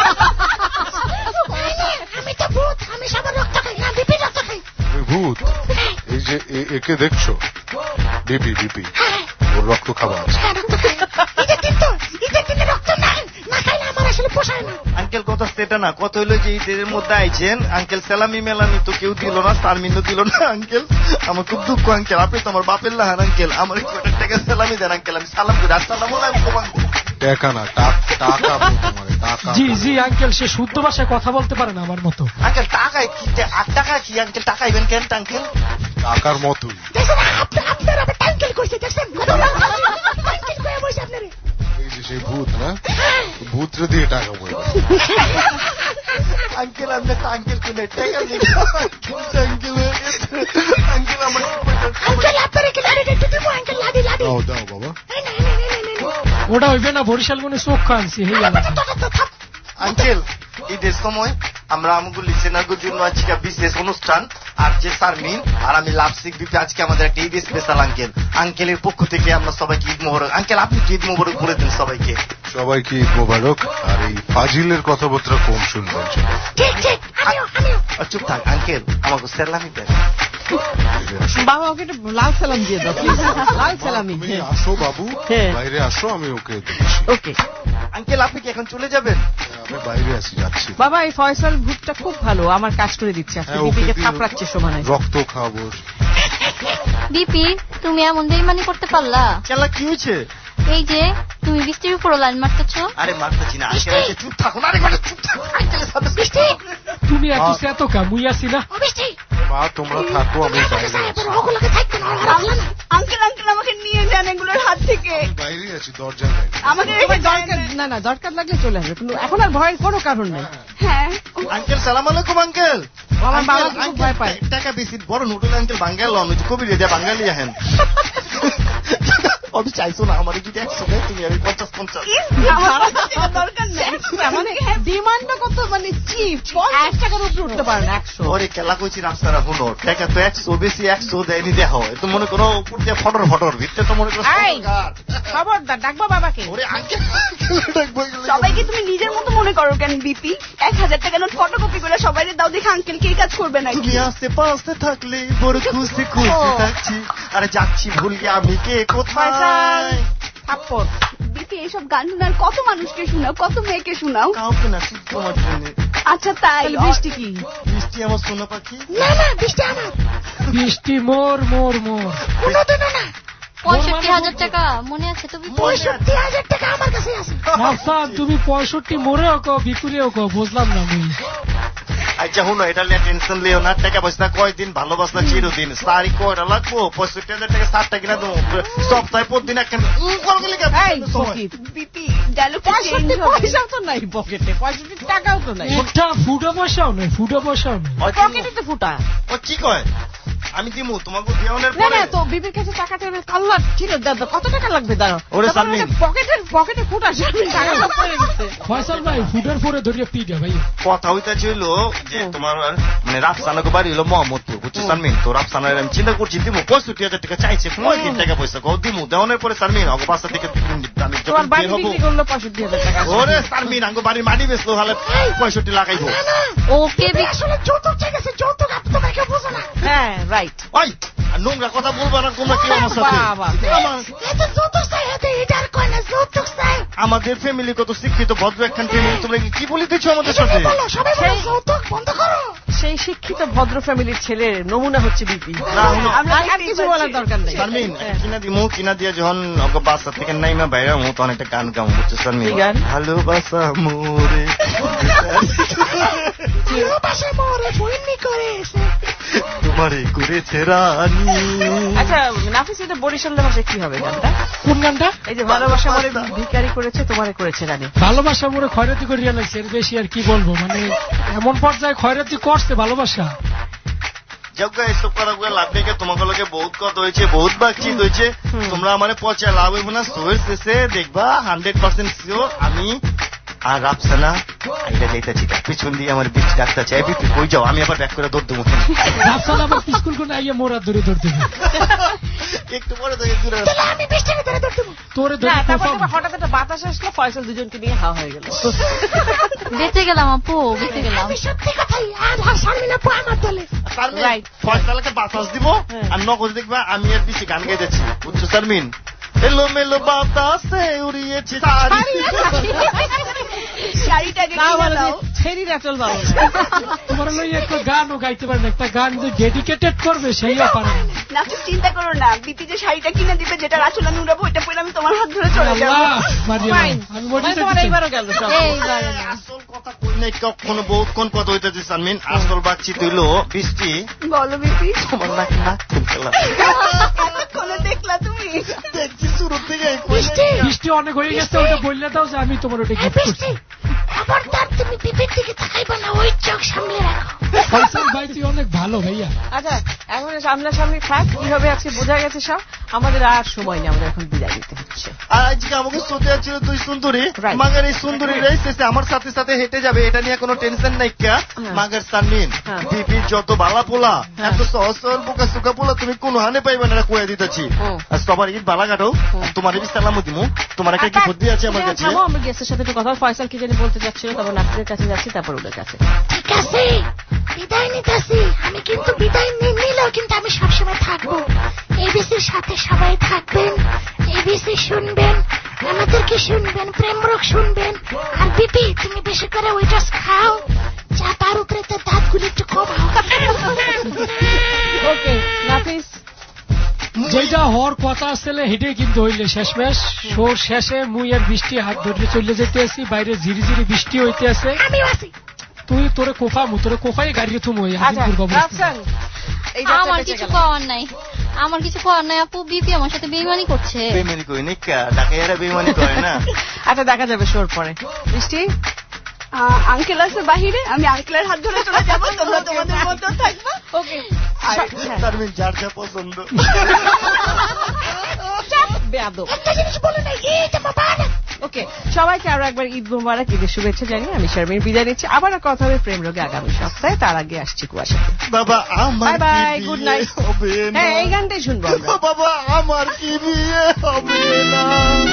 আমি তো ভূত, আমি সবার রক্ত খাই না, বিপি রক্ত খাই। তুমি ভূত? এই যে একে দেখছো, বিপি বিপি, ওর রক্ত খাবার আছে। আঙ্কেল কথা সেটা না, কত হইলো যে ঈদের মধ্যে আইছেন আঙ্কেল, সালামি মেলামি তো কেউ দিল না, সারমিনও দিল না আঙ্কেল। আমার খুব দুঃখ আঙ্কেল, আপনি তো আমার বাপের লাহান আঙ্কেল, আমার একটু টাকা সালামি দেন আঙ্কেল, আমি সালাম করি। আসসালামু আলাইকুম আঙ্কেল। টাকা না টাকা, জি জি আঙ্কেল, সে শুদ্ধ ভাষায় কথা বলতে পারে না আমার মতো। আঙ্কেল টাকায় কি? টাকা কি আঙ্কেল? টাকাইবেন কেন আঙ্কেল? টাকার মতোই। আপনার আবার টাঙ্কেল করছে দেখছেন? এই যে সেই ভূত না, ভূতরে দিয়ে টাকা বই। আঙ্কেল আপনি আঙ্কেল কোনে টাকা দিন আঙ্কেল। আঙ্কেল আমার আঙ্কেল আপনার কি লাড়ি একটু দিব আঙ্কেল? লাড়ি দাও দাও বাবা। ওটা হইবে না, বরিশাল মনে চোখ আনছি হয়ে গেল। আঙ্কেল ঈদের সময় আমরা আমগুলো লিসেনারদের জন্য আজকে বিশেষ অনুষ্ঠান, আর যে সারমিন আর আমি লাভসিক বিপি আজকে আমাদের একটা ঈদ স্পেশাল আঙ্কেল। আঙ্কেলের পক্ষ থেকে আমরা সবাইকে ঈদ মোবারক। আঙ্কেল আপনি ঈদ মোবারক বলে দিন সবাইকে। সবাইকে ঈদ মোবারক। আর এই ফাজিলের কথাবার্তা কম শুনবেন। ঠিক ঠিক, আমিও। চুপ থাক আঙ্কেল, আমাকে সালামি দেন। বাবা ওকে একটু লাল সালাম দিয়ে দাও, লাল সালামি। তুমি আসো বাবু, বাইরে আসো, আমি ওকে দিচ্ছি। ওকে আঙ্কেল আপনি কি এখন চলে যাবেন? আমি বাইরে আছি, যাচ্ছি। বাবা এই ফয়সাল ভূতটা খুব ভালো, আমার কাজ করে দিচ্ছে, বিপিকে থাপড়াচ্ছে সমানে। রক্ত খাবো। বিপি তুমি এমন বেইমানি করতে পারলা? কেলা কি হয়েছে? এই যে তুমি বৃষ্টির উপর লাইন মারতেছ। আরে মারতেছি না আঙ্কেল, এসে চুপ থাকুন। আরে চুপ থাকুন আঙ্কেলের সাথে। বৃষ্টি তুমি এত সেতো কা মুই আছি না। বৃষ্টি মা তোমরা থাকো, আমি বাইরে আছি। ওগুলোকে থাকতে না। আঙ্কেল আঙ্কেল আমাকে নিয়ে যান এগুলোর হাত থেকে। বাইরে আছি, দরজার বাইরে। আমাকে দরকার না, না দরকার লাগলে চলে আসবে, কিন্তু এখন আর ভয়ের কোনো কারণ নেই। হ্যাঁ আঙ্কেল সালাম আলাইকুম আঙ্কেল। আমার বাবা খুব ভয় পায়। টাকা বেশি বড় নোটল আঙ্কেল বাঙ্গাল লন, কবি রে বাঙ্গালি আহেন। আমি চাইছো না আমার যদি 100 দেয়, তুমি আমি 50-50। দরকার নেই, মানে ডিমান্ডটা কত, মানে চিপ 1 টাকার উপরে উঠতে পারে না। 100 ওরে কেলা কইছি রাস্তারা হুনো, টাকা তো 100 বেশি 100 দেয়নি দেহ। তো মনে করো উপর দিয়ে ফটর ভিতরে তো মনে করো খবরদার ডাকবা বাবাকে। ওরে আঙ্কেল ডাকবো। সবাইকে তুমি নিজের মতো মনে করো কেন বিপি? 1000 টাকা নোট ফটোকপি করে সবাইকে দাও, দেখে আঙ্কেল কি কাজ করবে না? তুমি আশেপাশে থাকলে বড় খুশি খুশি থাকছি। আরে যাচ্ছি ভুল গিয়ে আমি কে কোথায়। থাপ্পড় বিপি এইসব গান শোনার কত মানুষকে শোনাও, কত মেয়েকে শোনাও। কাউকে না, শুধু তোমার জন্য। আচ্ছা তাই বৃষ্টি কি? বৃষ্টি আমার সোনা পাখি। না না বৃষ্টি আমার। বৃষ্টি মোর মোর মোর। কোনোদিনও না। 65,000 টাকা মনে আছে তো? 65,000 টাকা আমার কাছে আছে। আচ্ছা তুমি 65 মোরেও কো বিপুরেও কো, বুঝলাম না মুই। আচ্ছা হুনো, এটা নিয়ে টেনশন লিও না। টাকা পয়সা কয়দিন ভালোবাসা চিরদিন। সারি কয়টা লাগবো? 65,000 টাকা 7 টাকা কিনা দেবো সপ্তাহে প্রতিদিন একটা। বিপি ডায়লগ চেঞ্জ হবে। পয়সাও তো নাই পকেটে, 65 টাকাও তো নাই। একটা ফুটা পয়সাও নেই, ফুটা পয়সাও নেই পকেটে তো ফুটা। ও কি কয়? আমি দিমু তোমাকে বিয়ানের না পরে। না তো বিপির কাছে টাকা টেনে কাল্লা ছিল, দাদা কত টাকা লাগবে দাঁড়াও। ওরে সালমিন পকেটে ফুটা, টাকা সব পড়ে গেছে। ফয়সাল ভাই ফুটার পরে ধরিয়ে পিটা ভাই। কথা হইতাছে হইলো যে তোমার মানে রাফসানাকে বাড়ি হলো মোহাম্মদপুর, বুঝছো সালমিন? তো রাফসানার আমি চিন্তা করছি দিমু 65,000 টাকা চাইছে, কয়দিন টাকা পয়সা কও দিমু। দেওয়ানোর পরে সালমিন আগে বাসা থেকে আমি তোমার বাড়ি বিক্রি করলো 65,000 টাকা। ওরে সালমিন আঙ্গো বাড়ির মাটি বেচলো, হলে 65 লাগাইবো। ওকে আসলে যৌতুক চাই গেছে, যৌতুক আপনি তোমাকে বুঝো না। হ্যাঁ রাইট। ওই নোংরা কথা বলবা না তোমরা, কি আমার সাথে? এত যৌতুক চাই, এত এটার কয় না যৌতুক চাই। আমাদের ফ্যামিলি কত শিক্ষিত ভদ্র একখান ফ্যামিলি, তোমরা কি বলিতেছো আমাদের সাথে? সেই শিক্ষিত ভদ্র ফ্যামিলির ছেলের নমুনা হচ্ছে বিপি। আর কিছু বলার দরকার নেই। শারমিন কিনা দিয়া যখন বাসা থেকে নাইমা বাইরে মু তখন একটা গান গাও, বুঝছো শারমিন? ভালোবাসা মোরে তোমারে করেছে রানী। আচ্ছা নাফিস, এটা বরিশালের ভাষায় কি হবে গানটা? কোন গানটা? এই যে ভালোবাসা মোরে ভিখারি করেছে তোমারে করেছে রানী। ভালোবাসা মোরে খয়রাতি করিয়া লাগছে, এর বেশি আর কি বলবো, মানে এমন পর্যায়ে খয়রাতি করছে ভালোবাসা। যজ্ঞা এসব করা লাভ নেই, তোমাকে লোকে বহুত কথা হয়েছে, বহুত বাকচিত হয়েছে, তোমরা আমার পচা লাভ হইব না। শোয়ের শেষে দেখবা 100% শিওর আমি আর রাফসানা আইটা যাইতেছি, পিছন দিয়ে আমার বিচ ডাক্তার চাই, বিপি কই যাও, আমি আবার ব্যাক করে দৌড় দেবো। রাফসানা আবার স্কুল করে আইয়া মোরা ধরে দৌড় দেবে, একটু পরে থেকে দূরে আমি বৃষ্টিকে ধরে দৌড় দেবো। তোরে হঠাৎ একটা বাতাস আসলো, ফয়সাল দুজনকে নিয়ে হাওয়া হয়ে গেল। বেঁচে গেলাম আপু, বেঁচে গেলাম। আমি সত্যি কথাই আর শারমিন আপু আমার দলে। ফয়সালকে বাতাস দিব আর নগজ দেখবা আমি আর পিছিয়ে গান গাইতেছি, বুঝছো শারমিন? এলো মেলো বাতাসে উড়িয়েছি শাড়িটাকে ছেড়ি রাচল বাবু। তোমার একটা গানও গাইতে পারে না, একটা গান যে ডেডিকেটেড করবে সেইও পারে না। চিন্তা করো না, বিপি যে শাড়িটা কিনে দিবে যেটা রাচল আমি উড়াবো, ওইটা পরে আমি তোমার হাত ধরে চলে যাবো। এইবারও গেল আসল কথা কই নাই, কখনো বহুতক্ষণ কথা হইতেছে শারমিন। আসল বাচ্চি তুইল বৃষ্টি। বলো বিপি, তোমার নাক খুলছিলাম এতক্ষণে দেখলা তুমি? দেখছি শুরু থেকে। বৃষ্টি অনেক হয়ে গেছে, ওটা বললে দাও যে আমি তোমার ওটা গিফট করছি। খবরদার তুমি বিপির দিকে তাকাইবা না, ওই চোখ সামলে রাখো। ফয়সাল ভাই তুই অনেক ভালো ভাইয়া। আচ্ছা এখন সামনাসামনি থাক, কি হবে আজকে বোঝা গেছে সব। আমাদের আর সময় নেই, আমাদের এখন বিদায় দিতে হচ্ছে। আর আজকে আমাকে সোতে ছিল দুই সুন্দরী, মাগার এই সুন্দরী রয়েছে আমার সাথে সাথে হেঁটে যাবে, এটা নিয়ে কোনো টেনশন নাই। কে মাগার শারমিন বিপির যত বালা পোলা, এত সহজ সরল বোকা সুকা পোলা তুমি কোন হানে পাইবে না, কয়ে দিতেছি। আর সবার ঈদ বালা কাটো, তোমার বি সালাম দিমু, তোমার একটা কি বুদ্ধি আছে আমার কাছে? আমি গেস্টের সাথে একটু কথা, ফয়সাল কি জানি বলতে যাচ্ছিল, তখন নাফিসের কাছে যাচ্ছি, তারপর ওদের কাছে। ঠিক আছে বিদায় নিতেছি আমি, কিন্তু বিদায় নিলেও কিন্তু আমি সবসময় থাকবো। এবিসির সাথে সবাই থাকবেন, এবিসি শুনবেন, আমাদেরকে শুনবেন, প্রেমরোগ শুনবেন। আর বিপি তুমি বেশি করে ওইটাস খাও, চাপার উপরে তো দাঁতগুলি একটু কমাও। ওকে নাফিস, যেটা হওয়ার কথা আসলে হেঁটে কিন্তু হইলে শেষমেশ শোর শেষে মুই আর বৃষ্টি হাত ধরে চলে যেতে আসি, বাইরে ঝিরি ঝিরি বৃষ্টি হইতে আছে। তুই তোরে কোফামু, তোরে কোফাই গাড়ি থুমু। আমার কিছু পাওয়ার নাই, আমার কিছু পাওয়ার নাই আপু। বিপি আমার সাথে বেইমানি করছে। বেইমানি কই না, ডাকাইয়ারা বেইমানি করে না। আচ্ছা দেখা যাবে শোর পরে। বৃষ্টি আঙ্কেল আছে বাহিরে, আমি আঙ্কেলের হাত ধরে চলে যাবো, তোমরা তোমাদের মতো থাকবা। ওকে শারমিন যার যা পছন্দ। একটা জিনিস বলে না, ঈদ মোবারক। ওকে সবাইকে আরো একবার ঈদ মোবারক, ঈদের শুভেচ্ছা জানিয়ে আমি শারমিন বিদায় নিচ্ছি। আবার কথা হবে প্রেম রোগে আগামী সপ্তাহে, তার আগে আসছি কুয়াশাতে। বাবা আমার বাই, গুড নাইট। হ্যাঁ এই গানটাই শুনবো। বাবা আমার কি বিয়ে হবে না।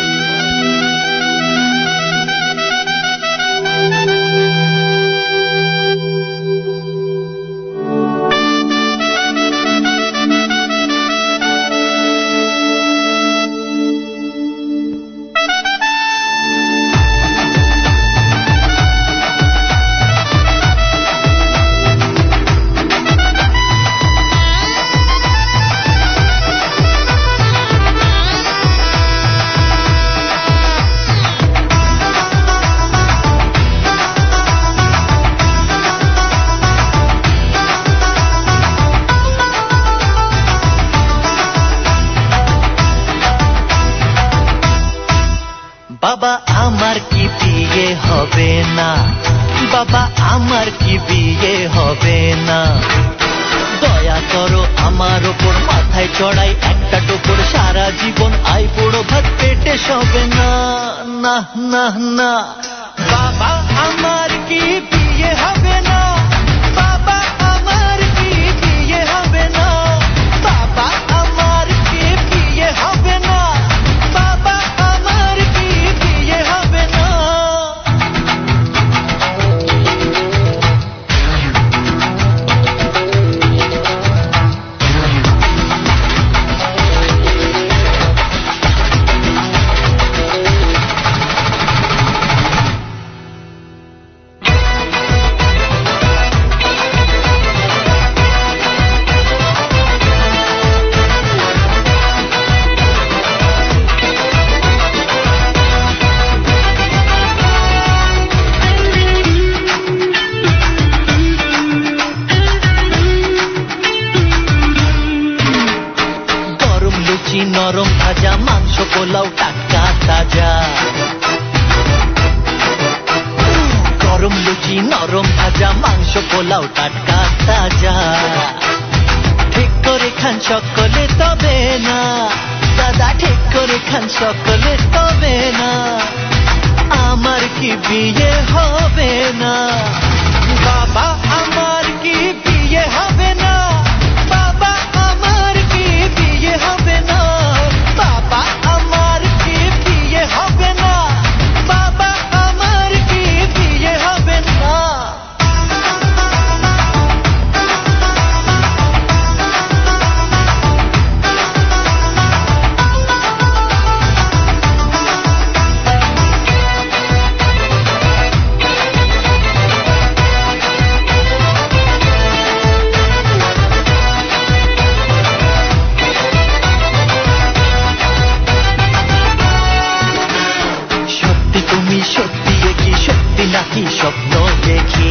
বাবা আমার কি বিয়ে হবে না, বাবা আমার কি বিয়ে হবে না, দয়া করো আমার ওপর, মাথায় চড়াই একটা টোপর, সারা জীবন আই বড় ভাত পেটে সবে না। না না না, বাবা আমার কি বিয়ে হবে না, বাবা আমার কি বিয়ে হবে না, বাবা আমার কি বিয়ে হবে না, বাবা আমার কি বিয়ে হবে না। নরম ভাজা, মাংস পোলাও টাটকা তাজা। গরম লুচি নরম ভাজা, মাংস পোলাও টাটকা তাজা। ঠিক করে খান সকলে তবে না দাদা, ঠিক করে খান সকলে তবে না, আমার কি বিয়ে হবে না? বাবা আমার কি বিয়ে হবে না? বাবা আমার কি বিয়ে হবে না? বাবা আমার কি বিয়ে হবে না? বাবা আমার কি বিয়ে হবে না? নাকি স্বপ্ন দেখি?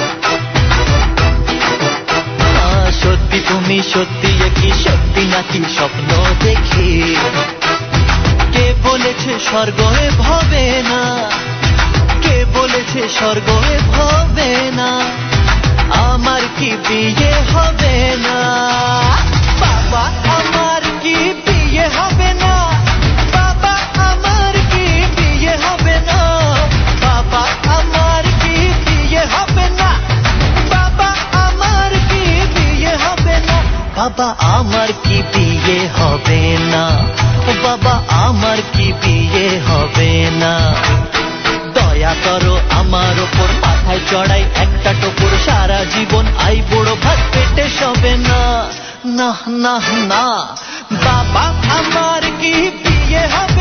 সত্যি তুমি সত্যি কি সত্যি নাকি স্বপ্ন দেখি? কে বলেছে স্বর্গে ভবে না? কে বলেছে স্বর্গে ভবে না? আমার কি বিয়ে হবে না? বাবা আমার কি বিয়ে হবে না? বাবা আমার কি বিয়ে হবে না? বাবা আমার কি বিয়ে হবে না? বাবা আমার কি বিয়ে হবে না? বাবা আমার কি বিয়ে হবে না? বাবা আমার কি বিয়ে হবে না? দয়া করো আমার ওপর, মাথায় চড়াই একটা টোপর, সারা জীবন আই বড় ভাত পেটে সবে না। না না না, বাবা আমার কি বিয়ে হবে